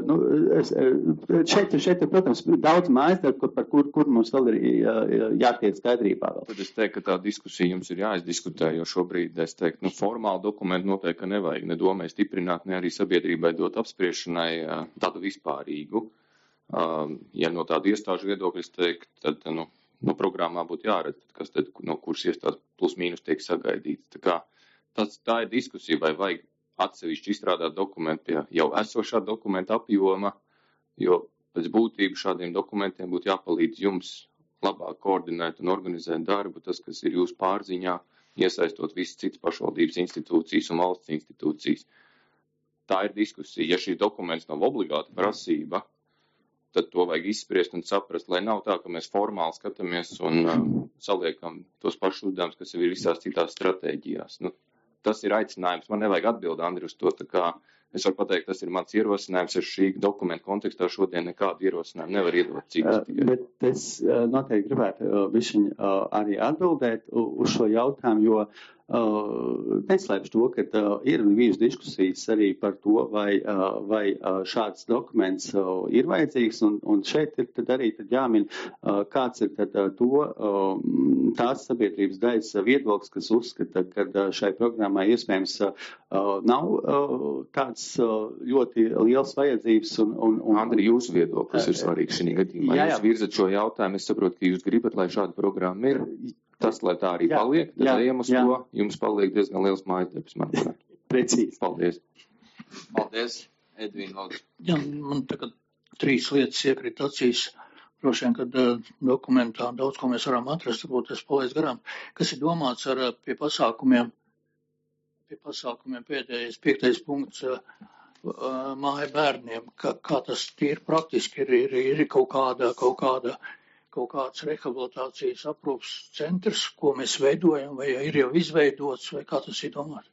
Šeit ir, protams, daudz mājasdarbu, par kur mums vēl ir jātiek skaidrībā vēl. Tad es teiktu, ka tā diskusija jums ir jāizdiskutē, jo šobrīd es teiktu, formālu dokumentu noteikti nevajag ne domai stiprināt, ne arī sabiedrībai dot apspriešanai tādu vispārīgu. Ja no tāda iestāžu viedokļa, es teiktu, tad, programmā būtu jāredz, kas tad, no kuras iestādes plus mīnus tiek sagaidīts. Tā ir diskusija, vai vajag atsevišķi izstrādāt dokumentu pie jau esošā dokumenta apjoma, jo pēc būtības šādiem dokumentiem būtu jāpalīdz jums labāk koordinēt un organizēt darbu, tas, kas ir jūsu pārziņā, iesaistot visas citas pašvaldības institūcijas un valsts institūcijas. Tā ir diskusija. Ja šī dokuments nav obligāta prasība, tad to vajag izspriest un saprast, lai nav tā, ka mēs formāli skatāmies un saliekam tos pašus uzdevumus, kas jau ir visās citās stratēģijās. Tas ir aicinājums. Man nevajag atbildi, Andri, uz to. Tā kā es varu pateikt, tas ir mans ierosinājums. Es šī dokumenta kontekstā šodien nekādu ierosinājumu nevar iedot citus. Bet es noteikti gribētu bišķiņ arī atbildēt uz šo jautājumu, jo neslēpšu to, ka ir bijušas diskusijas arī par to, vai šāds dokuments ir vajadzīgs, un šeit ir tad arī jāmin, kāds ir tad tās sabiedrības daļas viedoklis, kas uzskata, ka šai programmai iespējams nav tāds ļoti liels vajadzības. Andri, jūsu viedoklis ir svarīgs šī gadījumā. Jā. Jūs virzat šo jautājumu, es saprotu, ka jūs gribat, lai šāda programma ir. Tas, lai tā arī paliek, tad ejam uz to, jums paliek diezgan liels mājasdarbs, manuprāt. Precīzi. Paldies. Paldies, Edvīna Lodze. Jā, man tagad 3 lietas iekrīt acīs. Droši vien, kad dokumentā daudz, ko mēs varam atrast, varbūt es palaidu garām, kas ir domāts ar pie pasākumiem pēdējais 5. punkts māja bērniem. Kā tas tīri praktiski ir kaut kāds rehabilitācijas aprūpas centrs, ko mēs veidojam, vai ir jau izveidots, vai kā tas ir domāts?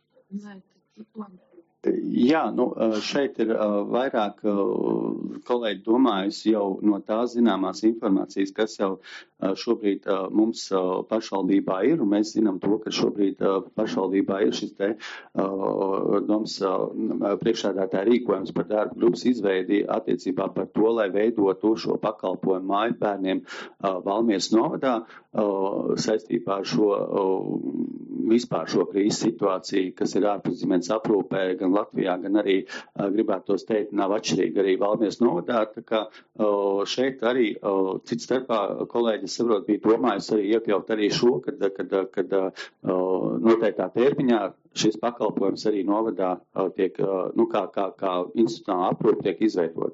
Jā, šeit ir vairāk kolēģi domājusi jau no tās zināmās informācijas, kas jau šobrīd mums pašvaldībā ir, un mēs zinām to, ka šobrīd pašvaldībā ir šis te domas priekšsēdētāja rīkojums par darba grupas izveidi attiecībā par to, lai veidotu šo pakalpojumu māju bērniem Valmieras novadā saistībā ar vispār šo krīzes situāciju, kas ir ārpus ģimenes aprūpē gan Latvijā, gan arī gribētos teikt, nav atšķirīga arī Valmieras novadā. Tā kā šeit arī cits starpā kolēģis saprot bija domājis arī iekļaut arī šo, kad noteiktā termiņā šis pakalpojums arī novadā tiek, kā institucionāla aprūpe tiek izveidot.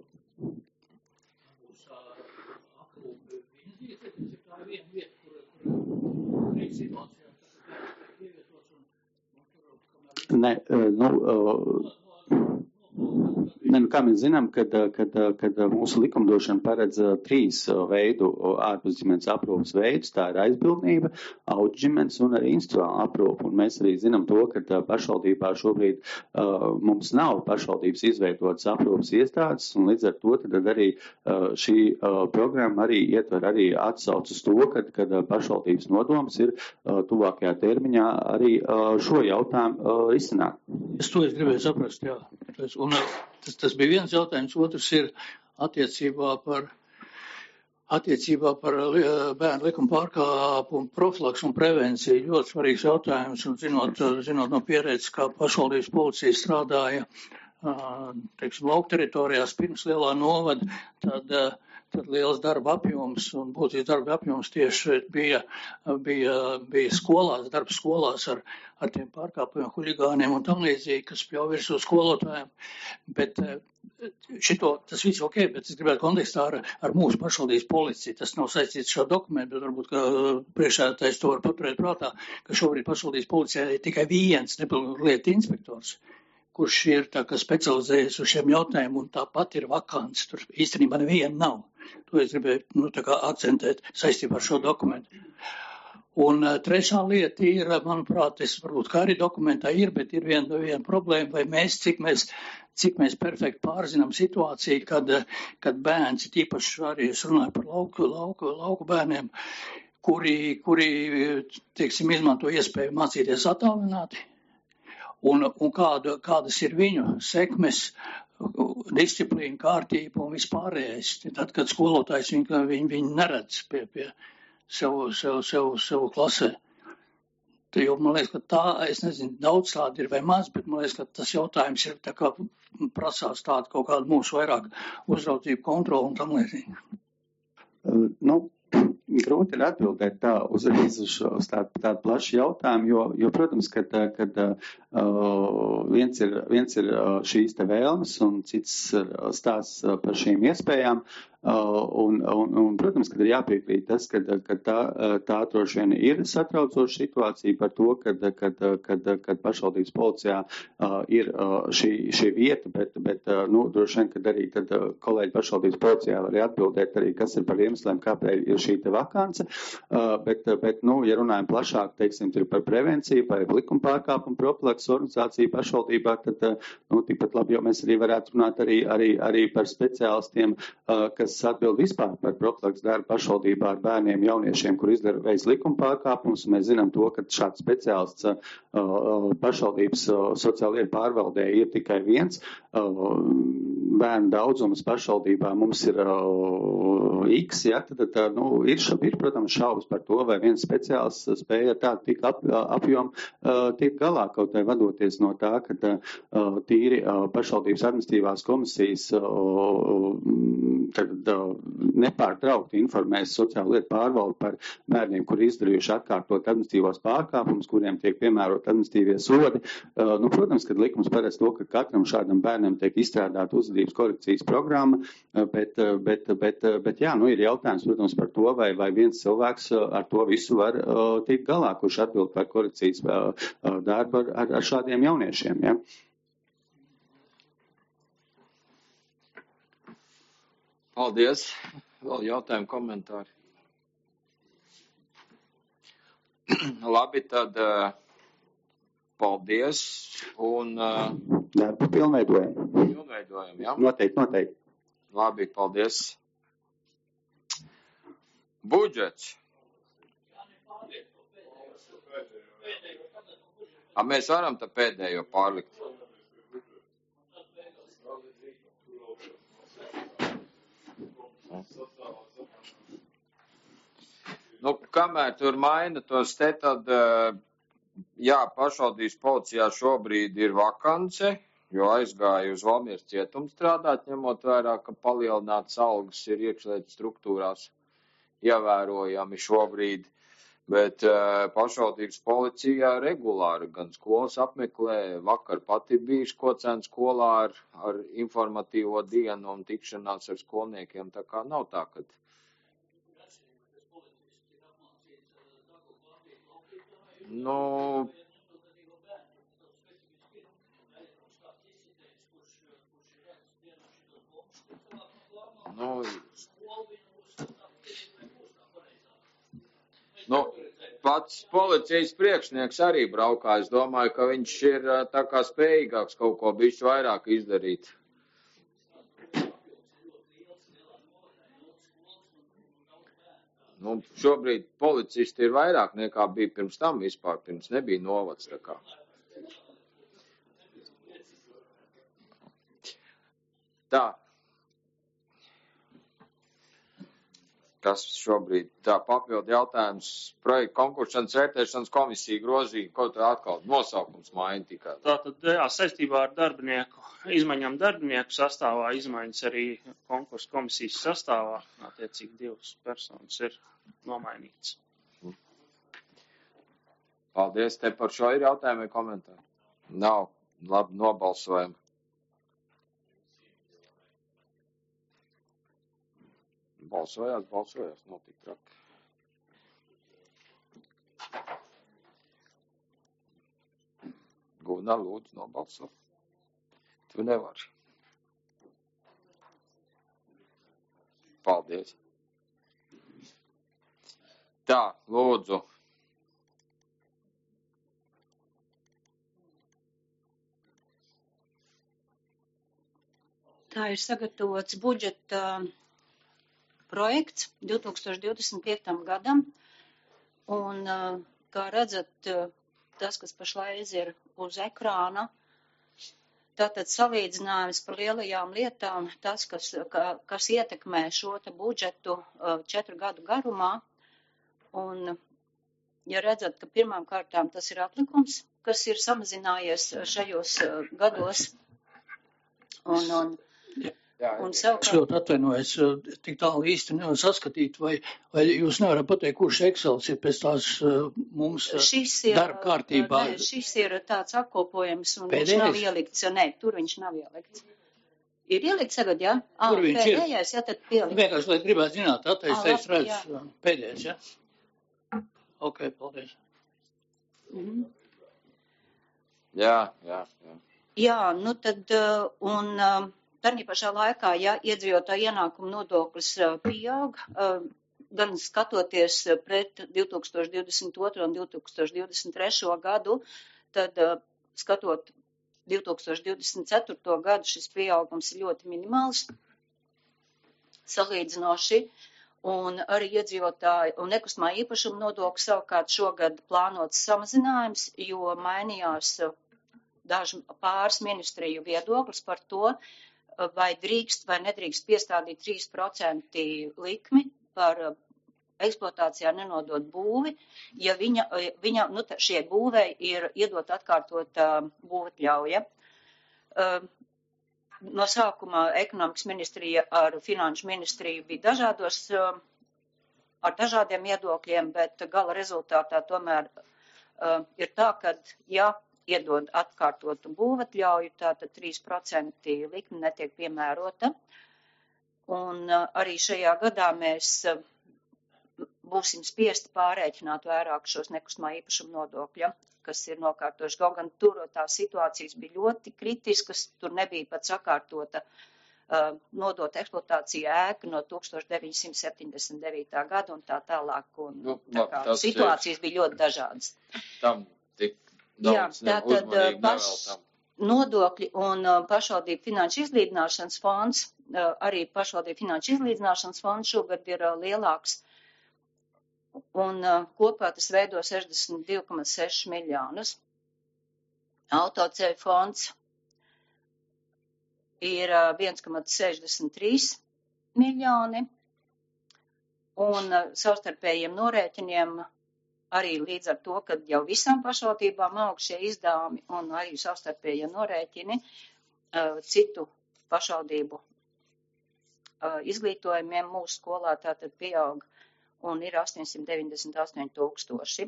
Nē, kā mēs zinām, kad mūsu likumdošana paredz 3 veidu ārpus ģimenes aprūpas veidus, tā ir aizbildnība, audžģimenes un arī institucionāla aprūpa. Un mēs arī zinām to, ka pašvaldībā šobrīd mums nav pašvaldības izveidotas aprūpas iestādes, un līdz ar to tad arī šī programma arī ietver arī atsauc uz to, kad pašvaldības nodoms ir tuvākajā termiņā arī šo jautājumu risināt. Es gribēju saprast, jā. Un tas bija viens jautājums, otrs ir attiecībā par bērnu likuma pārkāpumu profilaksu un prevenciju. Ļoti svarīgs jautājums, un zinot no pieredzes, kā pašvaldības policija strādāja, lauku teritorijās pirms lielā novada, tad liels darba apjoms un būtības darba apjoms tieši bija skolās, darbs skolās ar tiem pārkāpumiem, huligāniem un tam līdzīgi, kas pļauj virsū skolotājiem. Bet tas viss ok, bet es gribētu kontekstā ar mūsu pašvaldības policiju. Tas nav saistīts šo dokumentu, bet varbūt, ka priekšsēdētājs to var paturēt prātā, ka šobrīd pašvaldības policijā ir tikai viens nepilngadīgu inspektors, kurš ir tā kā specializējies uz šiem jautājumiem, un tāpat ir vakants. Tur īstenībā neviena nav. To es gribēju akcentēt saistībā ar šo dokumentu. Un trešā lieta ir, manuprāt, varbūt kā arī dokumentā ir, bet ir viena problēma, vai cik mēs perfekti pārzinām situāciju, kad bērns, īpaši arī es runāju par lauku bērniem, kuri teiksim, izmanto iespēju mācīties attālināti, un kādas ir viņu sekmes, disciplīna, kārtība un vispārējais. Tad, kad skolotājs viņu neredz pie sev klasē. Jo man liekas, ka tā, es nezinu, daudz tāda ir vai maz, bet man liekas, ka tas jautājums ir tā kā prasās tādu kaut kādu mūsu vairāk uzraudzību kontroli un tam līdzīgi. Grūti ir atbildēt tā uzreiz uz tādu plašu jautājumu, jo protams, kad viens ir šīs te vēlmes un cits stāsts par šīm iespējām. Un, protams, kad ir jāpiekrīt tas, ka tā droši vien ir satraucoša situācija par to, kad pašvaldības policijā ir šī vieta, bet droši vien, kad arī tad kolēģi pašvaldības policijā var atbildēt arī, kas ir par iemesliem, kāpēc ir šī te vakance, bet ja runājam plašāk, teiksim, ir par prevenciju, par likuma pārkāpumu profilakses organizāciju pašvaldībā, tad, tikpat labi, jo mēs arī varētu runāt arī par speciālistiem, kas atbild vispār par profilakses darbu pašvaldībā ar bērniem, jauniešiem, kur veids likuma pārkāpumus. Mēs zinām to, ka šāds speciālists pašvaldības sociālajā pārvaldē ir tikai viens. Bērnu daudzums pašvaldībā mums ir X, ja, tad ir, protams, šaubas par to, vai viens speciālists spēja tādu tik apjomu tiek galā, kaut vai vadoties no tā, ka tīri pašvaldības administratīvās komisijas nepārtraukti informēs sociālo lietu pārvaldi par bērniem, kuri izdarījuši atkārtot administratīvos pārkāpumus, kuriem tiek piemērot administratīvie sodi. Protams, kad likums paredz to, ka katram šādam bērnam tiek izstrādāta uzvedības korekcijas programma, bet jā, ir jautājums, protams, par to, vai viens cilvēks ar to visu var tikt galā, kurš atbild par korekcijas darbu ar šādiem jauniešiem, ja. Paldies. Vēl jautājumi, komentāri. Labi, tad paldies. Un darbu pilnveidojam. Jā? Noteikti. Labi, paldies. Budžets. Mēs varam tā pēdējo pārlikt. Kamēr tur maina tos te, tad, jā, pašvaldības policijā šobrīd ir vakance, jo aizgāja uz Valmieras cietumu strādāt, ņemot vērā, ka palielināts algas ir iekšlietu struktūrās ievērojami šobrīd, bet pašvaldības policijā regulāri gan skolas apmeklē, vakar pati biju Skocēnu skolā ar informatīvo dienu un tikšanās ar skolniekiem, tā kā nav tā, ka Pats policijas priekšnieks arī braukā. Es domāju, ka viņš ir tā kā spējīgāks kaut ko bišķi vairāk izdarīt. Šobrīd policisti ir vairāk nekā bija pirms tam vispār, pirms nebija novads tā kā. Tā. Kas šobrīd tā papildu jautājums projekta konkuršanas vērtēšanas komisija grozīja, ko tā atkal nosaukums maina tikai. Tātad, jā, saistībā ar izmaiņām darbinieku sastāvā, izmaiņas arī konkursu komisijas sastāvā, attiecīgi 2 personas ir nomainītas. Paldies, te par šo ir jautājumi vai komentāri? Nav, labi, nobalsojam. Balsojās, notik traki. Gunā, lūdzu, nobalso. Tu nevari. Paldies. Tā, lūdzu. Tā ir sagatavots budžeta projekts 2025. gadam, un, kā redzat, tas, kas pašlaik ir uz ekrāna, tātad salīdzinājums par lielajām lietām, tas, kas ietekmē šo te budžetu 4 gadu garumā, un, ja redzat, ka pirmām kārtām tas ir atlikums, kas ir samazinājies šajos gados, un Es ļoti atvainojos, tik tālu īsti nevar saskatīt, vai jūs nevarat pateikt, kurš Excels ir pēc tās mums darba kārtībā? Šis ir tāds apkopojums, un viņš nav ielikts, tur viņš nav ielikts. Ir ielikts tagad, jā? Kur viņš ir? Pēdējais, jā, tad pielikt. Vienkārši, lai gribētu zināt, es redzu pēdējais, jā? Ok, paldies. Jā. Jā, tad, un tādā pašā laikā, ja iedzīvotāju ienākumu nodoklis pieaug, gan skatoties pret 2022. un 2023. gadu, tad skatot 2024. gadu, šis pieaugums ir ļoti minimāls, salīdzinoši, un arī iedzīvotāju un nekustamā īpašuma nodokļu savukārt šogad plānots samazinājums, jo mainījās pāris ministriju viedoklis par to, vai drīkst vai nedrīkst piestādīt 3% likmi par eksploatācijā nenodot būvi, ja viņa šie būvei ir iedot atkārtot būvatļauja. No sākuma ekonomikas ministrija ar finanšu ministriju bija ar dažādiem viedokļiem, bet gala rezultātā tomēr ir tā, ka, ja iedod atkārtotu būvatļauju, tātad 3% likme netiek piemērota. Un arī šajā gadā mēs būsim spiesti pārēķināt vairāk šos nekustamā īpašuma nodokļa, kas ir nokārtojuši. Kaut gan tur tās situācijas bija ļoti kritiskas, tur nebija pat sakārtota nodota eksploatācija ēka no 1979. gada un tā tālāk. Un, situācijas bija ļoti dažādas. Jā, tātad nodokļi un pašvaldību finanšu izlīdzināšanas fonds, arī pašvaldību finanšu izlīdzināšanas fonds šogad ir lielāks, un kopā tas veido 62,6 miljonus. Autoceļu fonds ir 1,63 miljoni, un savstarpējiem norēķiniem arī līdz ar to, ka jau visām pašvaldībām aug šie izdevumi un arī savstarpējie norēķini citu pašvaldību izglītojumiem mūsu skolā tātad pieaug un ir 898 000.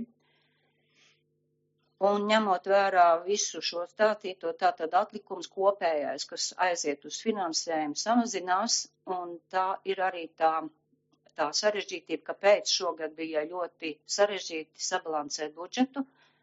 Un ņemot vērā visu šo stāstīto, tātad atlikums kopējais, kas aiziet uz finansējumu, samazinās, un tā ir arī tā sarežģītība, kāpēc šogad bija ļoti sarežģīti sabalansēt budžetu,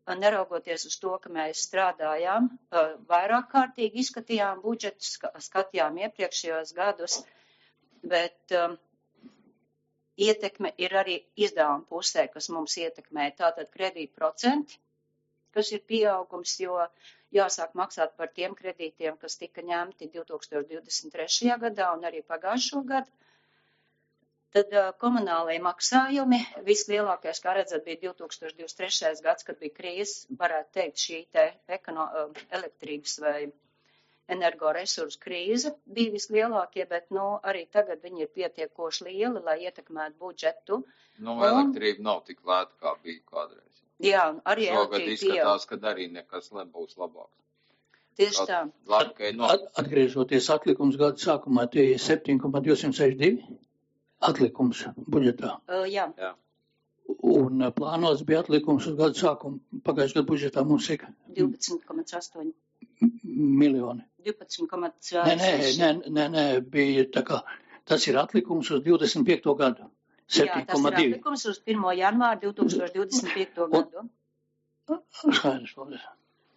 neraugoties uz to, ka mēs strādājām, vairāk kārtīgi izskatījām budžetus, skatījām iepriekšējos gadus, bet ietekme ir arī izdevuma pusē, kas mums ietekmē. Tātad kredīta procenti, kas ir pieaugums, jo jāsāk maksāt par tiem kredītiem, kas tika ņemti 2023. gadā un arī pagājušo gadu. Tad komunālajie maksājumi, vislielākais, kā redzat, bija 2023. gads, kad bija krīze, varētu teikt, šī te elektrības vai energoresursu krīze bija vislielākie, bet, arī tagad viņi ir pietiekoši lieli, lai ietekmētu budžetu. Elektrība nav tik lēta, kā bija kādreiz. Jā, arī šogad izskatās, ka arī nekas nebūs labāks. Tieši tā. Atgriežoties atlikums gada sākumā, tie ir 7,262 atlikums budžetā. Jā. Un plānots bija atlikums uz gada sākumu. Pagājušajā gada budžetā mums ir 12,8 miljoni. 12,6. Nē, bija tā kā, tas ir atlikums uz 25. gadu. 7,2. Jā, tas ir atlikums uz 1. janvāru 2025. gadu. Skaidrs, paldies.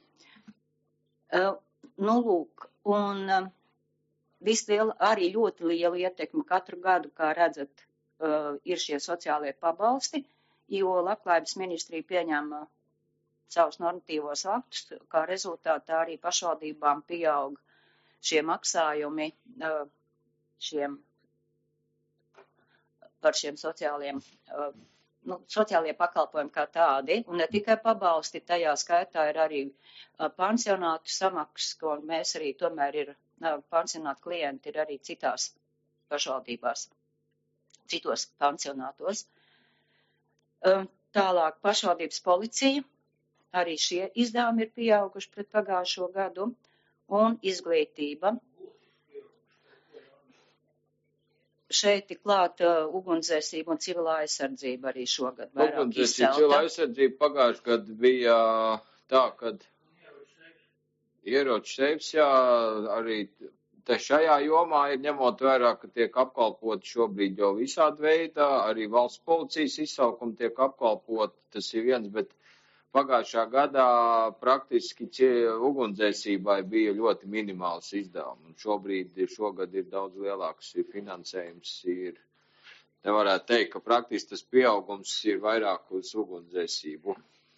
Lūk, un arī ļoti liela ietekme katru gadu, kā redzat, ir šie sociālie pabalsti, jo Labklājības ministrija pieņem savus normatīvos aktus, kā rezultātā arī pašvaldībām pieaug šie maksājumi par šiem sociālie pakalpojumi kā tādi, un ne tikai pabalsti, tajā skaitā ir arī pansionātu samaksas, ko mēs arī tomēr ir, pansionātu klienti ir arī citās pašvaldībās, citos pansionātos. Tālāk pašvaldības policija, arī šie izdevumi ir pieauguši pret pagājušo gadu, un izglītība. Šeit ir klāta ugunsdzēsība un civilā aizsardzība arī šogad vairāk izcelta. Civilā aizsardzība pagājušajā gadā bija tā, kad ieroču seifs, arī te šajā jomā ir ņemot vērā, ka tiek apkalpot šobrīd jau visādi veidā, arī valsts policijas izsaukumi tiek apkalpot, tas ir viens, bet pagājušā gadā praktiski ugunsdzēsībai bija ļoti minimāls izdevums. Šogad ir daudz lielāks finansējums. Te varētu teikt, ka praktiski tas pieaugums ir vairāk uz ugunsdzēsību.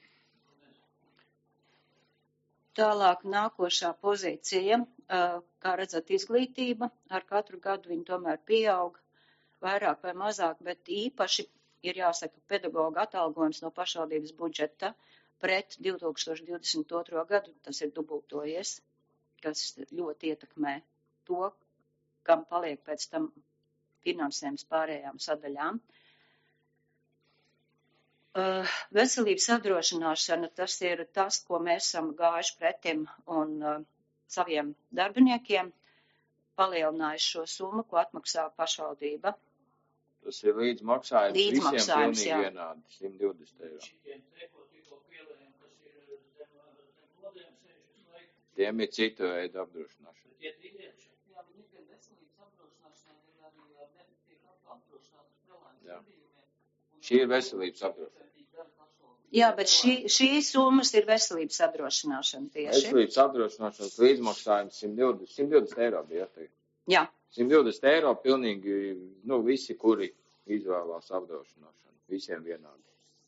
Tālāk nākošā pozīcija, kā redzat, izglītība. Ar katru gadu viņi tomēr pieaug vairāk vai mazāk, bet īpaši ir jāsaka pedagoga atalgojums no pašvaldības budžeta pret 2022. gadu, tas ir dubultojies, kas ļoti ietekmē to, kam paliek pēc tam finansējums pārējām sadaļām. Veselības apdrošināšana, tas ir tas, ko mēs esam gājuši pretim un saviem darbiniekiem, palielinājuši šo summu, ko atmaksā pašvaldība. Tas ir līdzmaksājums visiem pilnīgi vienādi, 120 eiro. Tiem ir citu veidu apdrošināšana. Jā. Šī ir veselības apdrošināšana. Jā, bet šīs summas ir veselības apdrošināšana tieši. Veselības apdrošināšanas līdzmaksājums 120 eiro bija. Jā. 120 eiro pilnīgi, visi, kuri izvēlās apdrošināšanu. Visiem vienādi.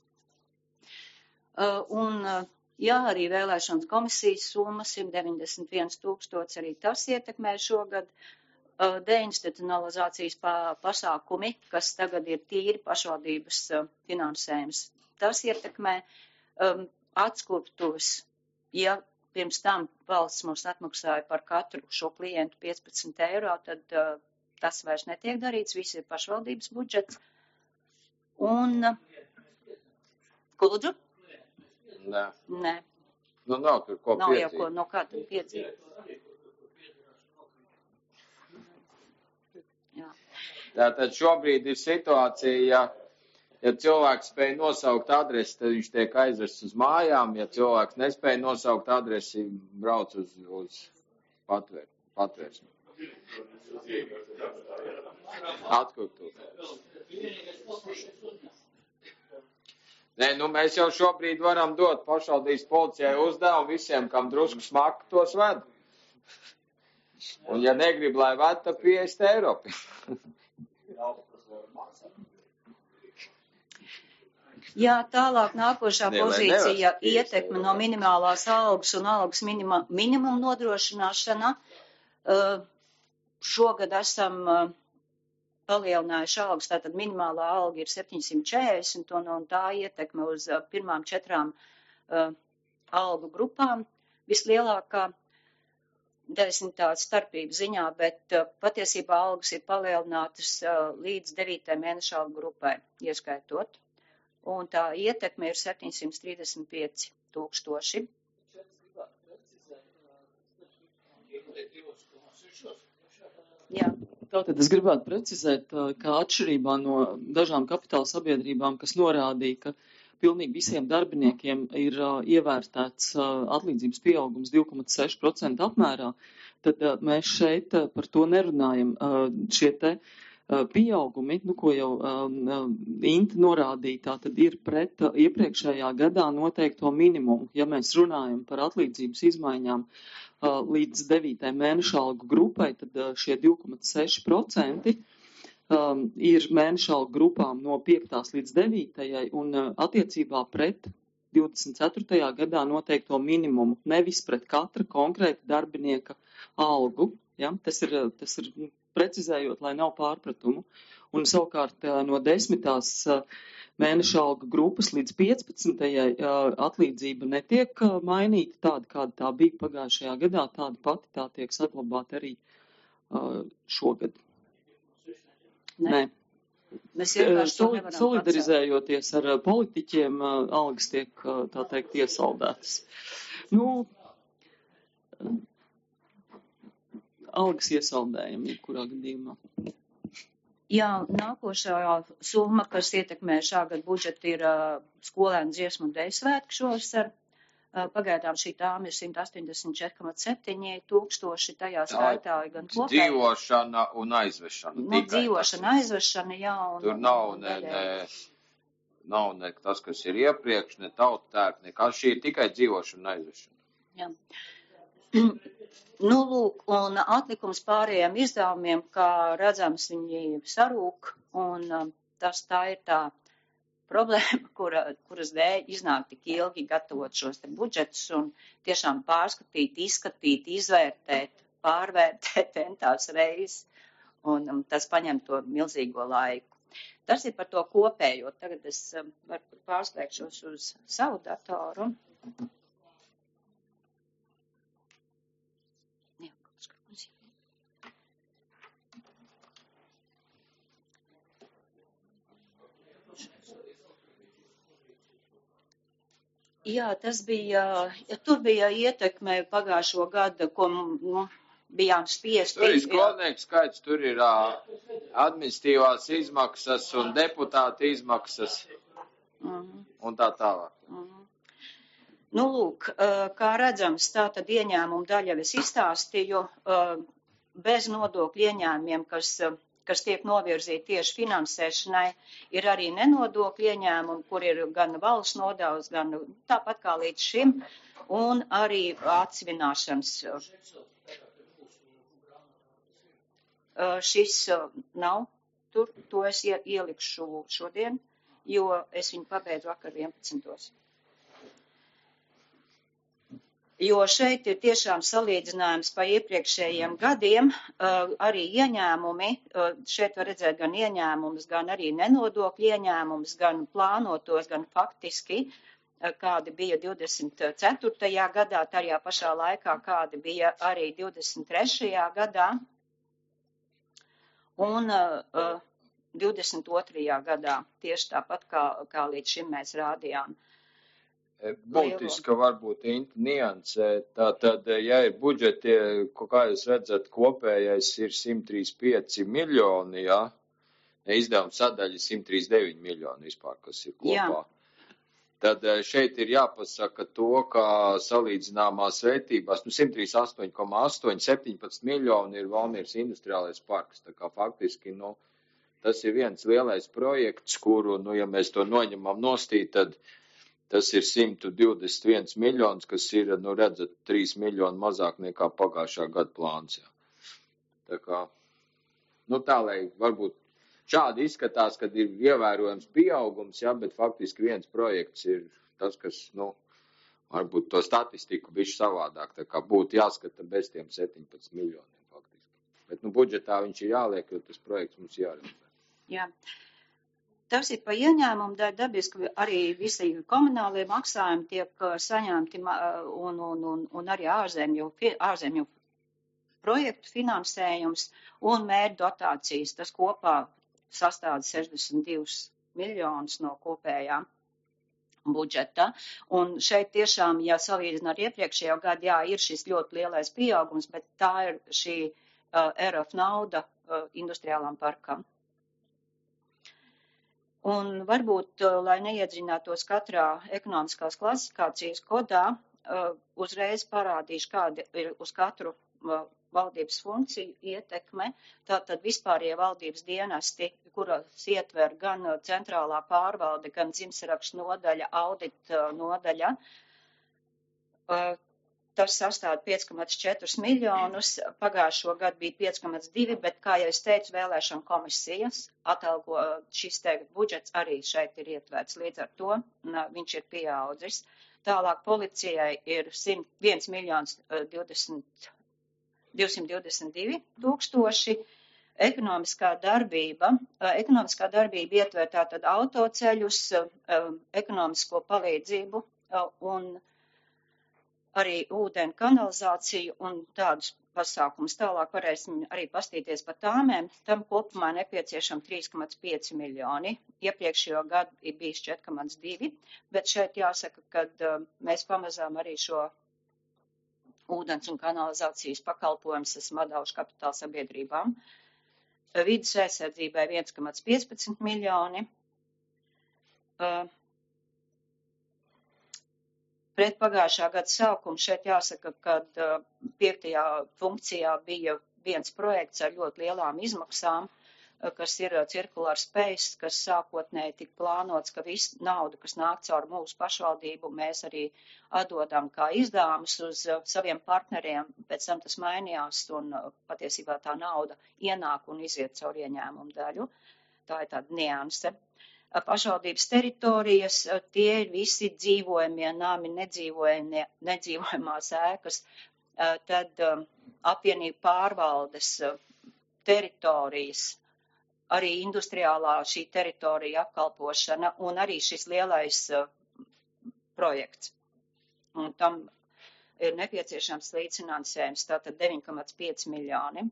Arī vēlēšanas komisijas summa 191 000, arī tas ietekmē šogad. Deinstitucionalizācijas pasākumi, kas tagad ir tīri pašvaldības finansējums, tas ietekmē atskurtus, ja pirms tam valsts mums atmaksāja par katru šo klientu 15 eiro, tad tas vairs netiek darīts, viss ir pašvaldības budžets. Un, ko lūdzu? Nē. Nav tur ko piedzīt. Nav jau ko, no kā tur piedzīt. Tātad šobrīd ir situācija, ja cilvēks spēj nosaukt adresi, tad viņš tiek aizvests uz mājām. Ja cilvēks nespēj nosaukt adresi, brauc uz patvērsni. Atkurtu. Nē, mēs jau šobrīd varam dot pašvaldības policijai uzdevumu visiem, kam drusku smaka tos ved. Un ja negrib, lai ved, tad 50 eiro. Jā, tālāk nākošā pozīcija ietekme no minimālās algas un algas minimuma nodrošināšana. Šogad esam palielinājuši algas, tātad minimālā alga ir 740 un tā ietekme uz pirmām 4 algu grupām vislielākā desmitā starpība ziņā, bet patiesībā algas ir palielinātas līdz 9. mēneša algu grupai ieskaitot. Un tā ietekme ir 735 000. Jā. Tātad es gribētu precizēt, ka atšķirībā no dažām kapitāla sabiedrībām, kas norādīja, ka pilnīgi visiem darbiniekiem ir ievērtēts atlīdzības pieaugums 2,6% apmērā, tad mēs šeit par to nerunājam. Šie te pieaugumi, ko jau Inta norādīja, tātad ir pret iepriekšējā gadā noteikto minimumu. Ja mēs runājam par atlīdzības izmaiņām līdz 9. mēneša algu grupai, tad šie 2,6% ir mēneša algu grupām no 5. līdz 9. un attiecībā pret 24. gadā noteikto minimumu, nevis pret katra konkrēta darbinieka algu. Ja? Tas ir precizējot, lai nav pārpratumu. Un savukārt no 10. mēneša alga grupas līdz 15. atlīdzība netiek mainīta tāda, kāda tā bija pagājušajā gadā, tāda pati tā tiek saglabāta arī šogad. Nē. Mēs solidarizējoties ar politiķiem, algas tiek, tā teikt, iesaldētas. Algas iesaldējam, jebkurā gadījumā. Jā, nākošā summa, kas ietekmē šā gada budžetu, ir skolēnu dziesmu un deju svētku šovasar. Pagaidām šī tām ir 184,7 000, tajā skaitā gan kopēji. Dzīvošana un aizvešana. Dzīvošana, aizvešana, jā. Tur nav ne tas, kas ir iepriekš, ne tautērk, nekā šī ir tikai dzīvošana un aizvešana. Jā. Lūk, un atlikums pārējiem izdevumiem, kā redzams, viņi sarūk, un tā ir tā problēma, kuras dēļ iznāk tik ilgi gatavot šos te budžetus un tiešām pārskatīt, izskatīt, izvērtēt, pārvērtēt entās reizes, un tas paņem to milzīgo laiku. Tas ir par to kopējo. Tagad es varu pārslēgšos uz savu datoru. Jā, tur bija ietekme pagājušo gadu, ko bijām spiesti. Tur ir skolnieku skaits, tur ir administratīvās izmaksas un deputāta izmaksas un tā tālāk. Lūk, kā redzams, tā tad ieņēmumu daļa es izstāstīju, bez nodokļu ieņēmumiem, kas tiek novirzīti tieši finansēšanai, ir arī nenodokļu ieņēmumi, kur ir gan valsts nodevs, gan tāpat kā līdz šim, un arī atsvināšanas. Šis nav tur, to es ielikšu šodien, jo es viņu pabeidzu vakar 11. Jo šeit ir tiešām salīdzinājums pa iepriekšējiem gadiem, arī ieņēmumi, šeit var redzēt gan ieņēmumus, gan arī nenodokļu ieņēmumus, gan plānotos, gan faktiski, kādi bija 24. gadā, tajā pašā laikā, kādi bija arī 23. gadā un 22. gadā, tieši tāpat kā līdz šim mēs rādījām. Būtiska varbūt niansē, tātad, ja ir budžeti, kā jūs redzat, kopējais ir 135 miljoni, jā, izdevuma sadaļa 139 miljoni vispār, kas ir kopā. Jā. Tad šeit ir jāpasaka to, ka salīdzināmās vērtībās, 138,8, 17 miljoni ir Valmieras industriālais parks, tā kā faktiski, tas ir viens lielais projekts, kuru, ja mēs to noņemam nostī, tad tas ir 121 miljonus, kas ir, redzat, 3 miljoni mazāk nekā pagājušā gada plāns. Jā. Tā kā, tā, lai varbūt šādi izskatās, kad ir ievērojams pieaugums, jā, bet faktiski viens projekts ir tas, kas, varbūt to statistiku bišķi savādāk, tā kā būtu jāskata bez tiem 17 miljoniem faktiski. Bet, budžetā viņš ir jāliek, jo tas projekts mums jārealizē. Jā. Tas ir pa ieņēmumu dēļ dabiski arī visi komunālie maksājumi tiek saņemti un arī ārzemju projektu finansējums un mērķu dotācijas. Tas kopā sastāv 62 miljonus no kopējā budžeta. Un šeit tiešām, ja salīdzina ar iepriekšējo gadu, jā, ir šis ļoti lielais pieaugums, bet tā ir šī RF nauda industriālām parkam. Un varbūt, lai neiedziļinātos katrā ekonomiskās klasifikācijas kodā, uzreiz parādīšu, kāda ir uz katru valdības funkciju ietekme. Tātad vispārējie valdības dienesti, kuros ietver gan centrālā pārvalde, gan dzimtsarakstu nodaļa, audita nodaļa. Tas sastāv 5,4 miljonus, pagājušo gadu bija 5,2, bet, kā jau es teicu, vēlēšana komisijas atalgo šis budžets arī šeit ir ietverts. Līdz ar to viņš ir pieaudzis. Tālāk policijai ir 1 miljons 222 tūkstoši. Ekonomiskā darbība ietver tātad autoceļus, ekonomisko palīdzību un arī ūdeni kanalizāciju un tādus pasākumus. Tālāk varēsim arī pastīties par tāmēm. Tam kopumā nepieciešam 3,5 miljoni. Iepriekšējo gadu ir bijis 4,2, bet šeit jāsaka, ka mēs pamazām arī šo ūdens un kanalizācijas pakalpojumus esam atdevuši kapitāla sabiedrībām. Vides aizsardzībai 1,15 miljoni. Pret pagājušā gada sākumu šeit jāsaka, ka 5. funkcijā bija viens projekts ar ļoti lielām izmaksām, kas ir Circular Space, kas sākotnēji tika plānots, ka viss nauda, kas nāk caur mūsu pašvaldību, mēs arī atdodam kā izdevumus uz saviem partneriem. Pēc tam tas mainījās un patiesībā tā nauda ienāk un iziet caur ieņēmumu daļu. Tā ir tāda nianse. Pašvaldības teritorijas, tie ir visi dzīvojamie nami, nedzīvojamās ēkas, tad apvienību pārvaldes teritorijas, arī industriālā šī teritorija apkalpošana un arī šis lielais projekts. Un tam ir nepieciešams līdzfinansējums, tātad 9,5 miljoni.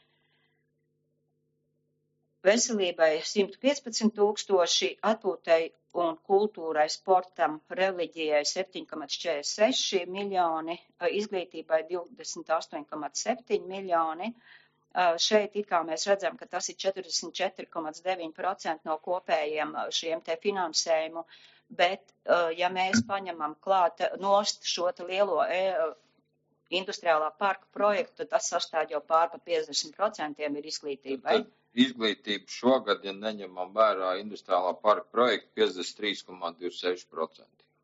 Veselībai 115 tūkstoši, atpūtai un kultūrai, sportam, reliģijai 7,46 miljoni, izglītībai 28,7 miljoni. Šeit kā mēs redzam, ka tas ir 44,9% no kopējiem šiem te finansējumu, bet ja mēs paņemam klāt nost šo lielo industriālā parka projektu, tad tas sastāv jau pār pa 50% ir izglītībai. Izglītība šogad, ja neņemam vērā industriālā parka projektu, 53,26%.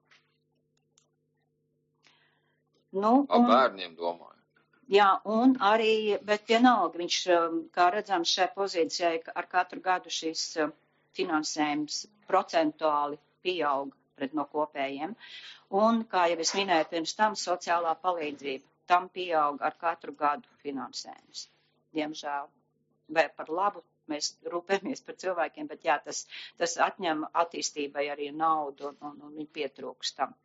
Ap bērniem domāju. Jā, un arī, bet vienalga, viņš, kā redzams, šai pozīcijai ar katru gadu šis finansējums procentuāli pieaug pret no kopējiem. Un, kā jau es minēju pirms tam, sociālā palīdzība, tam pieaug ar katru gadu finansējums. Diemžēl. Vai par labu, mēs rūpējamies par cilvēkiem, bet jā, tas atņem attīstībai arī naudu un viņi pietrūkst tam.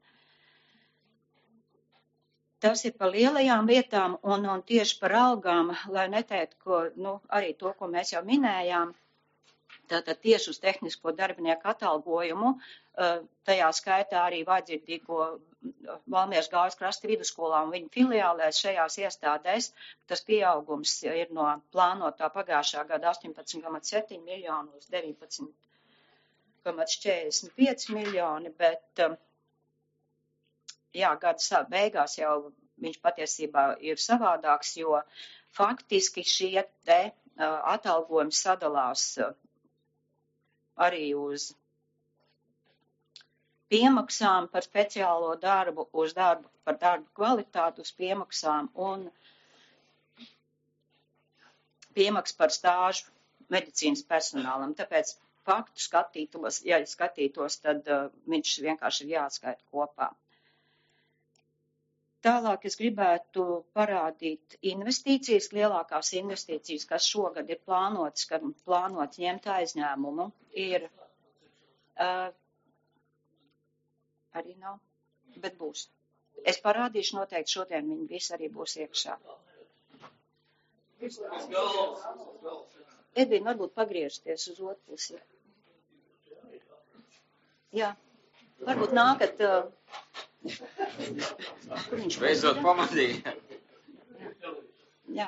Tas ir par lielajām lietām un tieši par algām, lai neteiktu, arī to, ko mēs jau minējām, tātad tieši uz tehnisko darbinieku atalgojumu, tajā skaitā arī vajadzīgo Valmieras Gaujas krasta vidusskolā un viņu filiālēs šajās iestādēs. Tas pieaugums ir no plānotā pagājušā gada 18,7 miljonu uz 19,45 miljoni, bet jā, gada beigās jau viņš patiesībā ir savādāks, jo faktiski šie te atalgojumi sadalās arī uz piemaksām par speciālo darbu, par darbu kvalitāti, uz piemaksām un piemaks par stāžu medicīnas personālam. Tāpēc faktu skatītos, tad viņš vienkārši ir jāskaita kopā. Tālāk es gribētu parādīt investīcijas, lielākās investīcijas, kas šogad ir plānots ņemt aizņēmumu, ir arī nav, bet būs. Es parādīšu noteikti šodien, viņi visi arī būs iekšā. Edvīna, varbūt pagriežties uz otru pusi. Jā, varbūt nākat. Kur viņš beidzot pamanīja. Jā.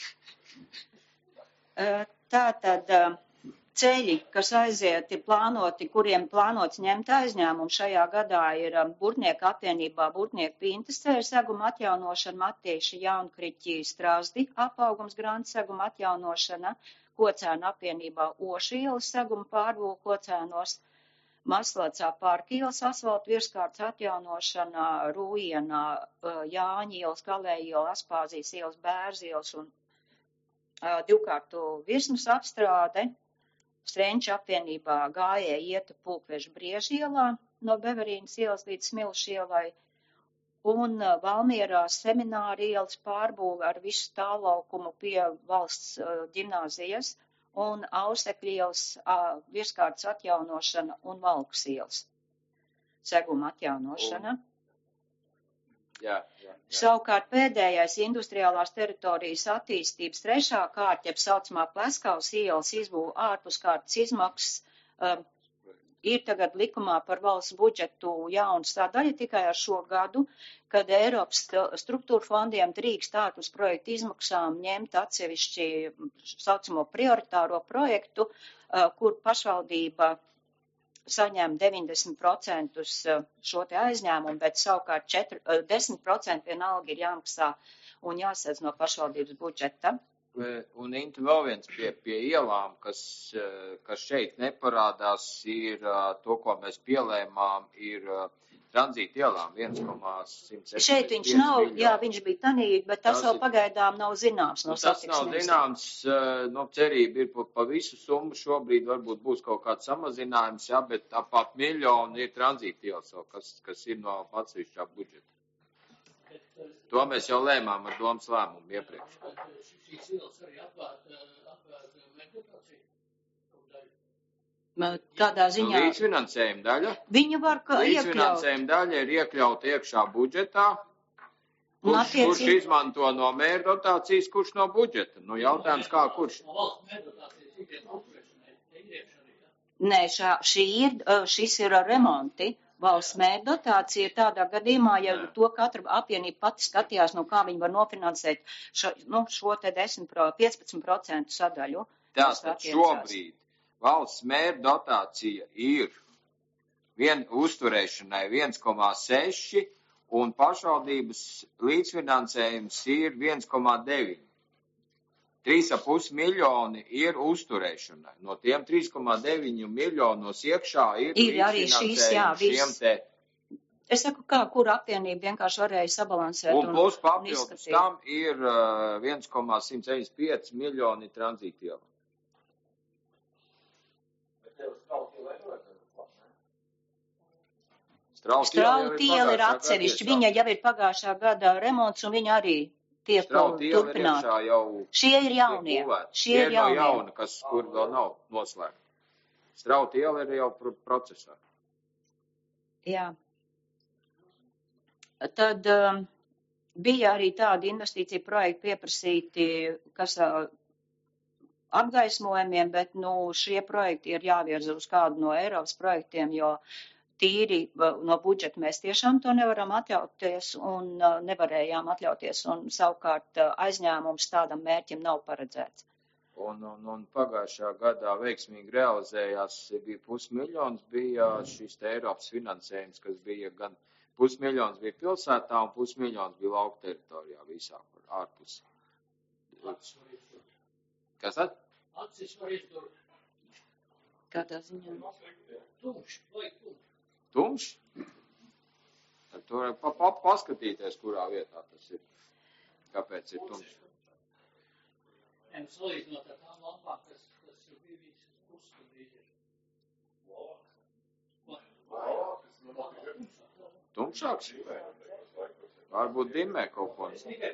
Tātad ceļi, kas aiziet, ir plānoti, kuriem plānots ņemt aizņēmumu šajā gadā, ir Burtnieku apvienībā Burtnieku Pintas ceļa seguma atjaunošana, Matieša Jaunkriķī Strāzdi apaugums Grants seguma atjaunošana, Kocēnu apvienībā Ošu ielas seguma pārbūve Kocēnos, Maslacā Pārkīlas asfalta virskārtas atjaunošana, Rūjienā Jāņa ielas, Galēja iela, Aspāzijas ielas, Bērz ielas un divkārtu virsmas apstrāde, Strenča apvienībā Gājēja ieta Pulkveža Brieža ielā no Beverīnas ielas līdz Smilšu ielai un Valmierā Semināra ielas pārbūve ar visu tālaukumu pie valsts ģimnāzijas un Ausekļa ielas virskārtas atjaunošana un Valkas ielas seguma atjaunošana. Jā. Savukārt pēdējais industriālās teritorijas attīstības trešā kārta, jeb saucamā Pleskaus ielas izbūve ārpuskārtas izmaksas, ir tagad likumā par valsts budžetu jauna sadaļa tikai ar šo gadu, kad Eiropas struktūra fondiem drīkst ārpus projektu izmaksām ņemt atsevišķi saucamo prioritāro projektu, kur pašvaldība saņem 90% šo te aizņēmumu, bet savukārt 10% vienalga ir jāmaksā un jāsadz no pašvaldības budžeta. Un Inta vēl viens pie ielām, kas šeit neparādās, ir to, ko mēs pielēmām, ir tranzīta ielām 1,175 Šeit viņš nav, miljoni. Jā, viņš bija tanī, bet tas vēl pagaidām nav zināms no satiksmes. Tas nav zināms, cerība ir pa visu summu, šobrīd varbūt būs kaut kāds samazinājums, jā, bet apāt miljonu ir tranzīta ielas, kas ir no atsevišķā budžeta. To mēs jau lēmām ar domas lēmumu iepriekš. Šīs ielas arī apvērt meklētāciju? Tādā ziņā. Līdzfinansējuma daļa. Viņu var iekļaut. Līdzfinansējuma daļa ir iekļauta iekšā budžetā. Kurš izmanto no mēra dotācijas, kurš no budžeta? Nu, jautājums kā kurš? Nē, šis ir remonti. Valsts mēra dotācija ir tādā gadījumā, ja to katra apvienība pati skatījās, no kā viņi var nofinansēt šo te 15% sadaļu. Tātad šobrīd valsts mēra dotācija ir uzturēšanai 1,6 un pašvaldības līdzfinansējums ir 1,9. 3,5 miljoni ir uzturēšanai. No tiem 3,9 miljonos iekšā ir līdzfinansējums šiem te. Es saku, kur apvienība vienkārši varēja sabalansēt. Un plus papildus tam ir 1,175 miljoni tranzītiela. Strautiela ir atsevišķi. Viņa jau ir pagājušā gada remonts un viņa arī tiek turpināta. Šie ir jaunie. Šie ir no jauna, kur vēl nav noslēgta. Strautiela ir jau procesā. Jā. Tad bija arī tādi investīcija projekti pieprasīti, kas apgaismojumiem, bet šie projekti ir jāvirza uz kādu no Eiropas projektiem, jo tīri no budžeta mēs tiešām to nevaram atļauties un nevarējām atļauties, un savukārt aizņēmums tādam mērķim nav paredzēts. Un pagājušā gadā veiksmīgi realizējās, bija 500 miljons, bija šis te Eiropas finansējums, kas bija gan 500 miljons bija pilsētā un 500 miljons bija lauka teritorijā visā ārpus. Kas tad? Kādā ziņā? Tumšs? Tad tu vari paskatīties, kurā vietā tas ir. Kāpēc ir tumšs? Salīdzinot ar tām lampām, kas ir bijis pusstundīgi. Tumšāks? Varbūt dimmē kaut ko.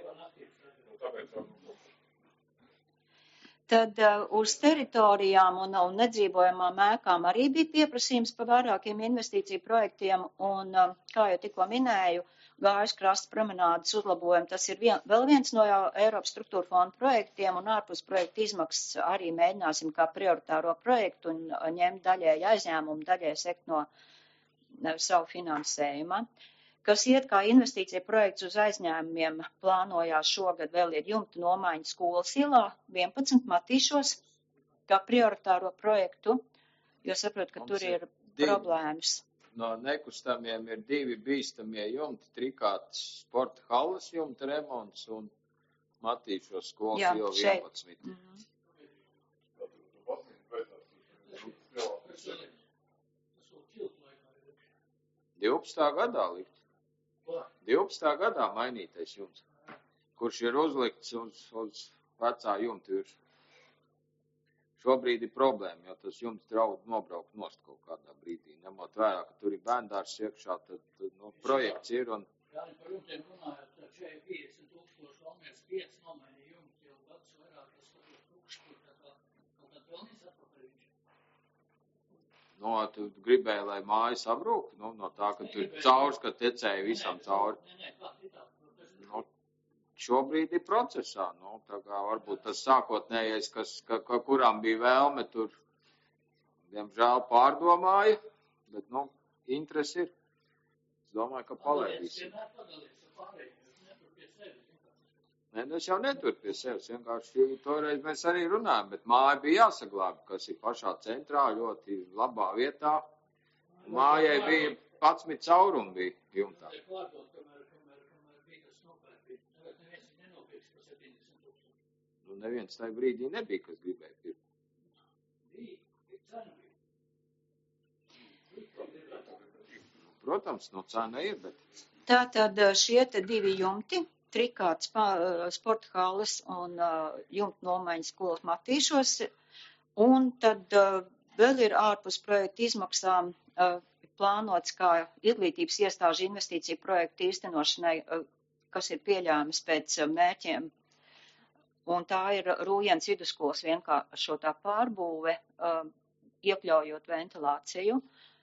Tad uz teritorijām un nedzīvojamām ēkām arī bija pieprasījums par vairākiem investīciju projektiem, un, kā jau tikko minēju, Gājas krasta promenādes uzlabojumi, tas ir vēl viens no Eiropas struktūra fonda projektiem, un ārpus projekta izmaksas arī mēģināsim kā prioritāro projektu un ņemt daļēji aizņēmumu, daļēji sekt no savu finansējuma. Kas iet kā investīcija projekts uz aizņēmumiem, plānojās šogad vēl ir jumta nomaiņa skolas ielā 11 Matīšos kā prioritāro projektu, jo saprot, ka tur ir problēmas. No nekustamiem ir 2 bīstamie jumti, Trikātas sporta halles jumta remonts un Matīšos skolas iela 11. 12. gadā likt. 12. gadā mainītais jumts, kurš ir uzlikts uz vecā jumta virs. Šobrīd ir problēma, jo tas jumts draud nobraukt nost kaut kādā brīdī. Ņemot vērā, ka tur ir bērndārs iekšā, tad projekts ir un... Jāni par jumtiem runājot, tad šeit 50,000 Valmieras 5 nomainīja jumti jau gads vairāk, es skatos tukšķi, tā kā pilnīgs atpakaļ. Tu gribēji, lai māja sabrūk? No tā, ka tur caurs, ka tecēja visam cauri. Šobrīd ir procesā, tā kā varbūt tas sākotnējais, kurām bija vēlme, tur, diemžēl, pārdomāja, bet, interesi ir. Es domāju, ka palaidīsim. Nē, es jau netur pie sevis, vienkārši toreiz mēs arī runājam, bet māja bija jāsaglāba, kas ir pašā centrā, ļoti labā vietā. Mājai bija 11 caurumi bija jumtā. Neviens tajā brīdī nebija, kas gribēja pirkt. Protams, cena ir, bet... Tātad šie te 2 jumti, Trikātas sporta halles un jumta nomaiņas skolas Matīšos, un tad vēl ir ārpus projekta izmaksām plānots kā izglītības iestāžu investīciju projektu īstenošanai, kas ir pieļāmas pēc mērķiem. Un tā ir Rūjens vidusskolas vienkāršotā pārbūve, iekļaujot ventilāciju.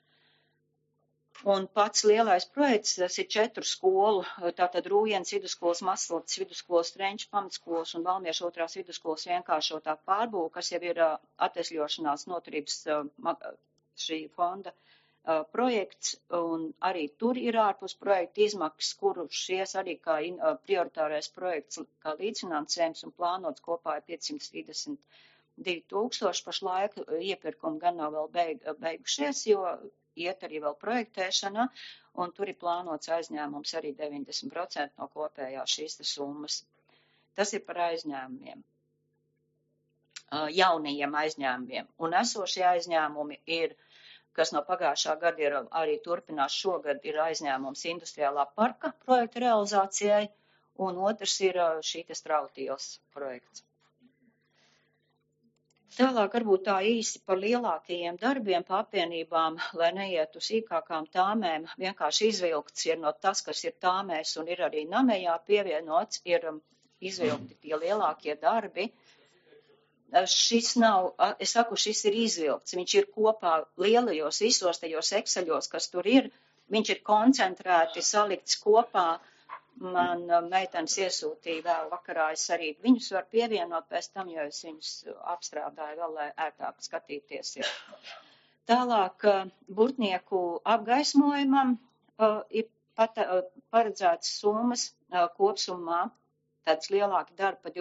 Un pats lielais projekts, tas ir 4 skolu, tātad Rūjens vidusskolas, Maslats vidusskolas, Trenču pamatskolas un Valmiešu 2. vidusskolas vienkāršotā pārbūve, kas jau ir atvesļošanās noturības šī fonda projekts, un arī tur ir ārpus projekta izmaksas, kuru šies arī kā prioritārais projekts, kā līdzfinansējums un plānots kopā ir 532,000. Pašlaik iepirkumi gan nav vēl beigušies, jo iet arī vēl projektēšana, un tur ir plānots aizņēmums arī 90% no kopējās šīs summas. Tas ir par aizņēmumiem, jaunajiem aizņēmumiem, un esošie aizņēmumi ir, kas no pagājušā gada ir arī turpinās šogad, ir aizņēmums industriālā parka projekta realizācijai, un otrs ir šī Strautielas projekts. Tālāk varbūt tā īsi par lielākajiem darbiem, pa apvienībām, lai neiet uz īkākām tāmēm, vienkārši izvilkts ir no tas, kas ir tāmēs un ir arī Namejā pievienots, ir izvilkti tie lielākie darbi. Šis nav, es saku, šis ir izvilkts, viņš ir kopā lielajos visos tajos ekseļos, kas tur ir, viņš ir koncentrēti, salikts kopā. Man meitenes iesūtīja vēl vakarā, es arī viņus varu pievienot pēc tam, jo es viņus apstrādāju vēl, lai ērtāk skatīties. Tālāk burtnieku apgaismojumam ir paredzētas summas kopsumā, tāds lielāki darbi pa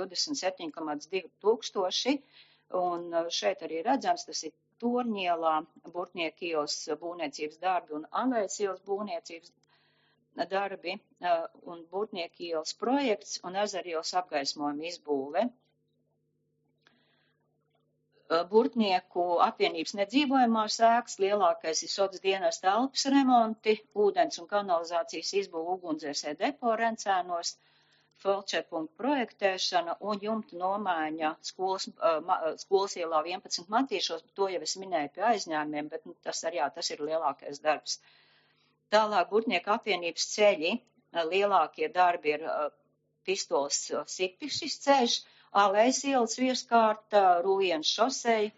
27,2 un šeit arī redzams, tas ir Torņielā, Burtnieku ielas būvniecības darbi un Alējas ielas būvniecības darbi un Burtnieku ielas projekts un Ezeru ielas apgaismojuma izbūve. Burtnieku apvienības nedzīvojamās ēkas, lielākais ir sodas dienas telpas remonti, ūdens un kanalizācijas izbūve ugunsdzēsēju depo Rencēnos, felčerpunktu projektēšana un jumta nomaiņa skolas ielā 11 Matīšos, bet to jau es minēju pie aizņēmumiem, bet tas ir lielākais darbs. Tālāk Burtnieku apvienības ceļi, lielākie darbi ir Pistoles Sikpišs ceļš, Alejas ielas virskārta, Rūjienas šoseja.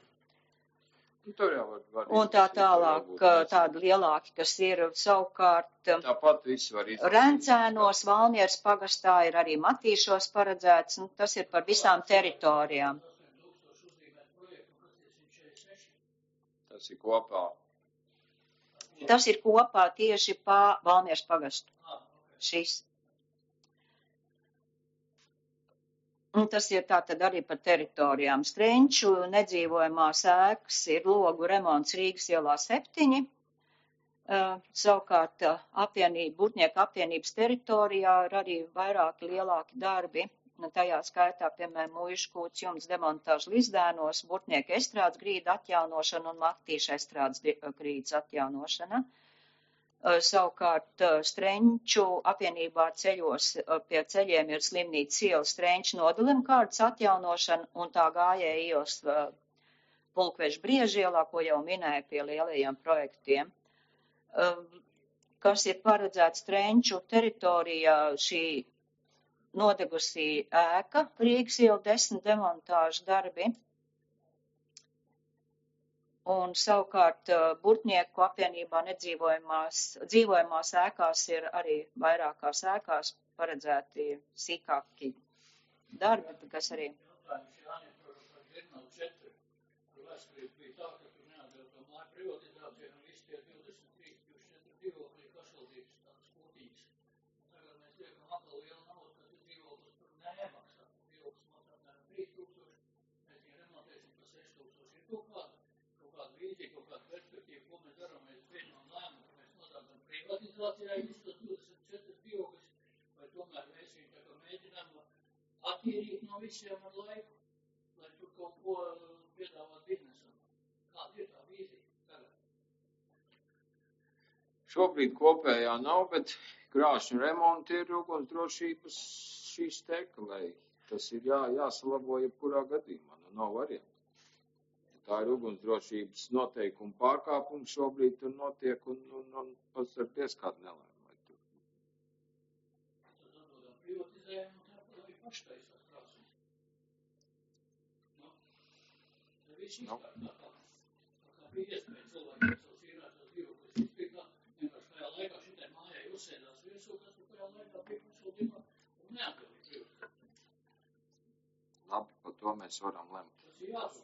Un tā tālāk, tādi lielāki, kas ir savukārt Rencēnos, Valmieras pagastā ir arī Matīšos paredzēts, un tas ir par visām teritorijām. Tas ir kopā. Tas ir kopā tieši pa Valmieras pagastu. Šis. Un tas ir tātad arī par teritorijām. Strenču nedzīvojamās ēkas ir logu remonts Rīgas ielā 7. Savukārt Burtnieku apvienības teritorijā ir arī vairāki lielāki darbi. Tajā skaitā, piemēram, Muižu kūts jumts demontāžu Lizdēnos, Burtnieku estrādes grīda atjaunošana un Maktīša estrādes grīdas atjaunošana. Savukārt Strenču apvienībā ceļos pie ceļiem ir slimnīcas ielas Strenču nodalim kārtas atjaunošana un tā gājēja ielas Pulkveža Briežielā, ko jau minēja pie lielajiem projektiem. Kas ir paredzēts Strenču teritorijā, šī nodegusī ēka, Rīgas iela 10 demontāžu darbi. Un savukārt Burtnieku apvienībā dzīvojamās ēkās ir arī vairākās ēkās paredzēti sīkāki darbi, kas arī. Privatizācijā ir 24 dzīvokļus, vai tomēr mēs viņu tā kā mēģinām attīrīt no visiem ar laiku, lai tur kaut ko piedāvāt biznesam. Kāda ir tā vīzija tagad? Šobrīd kopējā nav, bet krāšņu remonti ir ugunsdrošības šīs tekalei. Tas ir jāsalabo jebkurā gadījumā, nav variantu. Tā ir ugunsdrošības noteikuma pārkāpums šobrīd tur notiek un pats ar diezkādu nelēmu. Tad atdodam privatizējumu un tā arī paštaisās krāsnes. Tā viss izkārtā tā kā bija iespēja cilvēkiem savus īrētos dzīvokļus izpirkt, vienkārši tajā laikā šitai mājai uzsēdās virsū, kas tur tajā laikā bija pusvaldībā un neatdevīja privatizēt. Labi, par to mēs varam lemt. Tas ir jāsaka.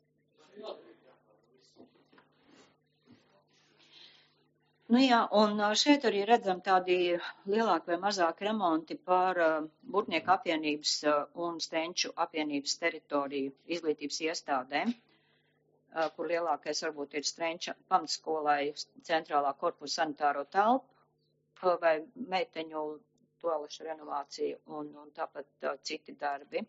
Nu jā, un šeit arī redzam tādi lielāki vai mazāki remonti par Burtnieku apvienības un Strenču apvienības teritoriju izglītības iestādēm, kur lielākais varbūt ir Strenča pamatskolai centrālā korpusa sanitāro telpu vai meiteņu toalešu renovāciju un tāpat citi darbi.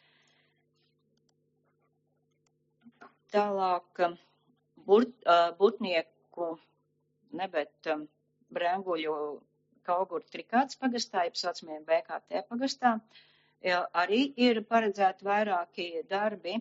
Tālāk Burtnieku, bet Brenguļu Kauguru Trikāts pagastā, jeb saucamajā BKT pagastā, arī ir paredzēti vairāki darbi.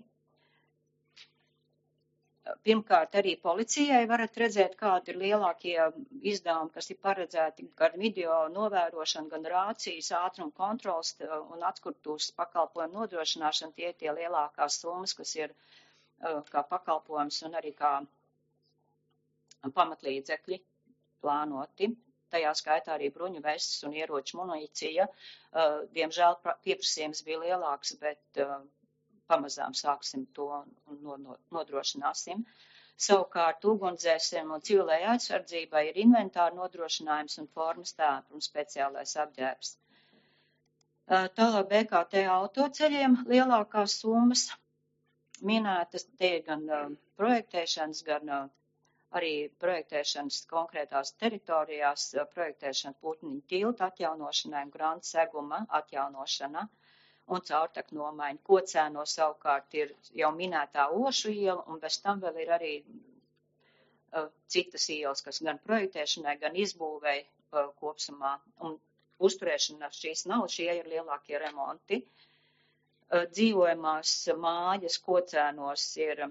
Pirmkārt, arī policijai varat redzēt, kādi ir lielākie izdevumi, kas ir paredzēti gan video novērošana, gan rācijas, ātruma kontrols un atskurtūs pakalpojumu nodrošināšana. Tie lielākās summas, kas ir kā pakalpojums un arī kā pamatlīdzekļi plānoti. Tajā skaitā arī bruņu vestes un ieroču munīcija. Diemžēl pieprasījums bija lielāks, bet pamazām sāksim to un nodrošināsim. Savukārt ugunsdzēsējiem un civilai aizsardzībai ir inventāra nodrošinājums un formas tēpa un speciālais apģērbs. Tālāk BKT autoceļiem lielākās summas minētas, te ir gan projektēšanas, gan arī projektēšanas konkrētās teritorijās, projektēšana Putniņu tilta atjaunošanai un Granta seguma atjaunošana. un caurtekļu nomaiņa. Kocēnos savukārt ir jau minētā Ošu iela, un bez tam vēl ir arī citas ielas, kas gan projektēšanai, gan izbūvei kopsumā. Un uzturēšana šīs nav, šie ir lielākie remonti. Dzīvojamās mājas Kocēnos ir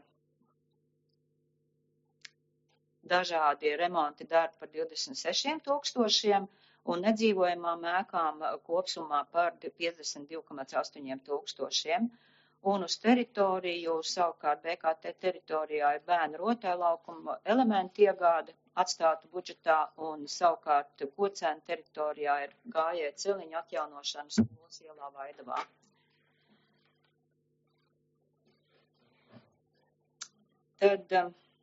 dažādi remonti darbi par 26 000 un nedzīvojamām ēkām kopsumā par 52,8 000. Un uz teritoriju, savukārt BKT teritorijā ir bērnu rotaļlaukuma elementu iegāde atstāta budžetā, un savukārt Kocēnu teritorijā ir gājēju celiņu atjaunošana skolas ielā Vaidavā. Tad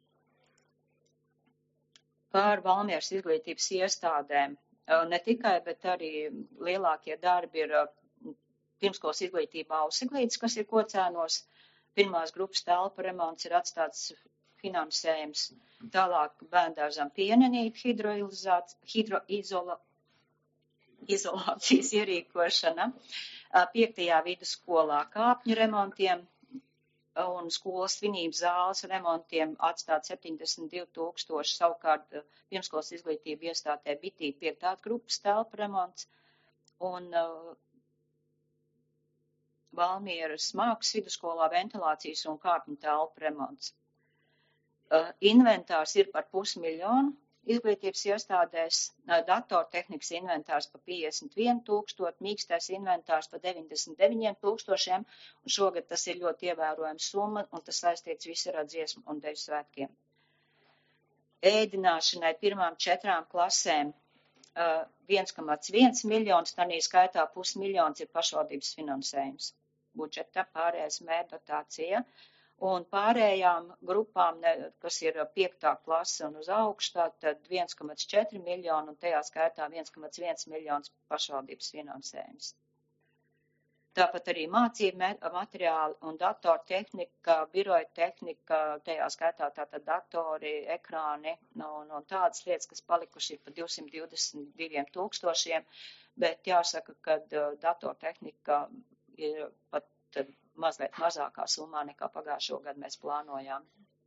par Valmieras izglītības iestādēm. Ne tikai, bet arī lielākie darbi ir pirmskolas izglītībā Ausiglītis, kas ir Kocēnos. Pirmās grupas telpa remonts ir atstāts finansējums. Tālāk bērndārzam Pienenīte hidroizolācijas ierīkošana. 5. vidusskolā kāpņu remontiem un skolas svinības zāles remontiem atstāt 72 000, savukārt pirmskolas izglītība iestādē Bitī 5. grupas telpa remonts un Valmieras Mākslas vidusskolā ventilācijas un kāpņu telpa remonts. Inventārs ir par 500 000 izglītības iestādēs, datortehnikas inventārs par 51 000, mīkstais inventārs par 99 000, un šogad tas ir ļoti ievērojams summa, un tas saistīts viss ar dziesmu un deju svētkiem. Ēdināšanai pirmām 4 klasēm 1,1 miljonus, tanī skaitā 500 000 ir pašvaldības finansējums. Budžeta pārējais mērdotācija. Un pārējām grupām, kas ir 5. klase un uz augšu, tad 1,4 miljonu un tajā skaitā 1,1 miljonus pašvaldības finansējums. Tāpat arī mācību materiāli un datortehnika, biroja tehnika, tajā skaitā tātad datori, ekrāni un tādas lietas, kas palikuši ir pa 222 000, bet jāsaka, ka datortehnika ir pat mazliet mazākā summā nekā pagājušo gadu mēs plānojām.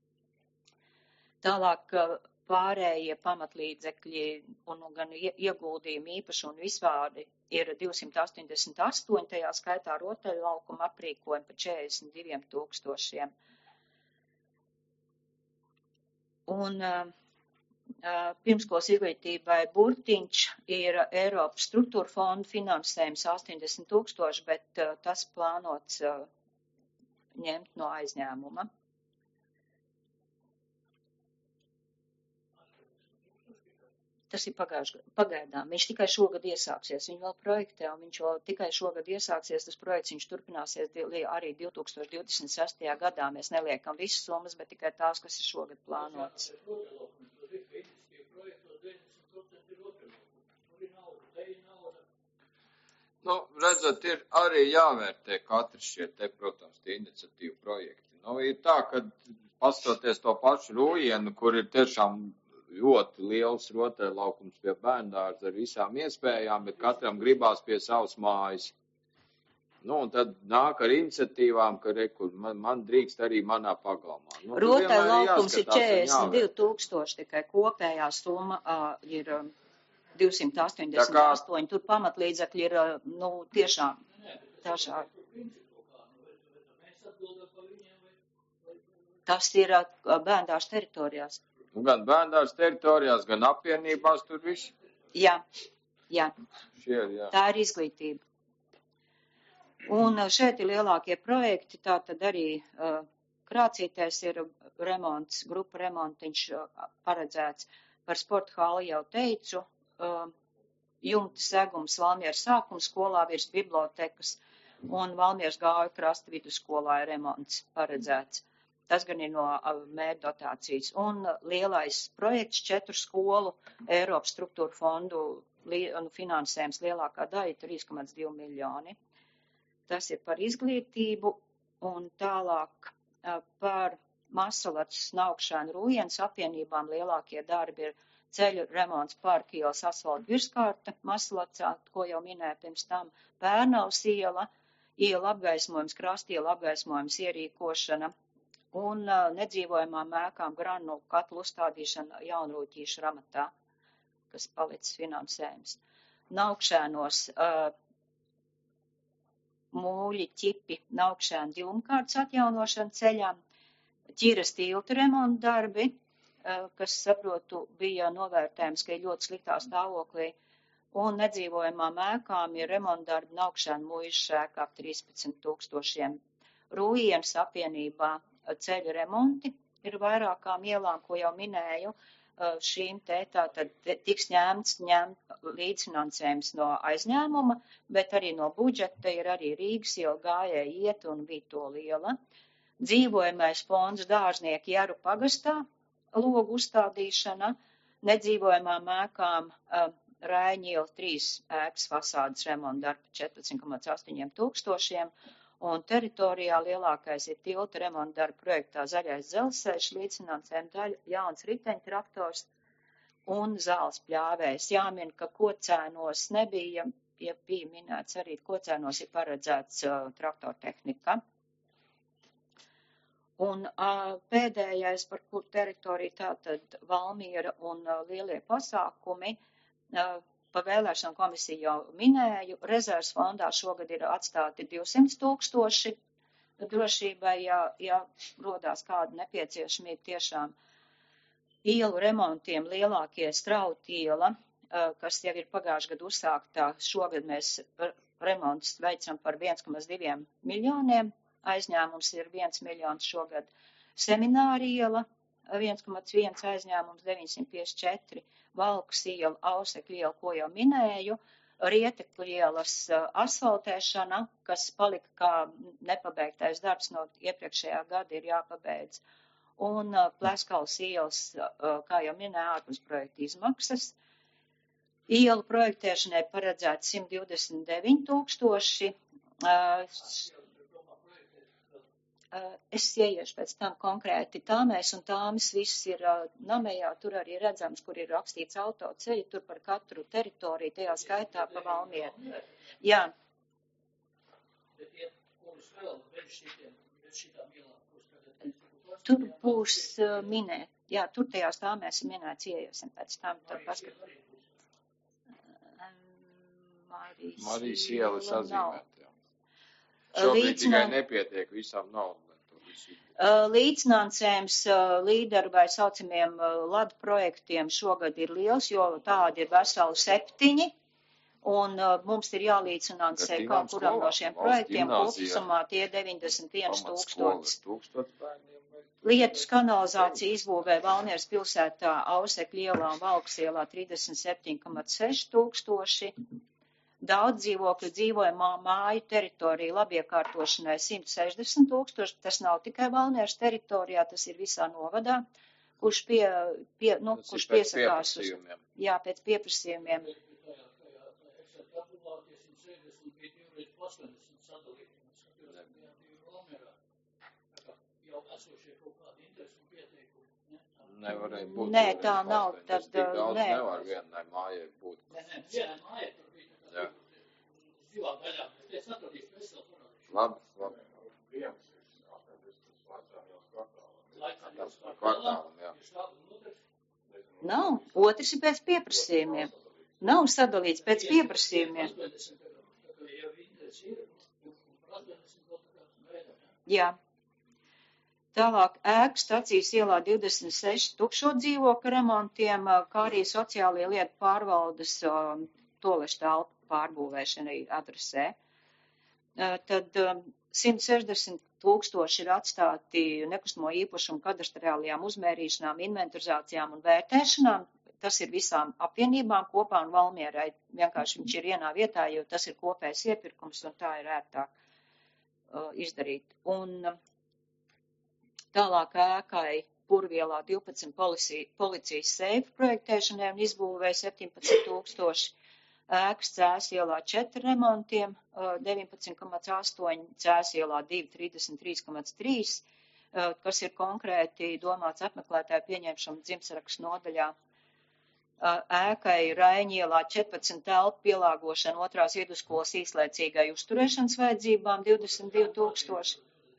Tālāk pārējie pamatlīdzekļi un gan ieguldījumi īpaši un visvārdi ir 288, tajā skaitā rotaļlaukuma aprīkojumi par 42 000. Un pirmskolas izglītībai burtiņš ir Eiropas struktūra fonda finansējums 80 000, bet tas plānots ņemt no aizņēmuma. Tas ir pagaidām. Viņš tikai šogad iesāksies. Viņš vēl projektē, un viņš vēl tikai šogad iesāksies. Tas projekts viņš turpināsies arī 2026. gadā. Mēs neliekam visas summas, bet tikai tās, kas ir šogad plānotas. Nu, redzat, ir arī jāvērtē katrs šie te, protams, tie iniciatīvu projekti. Nu, ir tā, ka pastoties to pašu Rūjienu, kur ir tiešām ļoti liels rotaļlaukums pie bērndārza ar visām iespējām, bet katram gribās pie savas mājas. Nu, un tad nāk ar iniciatīvām, ka man drīkst arī manā pagalmā. Nu, rotaļlaukums ir 42 000, tikai kopējā summa ir 288, tur pamatlīdzekļi ir, tiešām dažādi. Tas ir bērndārs teritorijās. Gan bērndārs teritorijās, gan apvienībās tur viss? Jā. Jā. Tā ir izglītība. Un šeit ir lielākie projekti, tātad arī Krācītēs ir remonts, grupa remontiņš paredzēts par sporta hali jau teicu. Jumta segums Valmieras sākuma skolā virs bibliotekas un Valmieras Gāju krasta vidusskolā ir remonts paredzēts. Tas gan ir no mērdotācijas. Un lielais projekts 4 skolu Eiropas struktūra fondu finansējums lielākā daļa 3,2 miljoni. Tas ir par izglītību un tālāk par Masalacas, Naukšēnu, Rūjienas apvienībām lielākie darbi ir ceļu remonts Parka ielas asfalta virskārta Masalacā, ko jau minēju pirms tam, Pērnavas iela, ielu apgaismojums, krastielu apgaismojums ierīkošana un nedzīvojamām ēkām granulu katlu uzstādīšana Jaunrūķīšu ramatā, kas palicis finansējums. Naukšēnos mūļi, ķipi, naukšēnu ģilmkārtas atjaunošana ceļām, ķiras tiltu remonta darbi, kas, saprotu, bija novērtējums, ka ir ļoti sliktā stāvoklī, un nedzīvojamām ēkām ir remonta darbi naukšēnu mūžu ēkā 13 000. Rūjienas apvienībā ceļu remonti ir vairākām ielām, ko jau minēju, šīm tātad tiks ņemts līdzfinansējums no aizņēmuma, bet arī no budžeta ir arī Rīgas iela, Gājēja iet un Vītola iela. Dzīvojamais fonds Dārznieki Jaru pagastā, logu uzstādīšana, nedzīvojamām ēkām Raiņa iela 3 ēkas fasādes remonta darbi 14,8 000, un teritorijā lielākais ir tilta remonta darba projektā Zaļais dzelzceļš, līdzfinansējuma daļa, jauns riteņtraktors un zāles pļāvējs. Jāmin, ka Kocēnos nebija, ja bija minēts arī, Kocēnos ir paredzēts traktortehnika. Un pēdējais, par kur teritoriju tātad Valmiera un lielie pasākumi, pa vēlēšanu komisiju jau minēju, rezerves fondā šogad ir atstāti 200 000 drošībai, ja rodās kāda nepieciešamība tiešām. Ielu remontiem lielākie Strauti iela, kas jau ir pagājušajā gadu uzsāktā, šogad mēs remontus veicam par 1,2 miljoniem, aizņēmums ir 1 miljons šogad. Semināra iela 1,1 aizņēmums 954, Valkas iela, Ausekļa iela, ko jau minēju, Rietekļu ielas asfaltēšana, kas palika kā nepabeigtais darbs no iepriekšējā gada, ir jāpabeidz. Un Pleskals ielas, kā jau minēju, ārpus projekta izmaksas. Ielu projektēšanai paredzēts 129 000. Es ieiešu pēc tam konkrēti tāmēs un tāmas viss ir namējā, tur arī redzams, kur ir rakstīts autoceļi, tur par katru teritoriju, tajā skaitā pa Valmieru. Jā. Tur būs minēt, jā, tur tajās tāmēs ir minēts, ieiesim pēc tam, tad paskat. Marijas iela sazīmēt. Šobrīd tikai nepietiek, visām nav. Līdzfinansējums līderu vai saucamiem LAD projektiem šogad ir liels, jo tādi ir veseli 7, un mums ir jālīdzfinansē kaut kuram no šiem projektiem, kopsumā tie 91 000. Lietus kanalizācija izbūvē Valmieras pilsētā Ausekļa ielā un Valkas ielā 37,6 000. Daudz dzīvokļu dzīvojamā māju teritorija labiekārtošanai 160 000, tas nav tikai Valmieras teritorijā, tas ir visā novadā, kurš piesakās uz, jā, pēc pieprasījumiem. Nevarēja būt. Nē, tā nav, tad, nē. Nevar vienai mājai būt. Vienai mājai tur bija. Jā. Divām daļām. Es atradīšu veselu parādīšu. Labi. Kvartālam, jā. Nav. Otrs ir pēc pieprasījumiem. Nav sadalīts pēc pieprasījumiem. Jā. Tālāk ēku stacijas ielā 26 tukšo dzīvokļu remontiem, kā arī sociālie lietu pārvaldes toalešu telpu pārbūvēšana adresē. Tad 160 000 ir atstāti nekustamo īpašumu kadastrālajām uzmērīšanām, inventarizācijām un vērtēšanām. Tas ir visām apvienībām kopā un Valmierai. Vienkārši viņš ir vienā vietā, jo tas ir kopējs iepirkums un tā ir ērtāk izdarīt. Un tālāk ēkai Purvielā 12 policijas seifu projektēšanai un izbūvēja 17 000. Ēkas Cēs ielā 4 remontiem, 19,8, Cēs ielā 2, 33,3, kas ir konkrēti domāts apmeklētāju pieņemšanu dzimtsarakstu nodaļā. ēkai Raiņu ielā 14 telpu pielāgošana 2. vidusskolas īslaicīgai uzturēšanas vajadzībām 22 000.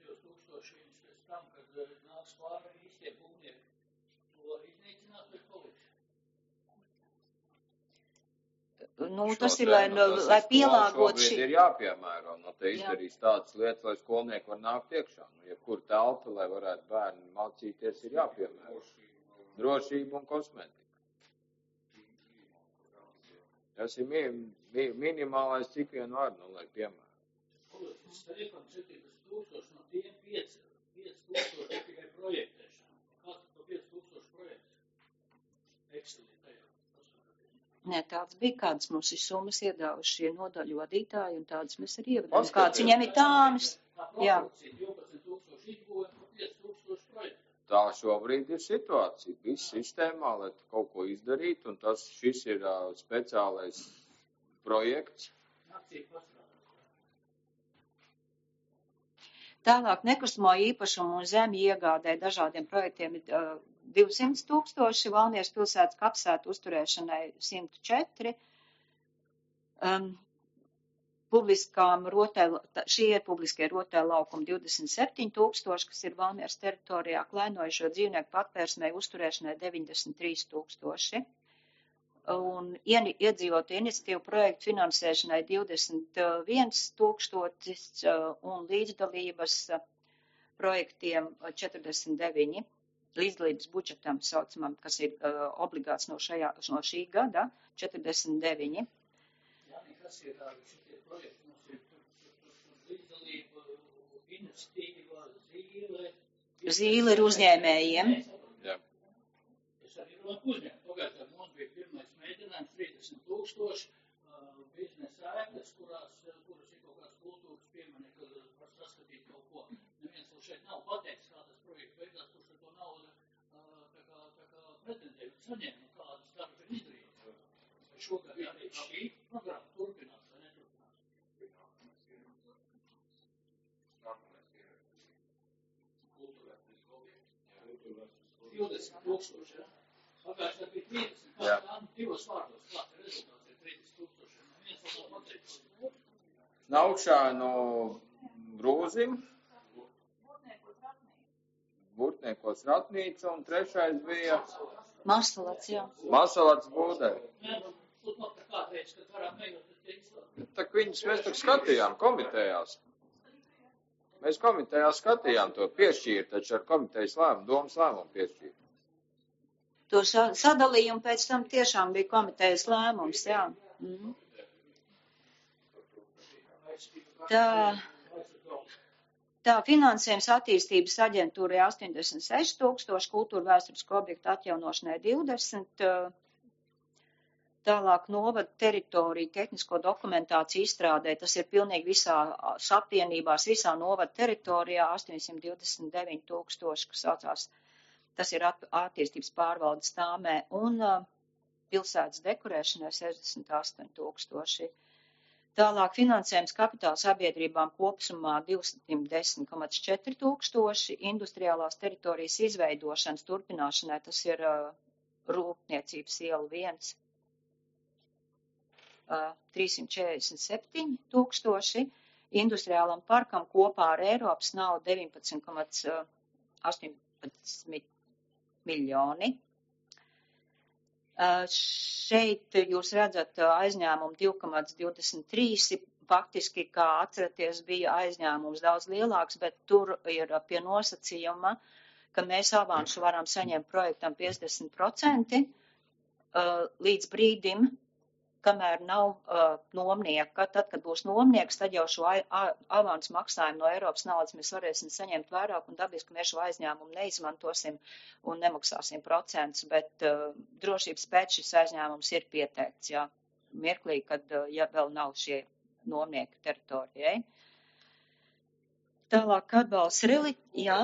Nu, tas ir, lai pielāgot šī. Ir jāpiemēro, te izdarīs tādas lietas, lai skolnieki var nākt iekšā. Jebkur telpa, lai varētu bērni mācīties, ir jāpiemēro. Drošība un kosmetika. Tas ir minimālais, cik vien var, lai piemēro. Stefan, 40 000 no tiem 5 000 ir tikai projektēšana. Kāds to 5 000 projekts? Excelī tajā. Nē, tāds bija, kādas mums ir summas iedāvuši šie nodaļu vadītāji, un tādas mēs arī ievadām. Kāds viņiem ir tāmas? Jā. 12 000 izbūvēm par 5 000 projektu. Tā šobrīd ir situācija. Viss sistēmā, lai kaut ko izdarītu, un šis ir speciālais projekts. Tālāk nekustamo īpašumu un zemi iegādē dažādiem projektiem ir 200 000, Valmieras pilsētas kapsētu uzturēšanai 104. Šie ir publiskie rotaļu laukumi 27 000, kas ir Valmieras teritorijā, klainojušo dzīvnieku patvērsmei uzturēšanai 93 000. Un iedzīvotu iniciatīvu projektu finansēšanai 21 000 un līdzdalības projektiem 49. Līdzdalības budžetam saucamam, kas ir obligāts no šī gada, 49. Kas ir šitie projekti? Mums ir līdzdalība, iniciatīva, Zīle. Zīle ir uzņēmējiem. Jā. Es arī runāju uzņēmumu. Pagājušajā mums bija pirmais mēģinājums 30 000 biznesa ēkas, kuras ir kaut kāds kultūras pieminekļi, var saskatīt kaut ko. Neviens vēl šeit nav pateikts, kā tas projekts beigās, kurš ar to naudu tā kā pretendēja un saņēma, kādas darbas ir izdarītas. Šogad arī šī programma turpinās vai neturpinās? Kultūrvēstures objekts. 20 000, ja? Pagājušajā bija 30. Divos vārdos, kāds ir rezultāts ir 30 000. Neviens vēl nav pateikts. Naukšānu Brūzim, Burtniekos Ratnīca un trešais bija Masalats, jā. Masalats Būdē. Tak viņus mēs tak skatījām komitejās. Mēs komitejās skatījām to piešķīrt, taču ar komitejas lēmumu, domas lēmumu piešķīrt. To sadalījumu pēc tam tiešām bija komitejas lēmums, jā. Tā finansējums attīstības aģentūrai 86 000, kultūra vēsturisku objektu atjaunošanai 20, tālāk novada teritoriju tehnisko dokumentāciju izstrādē, tas ir pilnīgi visās apvienībās, visā novada teritorijā 829 000, kas saucās, tas ir attīstības pārvaldes tāmē, un pilsētas dekorēšanai 68 000. Tālāk finansējums kapitāla sabiedrībām kopsumā 210,4 000, industriālās teritorijas izveidošanas turpināšanai, tas ir Rūpniecības iela 1, 347 000, industriālam parkam kopā ar Eiropas naudu 19,18 miljoni. Šeit jūs redzat aizņēmumu 2,23, faktiski, kā atceraties, bija aizņēmums daudz lielāks, bet tur ir pie nosacījuma, ka mēs avansu varam saņemt projektam 50% līdz brīdim, kamēr nav nomnieka. Tad, kad būs nomnieks, tad jau šo avansu maksājumu no Eiropas naudas mēs varēsim saņemt vairāk un dabiski mēs šo aizņēmumu neizmantosim un nemaksāsim procentus, bet drošības pēc šis aizņēmums ir pieteikts, jā, mirklī, kad, ja vēl nav šie nomnieka teritorijai. Tālāk atbalsts jā.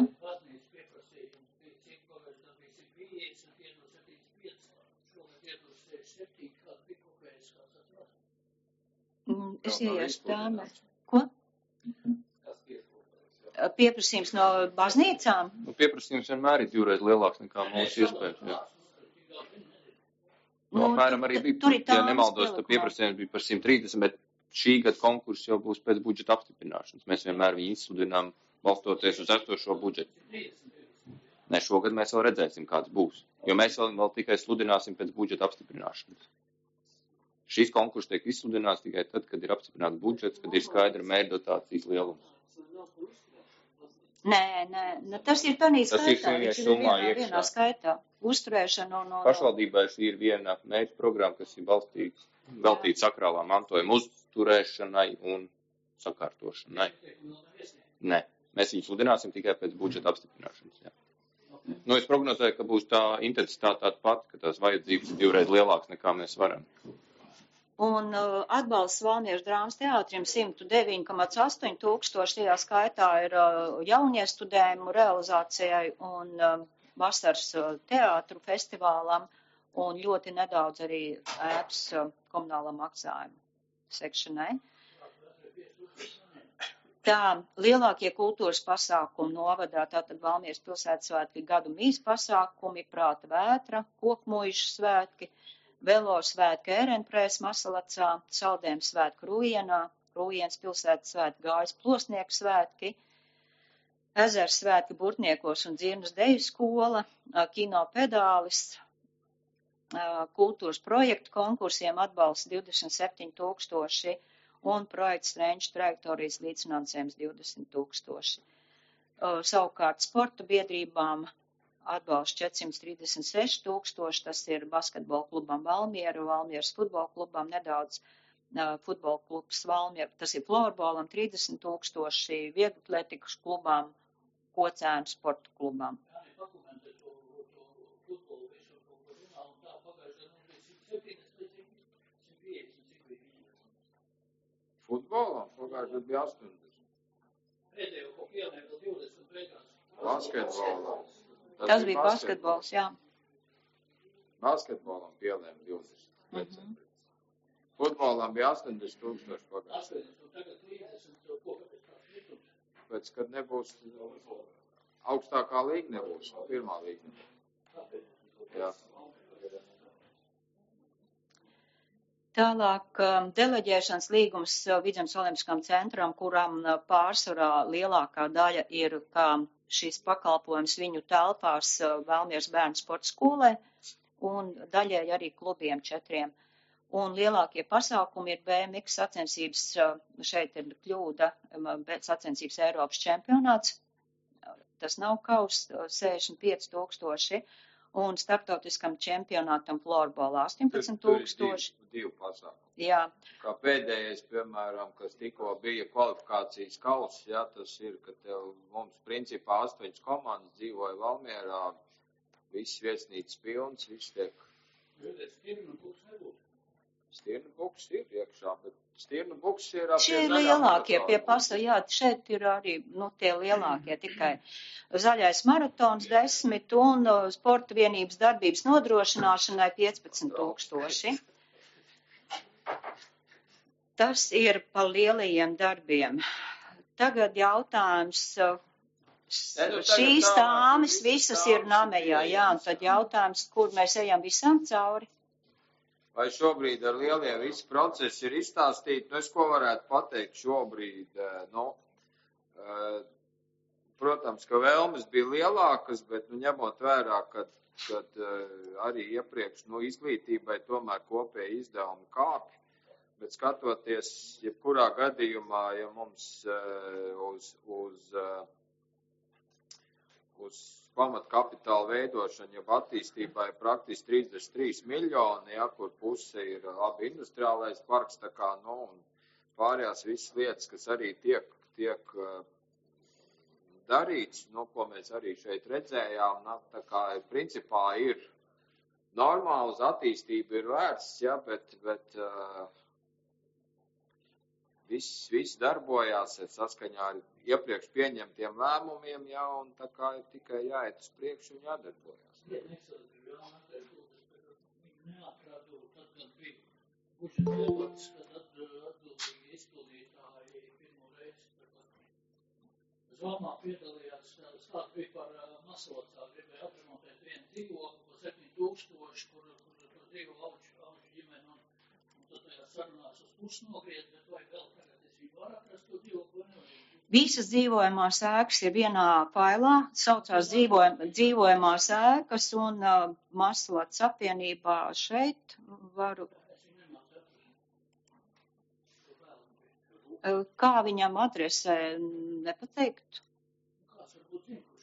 Es ieiešu tāmē. Ko? Pieprasījums no baznīcām? Pieprasījums vienmēr ir divreiz lielāks nekā mūsu iespējas. Jā. Apmēram arī bija, ja nemaldos, tad pieprasījums bija par 130, bet šī gada konkurss jau būs pēc budžeta apstiprināšanas. Mēs vienmēr viņu izsludinām balstoties uz esošo budžetu. Ne, šogad mēs vēl redzēsim, kāds būs, jo mēs vēl tikai sludināsim pēc budžeta apstiprināšanas. Šīs konkurss tiek izsludināts tikai tad, kad ir apstiprināts budžets, kad ir skaidra mērķdotācijas lielums. Nē, tas ir tādā skaitā, viņš ir vienā skaitā. Uzturēšana un... Pašvaldībai šī ir viena mērķa programma, kas ir veltīta sakrālā mantojuma uzturēšanai un sakārtošanai. Nē, mēs viņu sludināsim tikai pēc budžeta apstiprināšanas. Jā. Es prognozēju, ka būs tā intensitāte tāda pati, ka tās vajadzības ir 2 reizes lielākas nekā mēs varam. Un atbalsts Valmieras drāmas teātrim 109,8 tūkstoši, tajā skaitā ir jauniestudējumu realizācijai un vasaras teātru festivālam un ļoti nedaudz arī ēpas komunālam maksājumu sekšanai. Tā lielākie kultūras pasākumi novadā, tātad Valmieras pilsētas svētki, gadu mīs pasākumi, prāta vētra, kokmuižu svētki, velo svētki Ērenprēs Masalacā, Saldēm svētku Rūjienā, Rūjienas pilsētas svētki Gājas plosnieku svētki, Ezers svētki Burtniekos un Dzirnas deju skola, kino pedālis, kultūras projektu konkursiem atbalsts 27 000 un projekts Renču trajektorijas līdzfinansējums 20 000. Savukārt sporta biedrībām atbalsts 436 000, tas ir basketbola klubam Valmiera, Valmieras futbola klubam nedaudz, futbola klubs Valmiera, tas ir florbolam 30 000, vieglatlētikas klubam, Kocēnu sporta klubam. Futbolam pagājušajā bija 80. Pēdējo, ko pielēja vēl 20 beigās. Basketbolam. Tas bija basketbols, jā. Basketbolam pielēja 20. Futbolam bija 80 000 pagājušajā. 80 un tagad 30, ko kāpēc tāds likums? Pēc, kad nebūs augstākā līga nebūs, pirmā līga nebūs. Jā. Tālāk deleģēšanas līgums Vidzemes olimpiskām centram, kuram pārsvarā lielākā daļa ir kā šīs pakalpojums viņu telpās Valmieras bērnu sporta skolē un daļēji arī klubiem 4. Un lielākie pasākumi ir BMX sacensības, šeit ir kļūda, sacensības Eiropas čempionāts, tas nav kaus, 65 000. Un starptautiskam čempionātam florbolā 18 000. Divi pasākumi. Jā. Kā pēdējais, piemēram, kas tikko bija kvalifikācijas kauss, jā, tas ir, ka mums principā 8 komandas dzīvoja Valmierā, viss viesnīcas pilns, viss tiek. Stirnu buks ir iekšā, bet stirnu buks ir šie lielākie pie jā, šeit ir arī, tie lielākie tikai. Zaļais maratons 10 un sporta vienības darbības nodrošināšanai 15 000. Tas ir pa lielajiem darbiem. Tagad jautājums, šīs tāmas visas ir namejā, jā, un tad jautājums, kur mēs ejam visam cauri. Vai šobrīd ar lieliem visi procesi ir izstāstīti? Es ko varētu pateikt šobrīd? Protams, ka vēlmes bija lielākas, bet ņemot vērā, kad arī iepriekš izglītībai tomēr kopēji izdevumi kāpj, bet skatoties, jebkurā gadījumā, ja mums uz pamatkapitāla veidošanu, jau attīstībai praktiski 33 miljoni, ja, kur puse ir labi industriālais parks, tā kā, un pārējās visas lietas, kas arī tiek darīts, ko mēs arī šeit redzējām, tā kā principā ir normāli uz attīstību ir vērts, ja, bet viss darbojās saskaņā ar iepriekš pieņemtiem lēmumiem, ja, un tā kā ir tikai jāiet uz priekšu un jādarbojās. Zomā piedalījās, stāsts bija par Masalacā, gribēja atremontēt vienu dzīvokli par 7 000, kur dzīvo auču ģimeni, un tad tajā sarunās uz pusi nogriez, bet vai vēl tagad es viņu var atrast to dzīvokli, vai nevajag? Visas dzīvojamās ēkas ir vienā failā, saucās dzīvojamās ēkas, un Maslats apvienībā šeit varu. Kā viņam adresē, nepateikt? Kāds varbūt zina, kurš?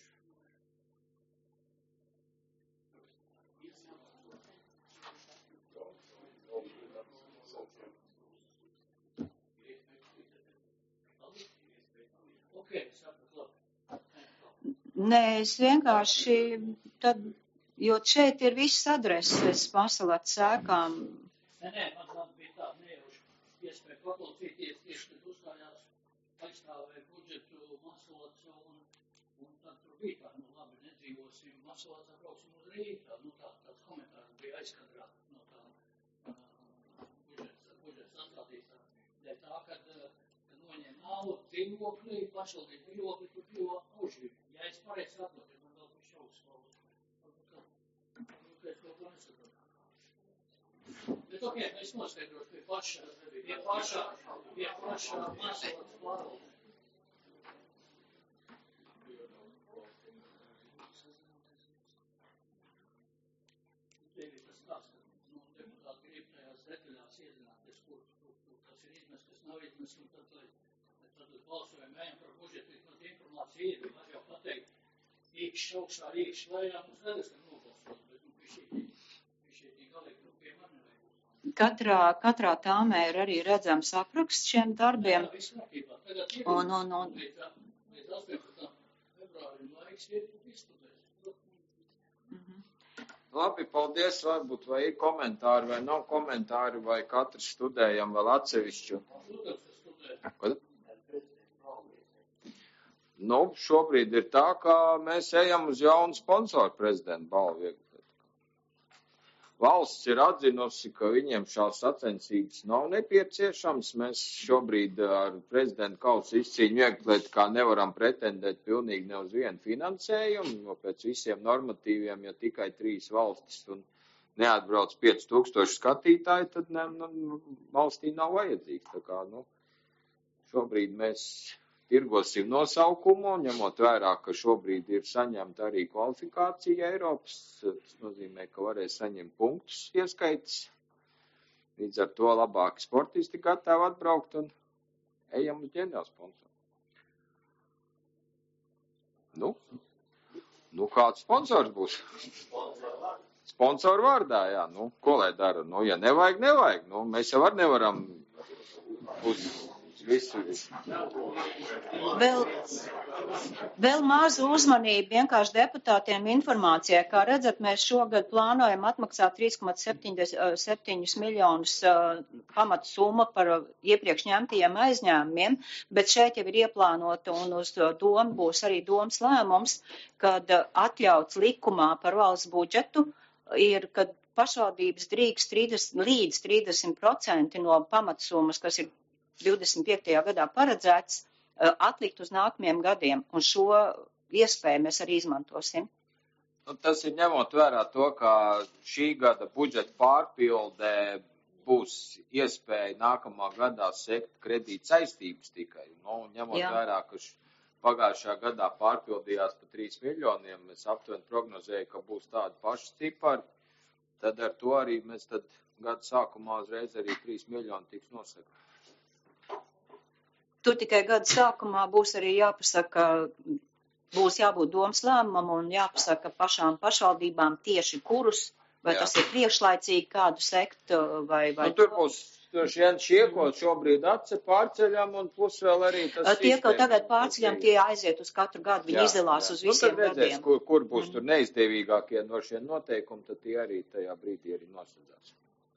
Nē, es vienkārši, tad, jo šeit ir viss adreses Maslats ēkām. Nē, man bija tā nejauši iespēja paklausīties, tieši kad uzstājās aizstāvēja budžetu Maslats, un tad tur bija tā, labi, nedzīvosim Maslats, atbrauksim uz Rīgu, tāds komentārs bija aizkadrā no tā budžeta sastādītā. Dēļ tā, kad noņem naudu dzīvokli, pašvaldību dzīvokli, tur dzīvo aužību. Ja es pareizi saprotu, man vēl bija šaubas varbūt es kaut ko nesaprotu. Bet ok, es noskaidrošu pie pašā Maslats pārvaldes. Tev ir tas stāsts, ka deputāti grib tajās detaļās iezināties, kur tas ir izmest, kas nav izmest, un tad uz balsojumu ejam par budžetu, tad informācija ir, var jau pateikt, īkšķi augšā, īkšķi lejā, mums nedas, ka nobalsot, bet pišķietīgi galīgi piemēr nevajag. Katrā tāmē ir arī redzams apraksts šiem darbiem. Jā, viss kārtībā. Tagad ir līdz 18. februārim laiks ir izstudēt. Labi, paldies. Varbūt vai ir komentāri vai nav komentāri, vai katrs studējam vēl atsevišķu. Kad? Nu, šobrīd ir tā, ka mēs ejam uz jaunu sponsoru prezidenta balvu. Valsts ir atzinusi, ka viņiem šās sacensības nav nepieciešams. Mēs šobrīd ar prezidentu kausa izcīņu vieglēt, kā nevaram pretendēt pilnīgi ne uz vienu finansējumu, jo pēc visiem normatīviem, ja tikai 3 valstis un neatbrauc 5000 skatītāji, tad valstī nav vajadzīgs. Tā kā, šobrīd mēs tirgosim nosaukumu, ņemot vērā, ka šobrīd ir saņemta arī kvalifikācija Eiropas. Tas nozīmē, ka varēs saņemt punktus ieskaitas. Līdz ar to labāki sportisti gatavi atbraukt un ejam uz ģenerālsponsoru. Kāds sponsors būs? Sponsoru vārdā, jā. Ko lai dara? Ja nevajag. Mēs jau nevaram uz visu. Vēl mazu uzmanību vienkārši deputātiem informācijai. Kā redzat, mēs šogad plānojam atmaksāt 3,7 miljonus pamatu summa par iepriekš ņemtajiem aizņēmumiem, bet šeit jau ir ieplānota un uz domu būs arī domas lēmums, kad atļauts likumā par valsts budžetu ir, kad pašvaldības drīkst līdz 30% no pamatsummas, kas ir 25. gadā paredzēts, atlikt uz nākamajiem gadiem, un šo iespēju mēs arī izmantosim. Tas ir ņemot vērā to, ka šī gada budžeta pārpildē būs iespēja nākamā gadā sekt kredīt saistības tikai. Ņemot vērā, ka pagājušā gadā pārpildījās pa 3 miljoniem, mēs aptuveni prognozēju, ka būs tādi paši cipari, tad ar to arī mēs tad gada sākumā uzreiz arī 3 miljoni tiks nosegti. Tur tikai gada sākumā būs arī jāpasaka, būs jābūt domas lēmumam un jāpasaka pašām pašvaldībām tieši kurus, vai tas ir priekšlaicīgi kādu sekt, vai tur būs šie, ko šobrīd pārceļam, un plus vēl arī tas tie, ko tagad pārceļam, tie aiziet uz katru gadu, viņi izdalās uz visiem gadiem. Kur būs tur neizdevīgākie no šiem noteikumi, tad tie arī tajā brīdī arī nosedzās.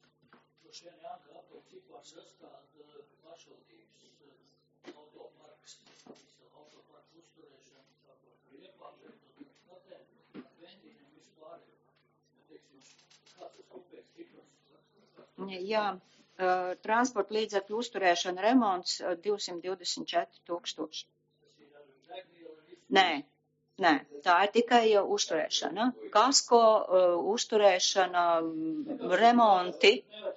Jā, transporta līdzekļu uzturēšana remonts 224 000. Nē, tā ir tikai uzturēšana. Kasko, uzturēšana, remonti.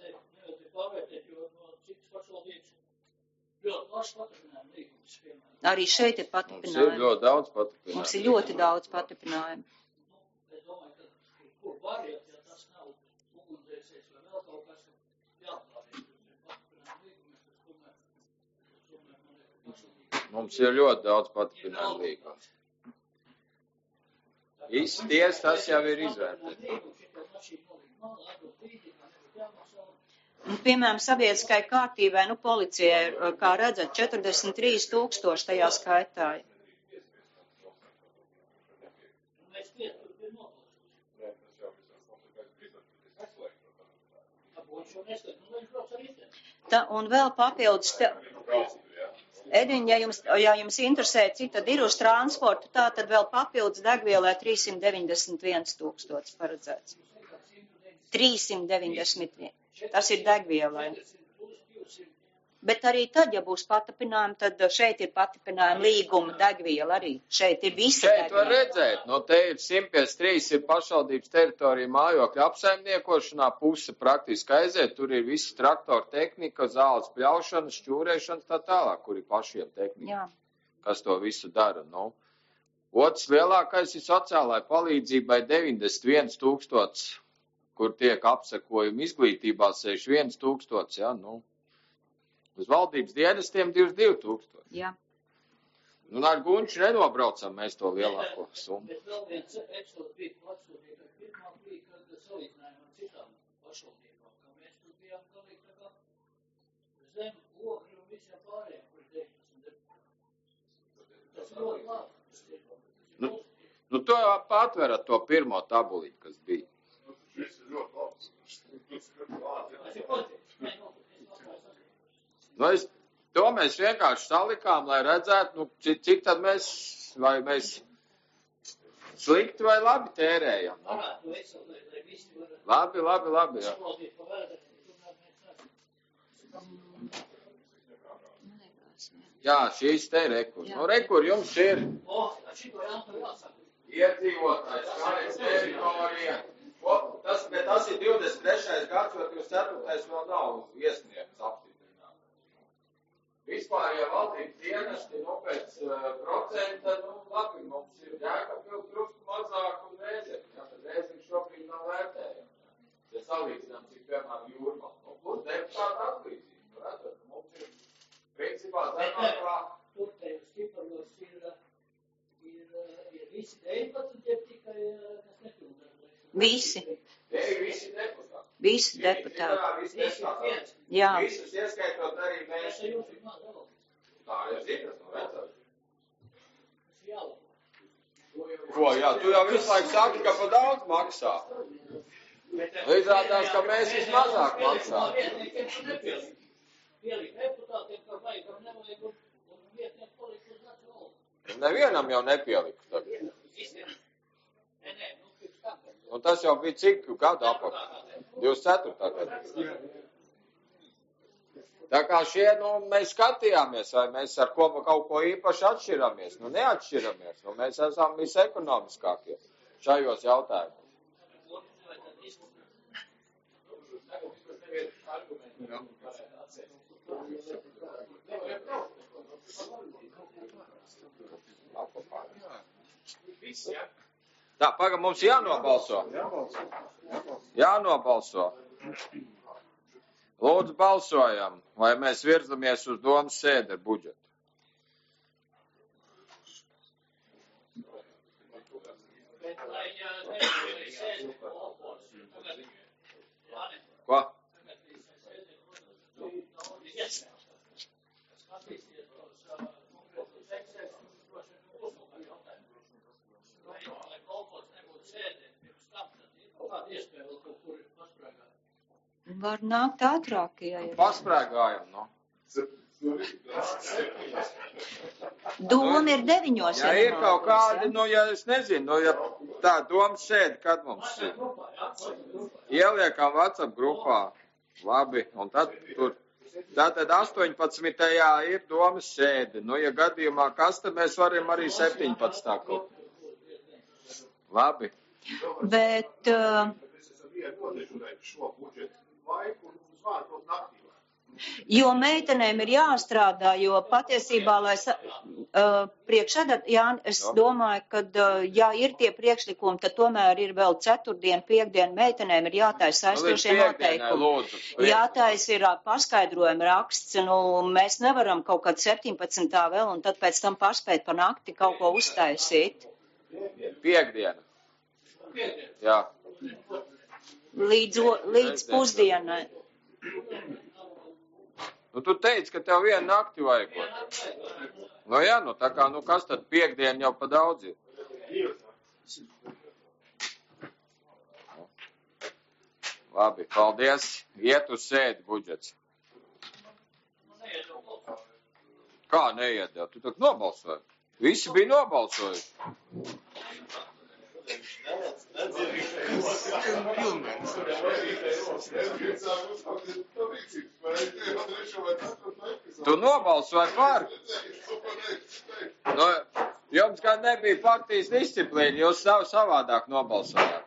Arī šeit ir patiprinājumu. Mums ir ļoti daudz patiprinājumu. Mums ir ļoti daudz patiprinājumu. Mums ir ļoti daudz patiprinājumu līgums. Izties, tas jau ir izvērtēts. Piemēram, sabiedriskai kārtībai, policijai, kā redzat, 43 000 tajā skaitā. Un vēl papildus, Ediņ, ja jums interesē, cik tad ir uz transportu, tā tad vēl papildus degvielai 391 000 paredzēts. 391. Tas ir degvielai. Bet arī tad, ja būs patapinājumi, tad šeit ir patapinājuma līguma degviela arī. Šeit ir visa degviela. Šeit var redzēt, te ir 153 ir pašvaldības teritorija mājokļa apsaimniekošanā, puse praktiski aiziet, tur ir visi traktoru tehnika, zāles pļaušanas, šķūrēšanas, tā tālāk, kur ir pašiem tehnika. Jā. Kas to visu dara, Otrs lielākais ir sociālai palīdzībai 91 000, kur tiek apsekojumi izglītībā 61 000, Uz valdības dienestiem 22 000. Jā. Ar Gunču nenobraucam mēs to lielāko summu. Bet vēl viens epizod bija atsūtīt, ka pirmā bija, kad salīdzinājumā ar citām pašvaldībām, ka mēs tur bijām galīgi tā kā zem ogri un visiem pārējiem, kur 19 deputāti. Tas ļoti labi. To patverat to pirmo tabulīti, kas bija. Šis ir ļoti labs. To mēs vienkārši salikām, lai redzētu, cik tad mēs slikti vai labi tērējam. Labi, jā. Jā, šīs te rekur. Rekur jums ir iedzīvotājs, kāds teritorija. Bet tas ir 23. gads, jo 24. vēl nav iesniegts apstiprinājums. Vispār, ja valdības dienesti, pēc procenta, labi, mums ir Jēkabpils drusku mazāk un Rēzekne. Tad Rēzekne šobrīd nav vērtējama. Ja salīdzinām, cik piemēram Jūrmā. Kur deputāta atlīdzība? Redzat, mums ir principā zemākā. Tur tajos ciparos ir visi 19, jeb tikai kas nepilndarbojas. Visi. Visi deputāti. Visi deputāti. Jā. Visus ieskaitot arī mēs. Tā ir zinas, redzat. Ko, jā, tu jau visu laiku saki, ka pa daudz maksā. Izrādās, ka mēs vismazāk maksā. Nevienam jau nepieliku tagad. Un tas jau bija cik gadu apakaļ? 24. gadu. Tā kā mēs skatījāmies, vai mēs ar kaut ko īpaši atšķiramies. Neatšķiramies. Mēs esam visekonomiskākie šajos jautājumos. Tā, pagaid, mums jānobalso. Jānobalso. Lūdzu, balsojam, vai mēs virzamies uz domas sēdi ar budžetu. Ko? Var nākt ātrāk, ja ir. Pasprēgājam, Doma ir 9. Ja ir kaut kādi, ja es nezinu, ja tā domas sēdi, kad mums ir. Ieliekam WhatsApp grupā. Labi, un tad tur. Tātad 18. ir domas sēdi. Ja gadījumā kas, tad mēs varam arī 17. kaut. Labi. Bet... Jo meitenēm ir jāstrādā, jo patiesībā, lai priekšsēdēt, Jāni, es domāju, ka, ja ir tie priekšlikumi, tad tomēr ir vēl ceturtdien, piekdien meitenēm ir jātaisa aizstošie noteikumi. Jātaisa ir paskaidrojuma raksts, mēs nevaram kaut kāds 17. vēl, un tad pēc tam paspēt pa nakti kaut ko uztaisīt. Piekdiena. Jā. Līdz pusdienai. Tu teici, ka tev vienu nakti vajag. Jā, tā kā, kas tad piekdien jau pa daudz ir? Labi, paldies. Iet uz sēdi budžets. Kā neiet? Tu tak nobalsoji? Visi bija nobalsojuši. Tu nobalsoji par? Jums gan nebija partijas disciplīna, jūs savādāk nobalsojāt.